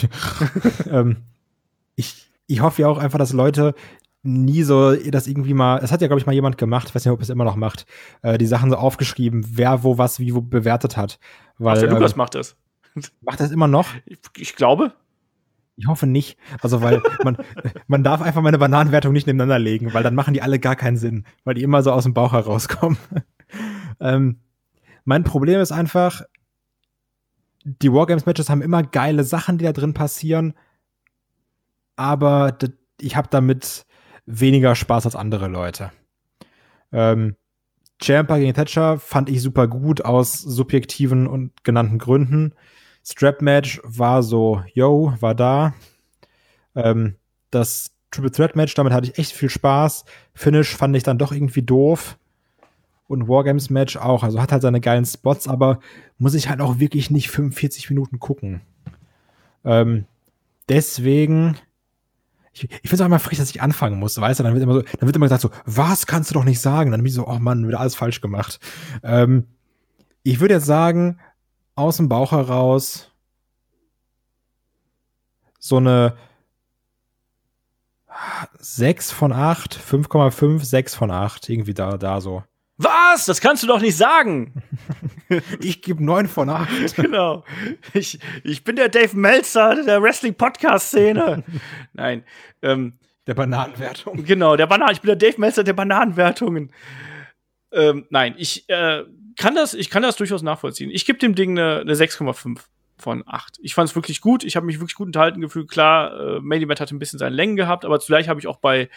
ich. Ich hoffe ja auch einfach, dass Leute nie so das irgendwie mal, es hat ja, glaube ich, mal jemand gemacht, ich weiß nicht, ob es immer noch macht, die Sachen so aufgeschrieben, wer wo was wie wo bewertet hat. Weil, der Lukas macht das. Macht das immer noch? Ich glaube. Ich hoffe nicht. Also, weil man darf einfach meine Bananenwertung nicht nebeneinander legen, weil dann machen die alle gar keinen Sinn, weil die immer so aus dem Bauch herauskommen. Mein Problem ist einfach, die Wargames-Matches haben immer geile Sachen, die da drin passieren, aber ich habe damit weniger Spaß als andere Leute. Ciampa gegen Thatcher fand ich super gut aus subjektiven und genannten Gründen. Strap-Match war so, war da. Das Triple Threat Match, damit hatte ich echt viel Spaß. Finish fand ich dann doch irgendwie doof. Und Wargames Match auch. Also hat halt seine geilen Spots, aber muss ich halt auch wirklich nicht 45 Minuten gucken. Deswegen, ich finde es auch immer frech, dass ich anfangen muss, weißt du? Dann wird immer gesagt so, was kannst du doch nicht sagen? Dann bin ich so, oh Mann, wieder alles falsch gemacht. Ich würde jetzt sagen, aus dem Bauch heraus so eine 6 von 8, 5,5, 6 von 8, irgendwie da so. Was? Das kannst du doch nicht sagen! Ich gebe 9 von 8. Genau. Ich bin der Dave Meltzer der Wrestling-Podcast-Szene. Nein. Der Bananenwertung. Genau, ich bin der Dave Meltzer der Bananenwertungen. Nein, ich kann das durchaus nachvollziehen. Ich gebe dem Ding eine 6,5 von 8. Ich fand es wirklich gut. Ich habe mich wirklich gut unterhalten gefühlt. Klar, Main Event hatte ein bisschen seine Längen gehabt, aber zugleich habe ich auch bei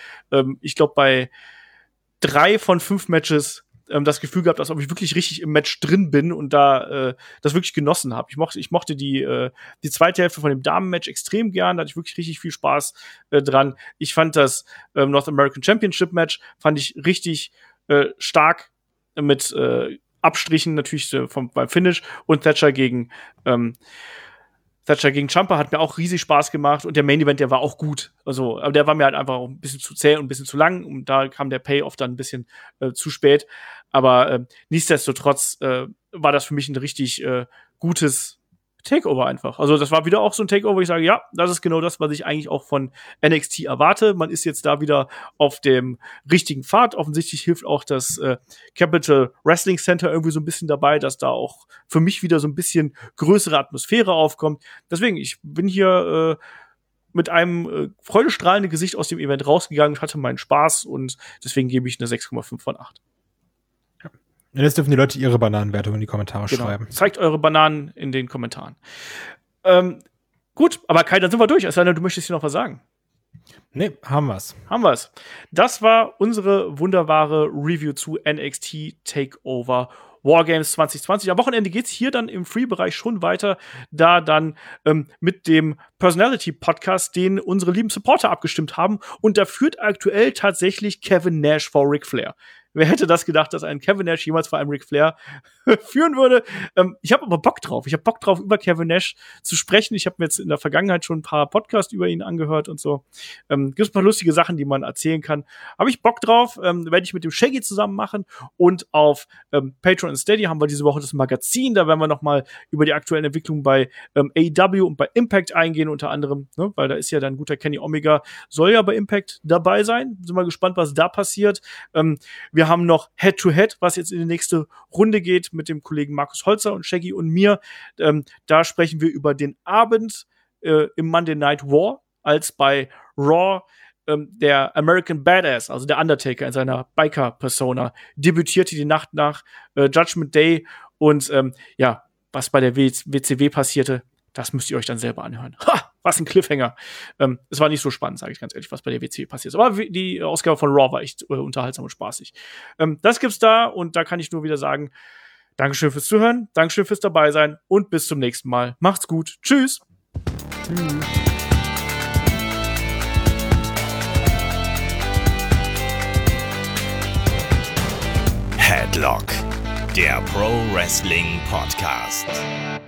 3 von 5 Matches das Gefühl gehabt, als ob ich wirklich richtig im Match drin bin und da das wirklich genossen habe. Ich mochte die zweite Hälfte von dem Damen-Match extrem gern, da hatte ich wirklich richtig viel Spaß dran. Ich fand das North American Championship Match fand ich richtig stark mit Abstrichen natürlich beim Finish und Thatcher gegen Ciampa hat mir auch riesig Spaß gemacht und der Main Event, der war auch gut. Also, aber der war mir halt einfach auch ein bisschen zu zäh und ein bisschen zu lang und da kam der Payoff dann ein bisschen zu spät. Aber nichtsdestotrotz war das für mich ein richtig gutes Takeover einfach. Also das war wieder auch so ein Takeover, wo ich sage, ja, das ist genau das, was ich eigentlich auch von NXT erwarte. Man ist jetzt da wieder auf dem richtigen Pfad. Offensichtlich hilft auch das Capital Wrestling Center irgendwie so ein bisschen dabei, dass da auch für mich wieder so ein bisschen größere Atmosphäre aufkommt. Deswegen, ich bin hier mit einem freudestrahlenden Gesicht aus dem Event rausgegangen und hatte meinen Spaß und deswegen gebe ich eine 6,5 von 8. Und jetzt dürfen die Leute ihre Bananenwertung in die Kommentare schreiben. Zeigt eure Bananen in den Kommentaren. Gut, aber Kai, dann sind wir durch. Es sei denn, du möchtest hier noch was sagen. Nee, haben wir's. Das war unsere wunderbare Review zu NXT TakeOver Wargames 2020. Am Wochenende geht's hier dann im Free-Bereich schon weiter, da dann mit dem Personality-Podcast, den unsere lieben Supporter abgestimmt haben. Und da führt aktuell tatsächlich Kevin Nash vor Ric Flair. Wer hätte das gedacht, dass ein Kevin Nash jemals vor einem Ric Flair führen würde? Ich habe aber Bock drauf. Ich habe Bock drauf, über Kevin Nash zu sprechen. Ich habe mir jetzt in der Vergangenheit schon ein paar Podcasts über ihn angehört und so. Gibt es ein paar lustige Sachen, die man erzählen kann. Habe ich Bock drauf. Werde ich mit dem Shaggy zusammen machen. Und auf Patreon und Steady haben wir diese Woche das Magazin. Da werden wir noch mal über die aktuellen Entwicklungen bei AEW und bei Impact eingehen, unter anderem. Ne? Weil da ist ja dann guter Kenny Omega. Soll ja bei Impact dabei sein. Sind wir gespannt, was da passiert. Wir haben noch Head-to-Head, was jetzt in die nächste Runde geht mit dem Kollegen Markus Holzer und Shaggy und mir. Da sprechen wir über den Abend im Monday Night War, als bei Raw der American Badass, also der Undertaker in seiner Biker-Persona, debütierte die Nacht nach Judgment Day und was bei der WCW passierte, das müsst ihr euch dann selber anhören. Ha! was ein Cliffhanger. Es war nicht so spannend, sage ich ganz ehrlich, was bei der WCW passiert ist. Aber die Ausgabe von Raw war echt unterhaltsam und spaßig. Das gibt's da und da kann ich nur wieder sagen, Dankeschön fürs Zuhören, Dankeschön fürs Dabeisein und bis zum nächsten Mal. Macht's gut. Tschüss. Tschüss. Headlock, der Pro Wrestling Podcast.